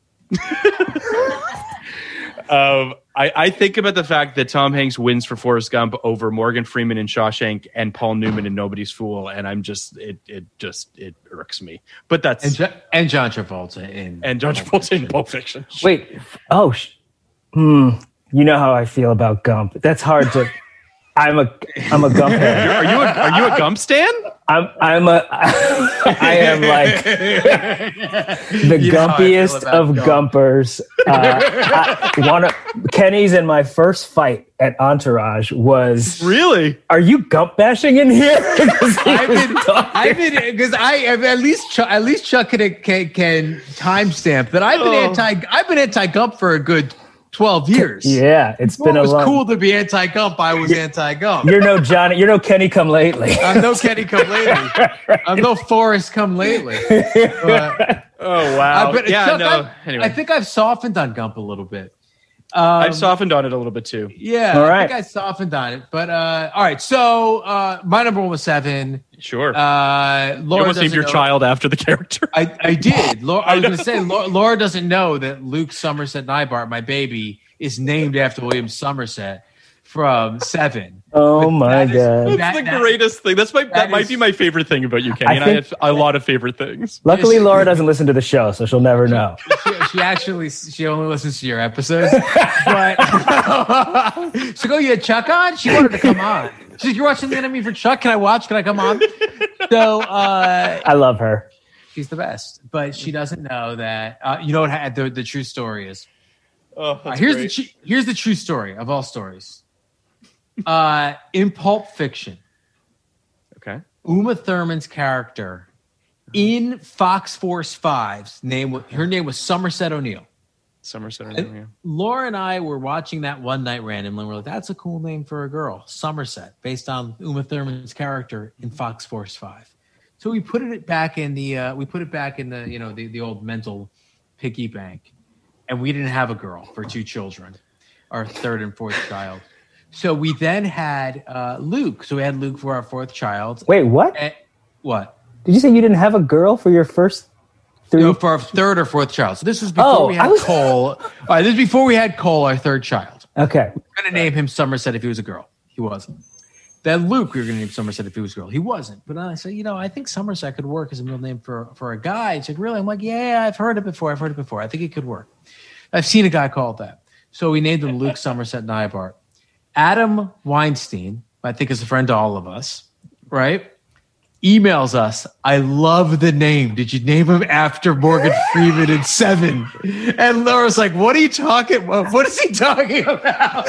Um, I, I think about the fact that Tom Hanks wins for Forrest Gump over Morgan Freeman in Shawshank and Paul Newman in Nobody's Fool, and I'm just it it just it irks me. But that's and, jo- and John Travolta in and John Travolta in Pulp Fiction. Wait, oh, sh- hmm. You know how I feel about Gump. That's hard to. I'm a I'm a Gump head. You're, are you a, are you a Gump stan? I'm I'm a I am like the You know gumpiest of Gump. Gumpers. Uh, I, one of, Kenny's in my first fight at Entourage was Really? Are you Gump bashing in here? I've been, I've been, because I have at least Chuck, at least Chuck can can, can timestamp that I've been Oh. anti I've been anti Gump for a good twelve years. Yeah, it's Before been it a was long. cool to be anti Gump. I was anti Gump. You're no Johnny. You're no Kenny come lately. I'm no Kenny come lately. I'm no Forrest come lately. But, Oh wow! Uh, but yeah, Chuck, no. I've- Anyway, I think I've softened on Gump a little bit. Um, I've softened on it a little bit too. Yeah, All I right. think I softened on it. But uh, all right, so uh, my number one was Seven. Sure. Uh, you Laura almost named doesn't your know- child after the character. I, I did. Laura, I, I was know. going to say, Laura, Laura doesn't know that Luke Somerset Nybart, my baby, is named after William Somerset from Seven. Oh But my that is- god! That's that- the that- greatest thing. That's my that, that might is- be my favorite thing about you, Kenny. I and think- I have a lot of favorite things. Luckily, Yes. Laura doesn't listen to the show, so she'll never know. She, she actually she only listens to your episodes. But she go, you had Chuck on? She wanted to come on. She's like, you're watching the enemy for Chuck? Can I watch? Can I come on? So uh, I love her. she's the best, but she doesn't know that. Uh, you know what ha- the, the true story is? Oh, Uh, that's here's great. the tr- here's the true story of all stories. Uh, in Pulp Fiction, Okay. Uma Thurman's character in Fox Force Five's name, wa- her name was Somerset O'Neill. Somerset. And Yeah. Laura and I were watching that one night randomly. And we're like, that's a cool name for a girl, Somerset, based on Uma Thurman's character in Fox Force Five. So we put it back in the uh, we put it back in the you know the, the old mental piggy bank, and we didn't have a girl for two children, our third and fourth child. So we then had uh, Luke. So we had Luke for our fourth child. Wait, what? Eh, what? Did you say you didn't have a girl for your first three? No, for our third or fourth child. So this was before Oh, we I had was- Cole. All right, this is before we had Cole, our third child. Okay. We were going to name him Somerset if he was a girl. He wasn't. Then Luke, we were going to name Somerset if he was a girl. He wasn't. But I said, you know, I think Somerset could work as a middle name for, for a guy. He said, really? I'm like, yeah, I've heard it before. I've heard it before. I think it could work. I've seen a guy called that. So we named him Luke Somerset Nybart. Adam Weinstein, I think is a friend to all of us, right? Emails us, I love the name. Did you name him after Morgan Freeman in Seven? And Laura's like, what are you talking about? What is he talking about?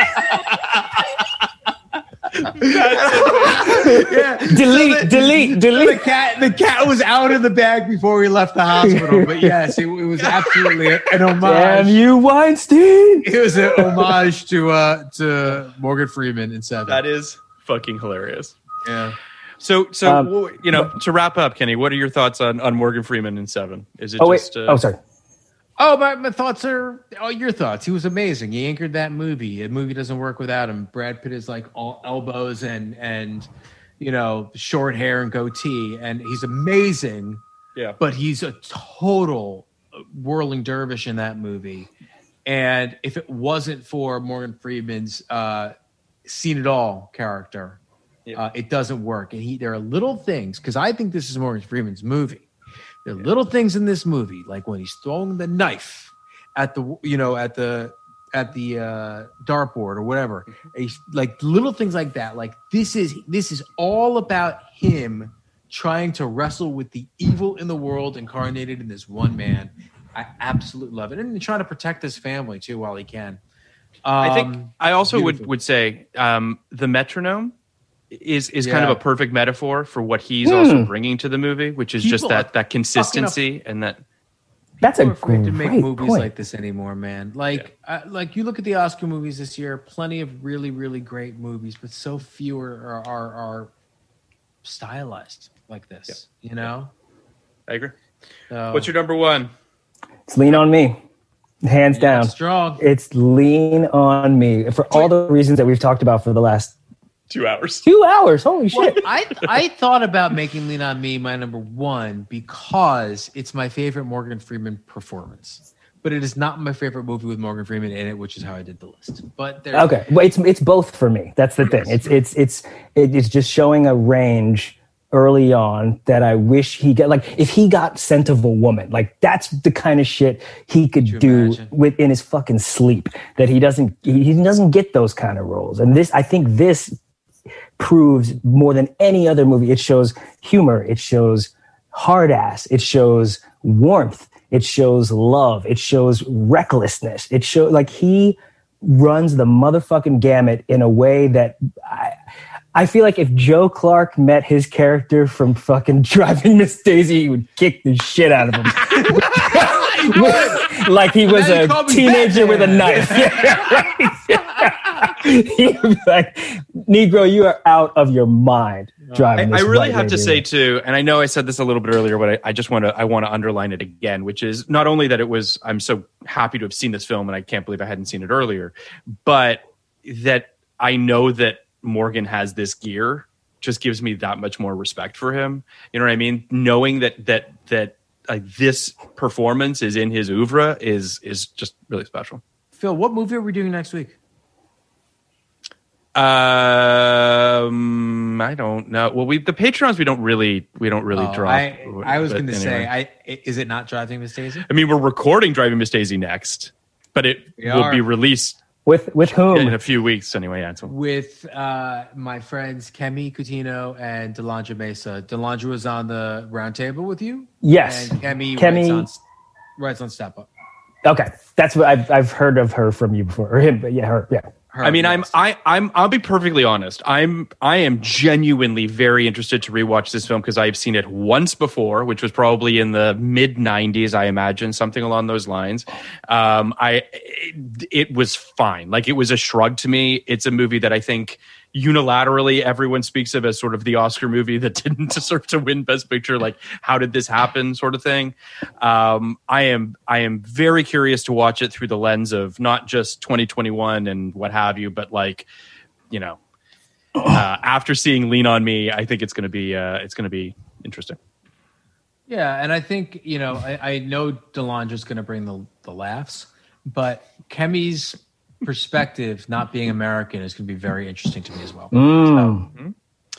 yeah. Delete, delete, The delete. cat, the cat was out of the bag before we left the hospital. But yes, it, it was absolutely an homage. Damn you, Weinstein. It was an homage to uh, to Morgan Freeman in Seven. That is fucking hilarious. Yeah. So, so Um, w- you know, to wrap up, Kenny, what are your thoughts on, on Morgan Freeman in Seven? Is it Oh, wait. just? Uh, Oh, sorry. Oh, my, my thoughts are oh, your thoughts. He was amazing. He anchored that movie. A movie doesn't work without him. Brad Pitt is like all elbows and and you know short hair and goatee, and he's amazing. Yeah. But he's a total whirling dervish in that movie. And if it wasn't for Morgan Freeman's uh, seen it all character, Yeah. uh, it doesn't work. And he there are little things because I think this is Morgan Freeman's movie. There are little things in this movie, like when he's throwing the knife at the, you know, at the at the uh, dartboard or whatever. He's, like little things like that. Like this is this is all about him trying to wrestle with the evil in the world incarnated in this one man. I absolutely love it, and trying to protect his family too while he can. Um, I think I also would, beautiful. would say um, the metronome is is kind Yeah. of a perfect metaphor for what he's Hmm. also bringing to the movie, which is just People that are that consistency and that. That's a People are afraid to great make movies point. like this anymore, man. Like, uh, like you look at the Oscar movies this year, plenty of really, really great movies, but so few are are, are, are stylized like this. You know. I agree. So, What's your number one? It's Lean on Me. Hands yeah, down. strong? It's Lean on Me. For all the reasons that we've talked about for the last Two hours. two hours. Holy Well, shit. I I thought about making Lean on Me my number one because it's my favorite Morgan Freeman performance. But it is not my favorite movie with Morgan Freeman in it, which is how I did the list. But there, Okay. Well, it's it's both for me. That's the thing. It's it's it's it's just showing a range early on that I wish he get. Like if he got Scent of a Woman, like that's the kind of shit he could you do imagine? within his fucking sleep. That he doesn't he, he doesn't get those kind of roles. And this, I think this proves more than any other movie. It shows humor. It shows hard ass. It shows warmth. It shows love. It shows recklessness. It shows like he runs the motherfucking gamut in a way that I, I feel like if Joe Clark met his character from fucking Driving Miss Daisy, he would kick the shit out of him. Like he was a teenager with a knife. He would be like, Negro, you are out of your mind driving I, this I really white have to lady say around. too, and I know I said this a little bit earlier, but I, I just want to I want to underline it again, which is not only that it was I'm so happy to have seen this film, and I can't believe I hadn't seen it earlier, but that I know that Morgan has this gear just gives me that much more respect for him. You know what I mean? Knowing that that that uh, this performance is in his oeuvre is is just really special. Phil, what movie are we doing next week? Um, I don't know. Well, we the Patreons we don't really we don't really Oh, draw. I, I was but going to anyway. say, I is it not Driving Miss Daisy? I mean, we're recording Driving Miss Daisy next, but it We will are. be released With with whom? in a few weeks anyway. Yeah, so. With uh, my friends Kemi Coutinho and Delandra Mesa. Delandra was on the round table with you? Yes. And Kemi, Kemi- writes, on, writes on Step Up. Okay, that's what I've I've heard of her from you before, or him. But yeah, her. Yeah. Her, I mean, I'm yes. I I'm I'll be perfectly honest. I'm I am genuinely very interested to rewatch this film because I've seen it once before, which was probably in the mid nineties, I imagine, something along those lines. Um, I it, it was fine. Like it was a shrug to me. It's a movie that I think unilaterally everyone speaks of as sort of the Oscar movie that didn't deserve to win Best Picture. Like, how did this happen, sort of thing. Um, I am I am very curious to watch it through the lens of not just twenty twenty-one and what have you, but like, you know, uh, after seeing Lean on Me, I think it's going to be uh, it's going to be interesting. Yeah, and I think, you know, I, I know Delandra's going to bring the, the laughs, but Kemi's perspective, not being American, is going to be very interesting to me as well. Mm.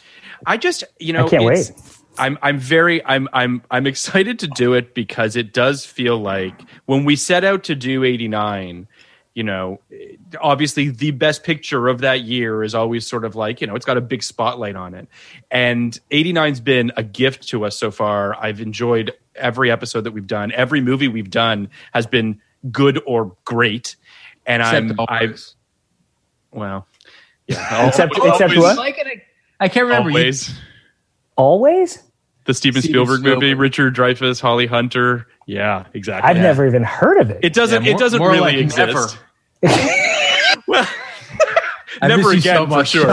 I just, you know, I can't it's, wait. I'm, I'm very, I'm, I'm, I'm excited to do it because it does feel like when we set out to do eighty-nine, you know, obviously the best picture of that year is always sort of like, you know, it's got a big spotlight on it. And eighty-nine's been a gift to us so far. I've enjoyed every episode that we've done. Every movie we've done has been good or great. And Except I'm, I've, always. well, yeah. Except always, except what? Like it, I can't remember. You- Always. Always? The Steven, Steven Spielberg, movie, Spielberg. Richard Dreyfuss, Holly Hunter. Yeah, exactly. I've never even heard of it. It doesn't. Yeah, it more- doesn't more really like exist. never. Well, I never miss you again so for much, sure.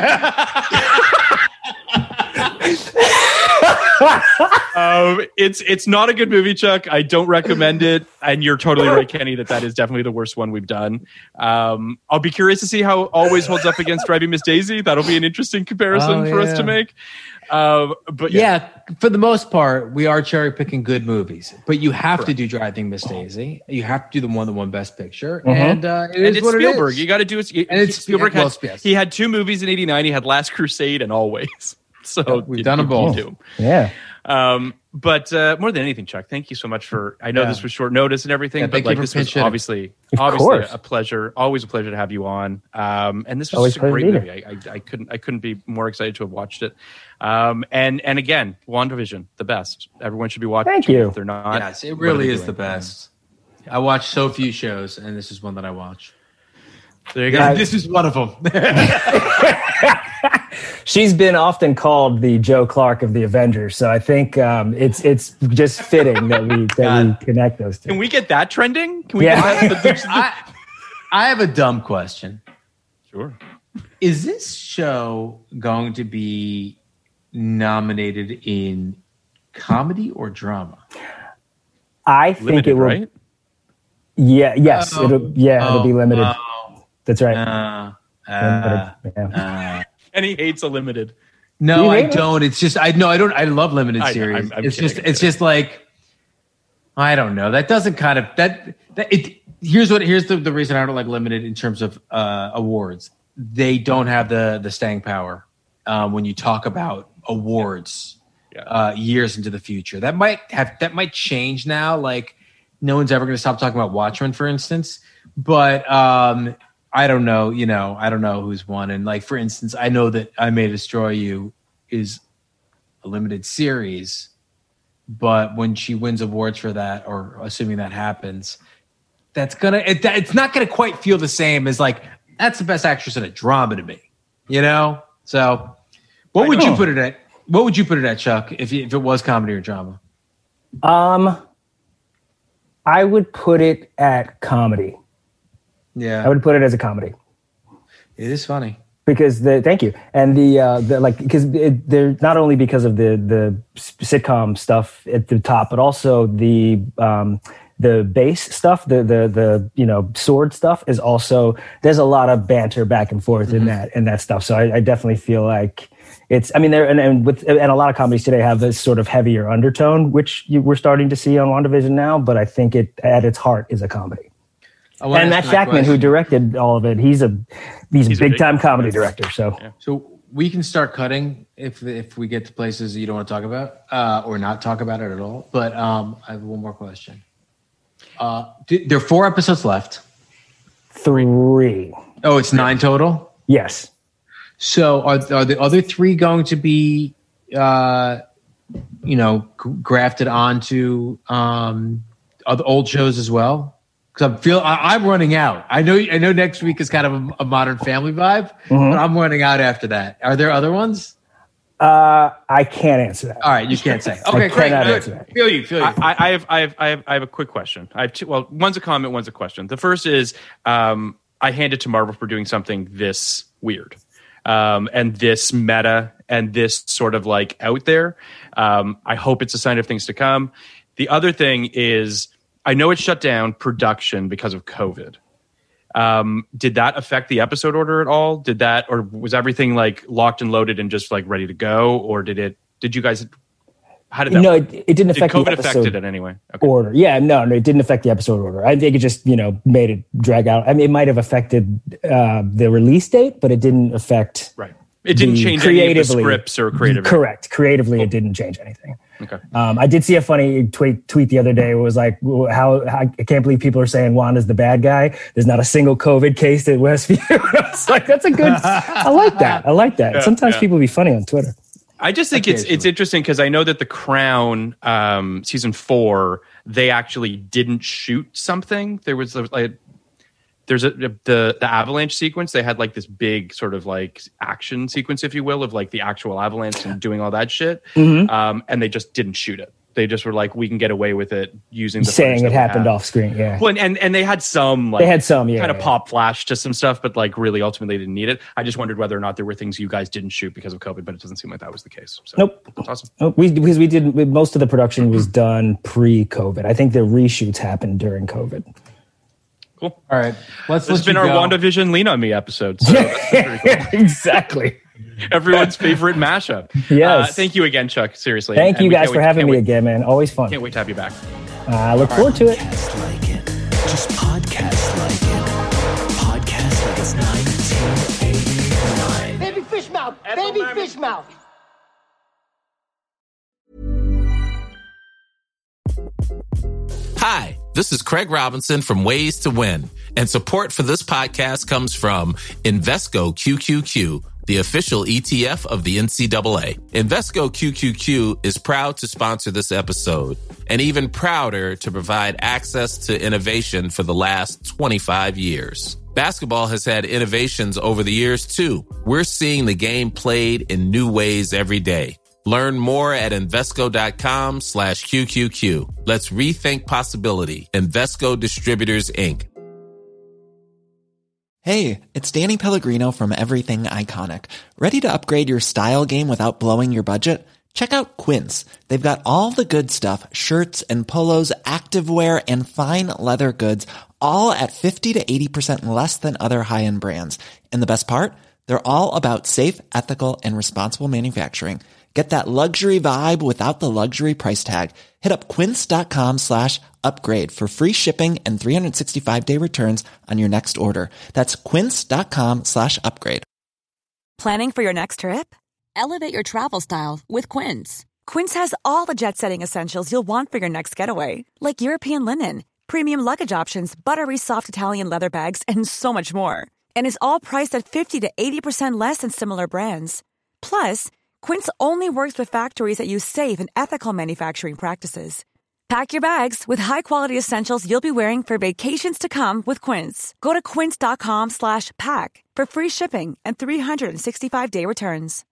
um, it's it's not a good movie, Chuck. I don't recommend it. And you're totally right, Kenny, that that is definitely the worst one we've done. Um, I'll be curious to see how Always holds up against Driving Miss Daisy. That'll be an interesting comparison Oh, for us yeah. to make. Um, but yeah. Yeah, for the most part, we are cherry picking good movies, but you have to do Driving Miss Daisy. You have to do the one that won Best Picture, and uh, it And is it's what Spielberg. it is. You got to do it. And it's- Spielberg. well, Had, yes. He had two movies in eighty-nine. He had Last Crusade and Always. So Yeah, we've you- done them you both. do 'em. Yeah. Um, but uh, more than anything, Chuck, thank you so much for. I know Yeah. this was short notice and everything, Yeah, but thank you like for this was pitching it. obviously, Of obviously course. a pleasure. Always a pleasure to have you on. Um, and this was Always just a a pleasure great to be movie. I, I, I couldn't, I couldn't be more excited to have watched it. Um, and and again, WandaVision, the best. Everyone should be watching. Thank it you. If they're not, Yes, it what are really they is doing? the best. I watch so few shows, and this is one that I watch. There you go. Yeah. This is one of them. She's been often called the Joe Clark of the Avengers, so I think um, it's it's just fitting that we that God. we connect those two. Can we get that trending? Can we Yeah. get that? I, I have a dumb question. Sure. Is this show going to be nominated in comedy or drama? I think Limited, it will. right? Yeah. Yes. Oh, it'll, yeah. it'll be limited. Oh, That's right. uh, uh, Limited, yeah. uh, And he hates a limited. no, You I hate it? don't. It's just I no, I don't. I love limited I know, series. I'm- I'm it's kidding, just I'm it's kidding. just like I don't know. That doesn't kind of that that it. Here's what here's the, the reason I don't like limited in terms of uh, awards. They don't have the the staying power um, when you talk about awards Yeah. uh, years into the future. That might have that might change now. Like no one's ever going to stop talking about Watchmen, for instance. But um, I don't know. You know, I don't know who's won. And like for instance, I know that I May Destroy You is a limited series, but when she wins awards for that, or assuming that happens, that's gonna it, it's not gonna quite feel the same as like that's the best actress in a drama to me, you know. So What would I you know. put it at? What would you put it at, Chuck, if you, if it was comedy or drama? Um, I would put it at comedy. Yeah, I would put it as a comedy. It is funny. Because the thank you and the uh the like because they're not only because of the the sitcom stuff at the top, but also the um the bass stuff, the the the you know sword stuff is also, there's a lot of banter back and forth mm-hmm. in that in that stuff. So I, I definitely feel like it's, I mean, there and, and with and a lot of comedies today have this sort of heavier undertone, which you, we're starting to see on WandaVision now. But I think it at its heart is a comedy. And Matt Shackman, who directed all of it, he's a he's, he's a big time comedy director. So, yeah. so we can start cutting if if we get to places you don't want to talk about uh, or not talk about it at all. But um, I have one more question. Uh, do, there are four episodes left. Three. Oh, it's nine total. Yes. So are are the other three going to be, uh, you know, grafted onto um, other old shows as well? Because I feel I, I'm running out. I know I know next week is kind of a, a Modern Family vibe, mm-hmm. but I'm running out after that. Are there other ones? Uh, I can't answer that. All right, you can't say. Okay, great. Feel you, feel you. I, I have, I have, I have, I have a quick question. I have two. Well, one's a comment, one's a question. The first is, um, I hand it to Marvel for doing something this weird, um, and this meta, and this sort of like out there. Um, I hope it's a sign of things to come. The other thing is, I know it shut down production because of COVID. Um, did that affect the episode order at all? Did that, or was everything like locked and loaded and just like ready to go? Or did it, did you guys, how did that No, work? it, it didn't affect did COVID the episode affected it anyway? Okay. order. Yeah, no, no, it didn't affect the episode order. I think it just, you know, made it drag out. I mean, it might have affected uh, the release date, but it didn't affect. Right. It didn't change any of the scripts or creatively. Correct. Creatively, cool. It didn't change anything. Okay. Um, I did see a funny tweet tweet the other day. It was like, how, how I can't believe people are saying Wanda's the bad guy. There's not a single COVID case at Westview. I was like, that's a good. I like that. I like that. Yeah, Sometimes yeah. people be funny on Twitter. I just think it's it's interesting because I know that The Crown um, season four, they actually didn't shoot something. There was like. There's a the the avalanche sequence. They had like this big sort of like action sequence, if you will, of like the actual avalanche and doing all that shit. Mm-hmm. Um, and they just didn't shoot it. They just were like, we can get away with it using the saying it happened off screen. Yeah. Well, and, and and they had some like they had some yeah, kind of yeah. pop flash to some stuff, but like really ultimately didn't need it. I just wondered whether or not there were things you guys didn't shoot because of COVID, but it doesn't seem like that was the case. So, nope. That's awesome. Nope. We because we did most of the production was done pre-COVID. I think the reshoots happened during COVID. Cool. All right. Let's This has been our go. WandaVision Lean On Me episode. So that's pretty cool. Exactly. Everyone's favorite mashup. Yes. Uh, thank you again, Chuck. Seriously. Thank And you we guys can't for wait- having can't me wait- again, man. Always fun. Can't wait to have you back. Uh, I look forward to it. Podcast like it. Just podcast like it. Podcast like it's nineteen eighty-nine. Baby fish mouth. Baby fish mouth. Hi, this is Craig Robinson from Ways to Win, and support for this podcast comes from Invesco Q Q Q, the official E T F of the N C double A. Invesco Q Q Q is proud to sponsor this episode, and even prouder to provide access to innovation for the last twenty-five years. Basketball has had innovations over the years, too. We're seeing the game played in new ways every day. Learn more at Invesco.com slash QQQ. Let's rethink possibility. Invesco Distributors, Incorporated. Hey, it's Danny Pellegrino from Everything Iconic. Ready to upgrade your style game without blowing your budget? Check out Quince. They've got all the good stuff, shirts and polos, activewear, and fine leather goods, all at fifty to eighty percent less than other high-end brands. And the best part? They're all about safe, ethical, and responsible manufacturing. Get that luxury vibe without the luxury price tag. Hit up quince.com slash upgrade for free shipping and three sixty-five day returns on your next order. That's quince.com slash upgrade. Planning for your next trip? Elevate your travel style with Quince. Quince has all the jet-setting essentials you'll want for your next getaway, like European linen, premium luggage options, buttery soft Italian leather bags, and so much more. And is all priced at fifty to eighty percent less than similar brands. Plus, Quince only works with factories that use safe and ethical manufacturing practices. Pack your bags with high-quality essentials you'll be wearing for vacations to come with Quince. Go to quince.com slash pack for free shipping and three sixty-five day returns.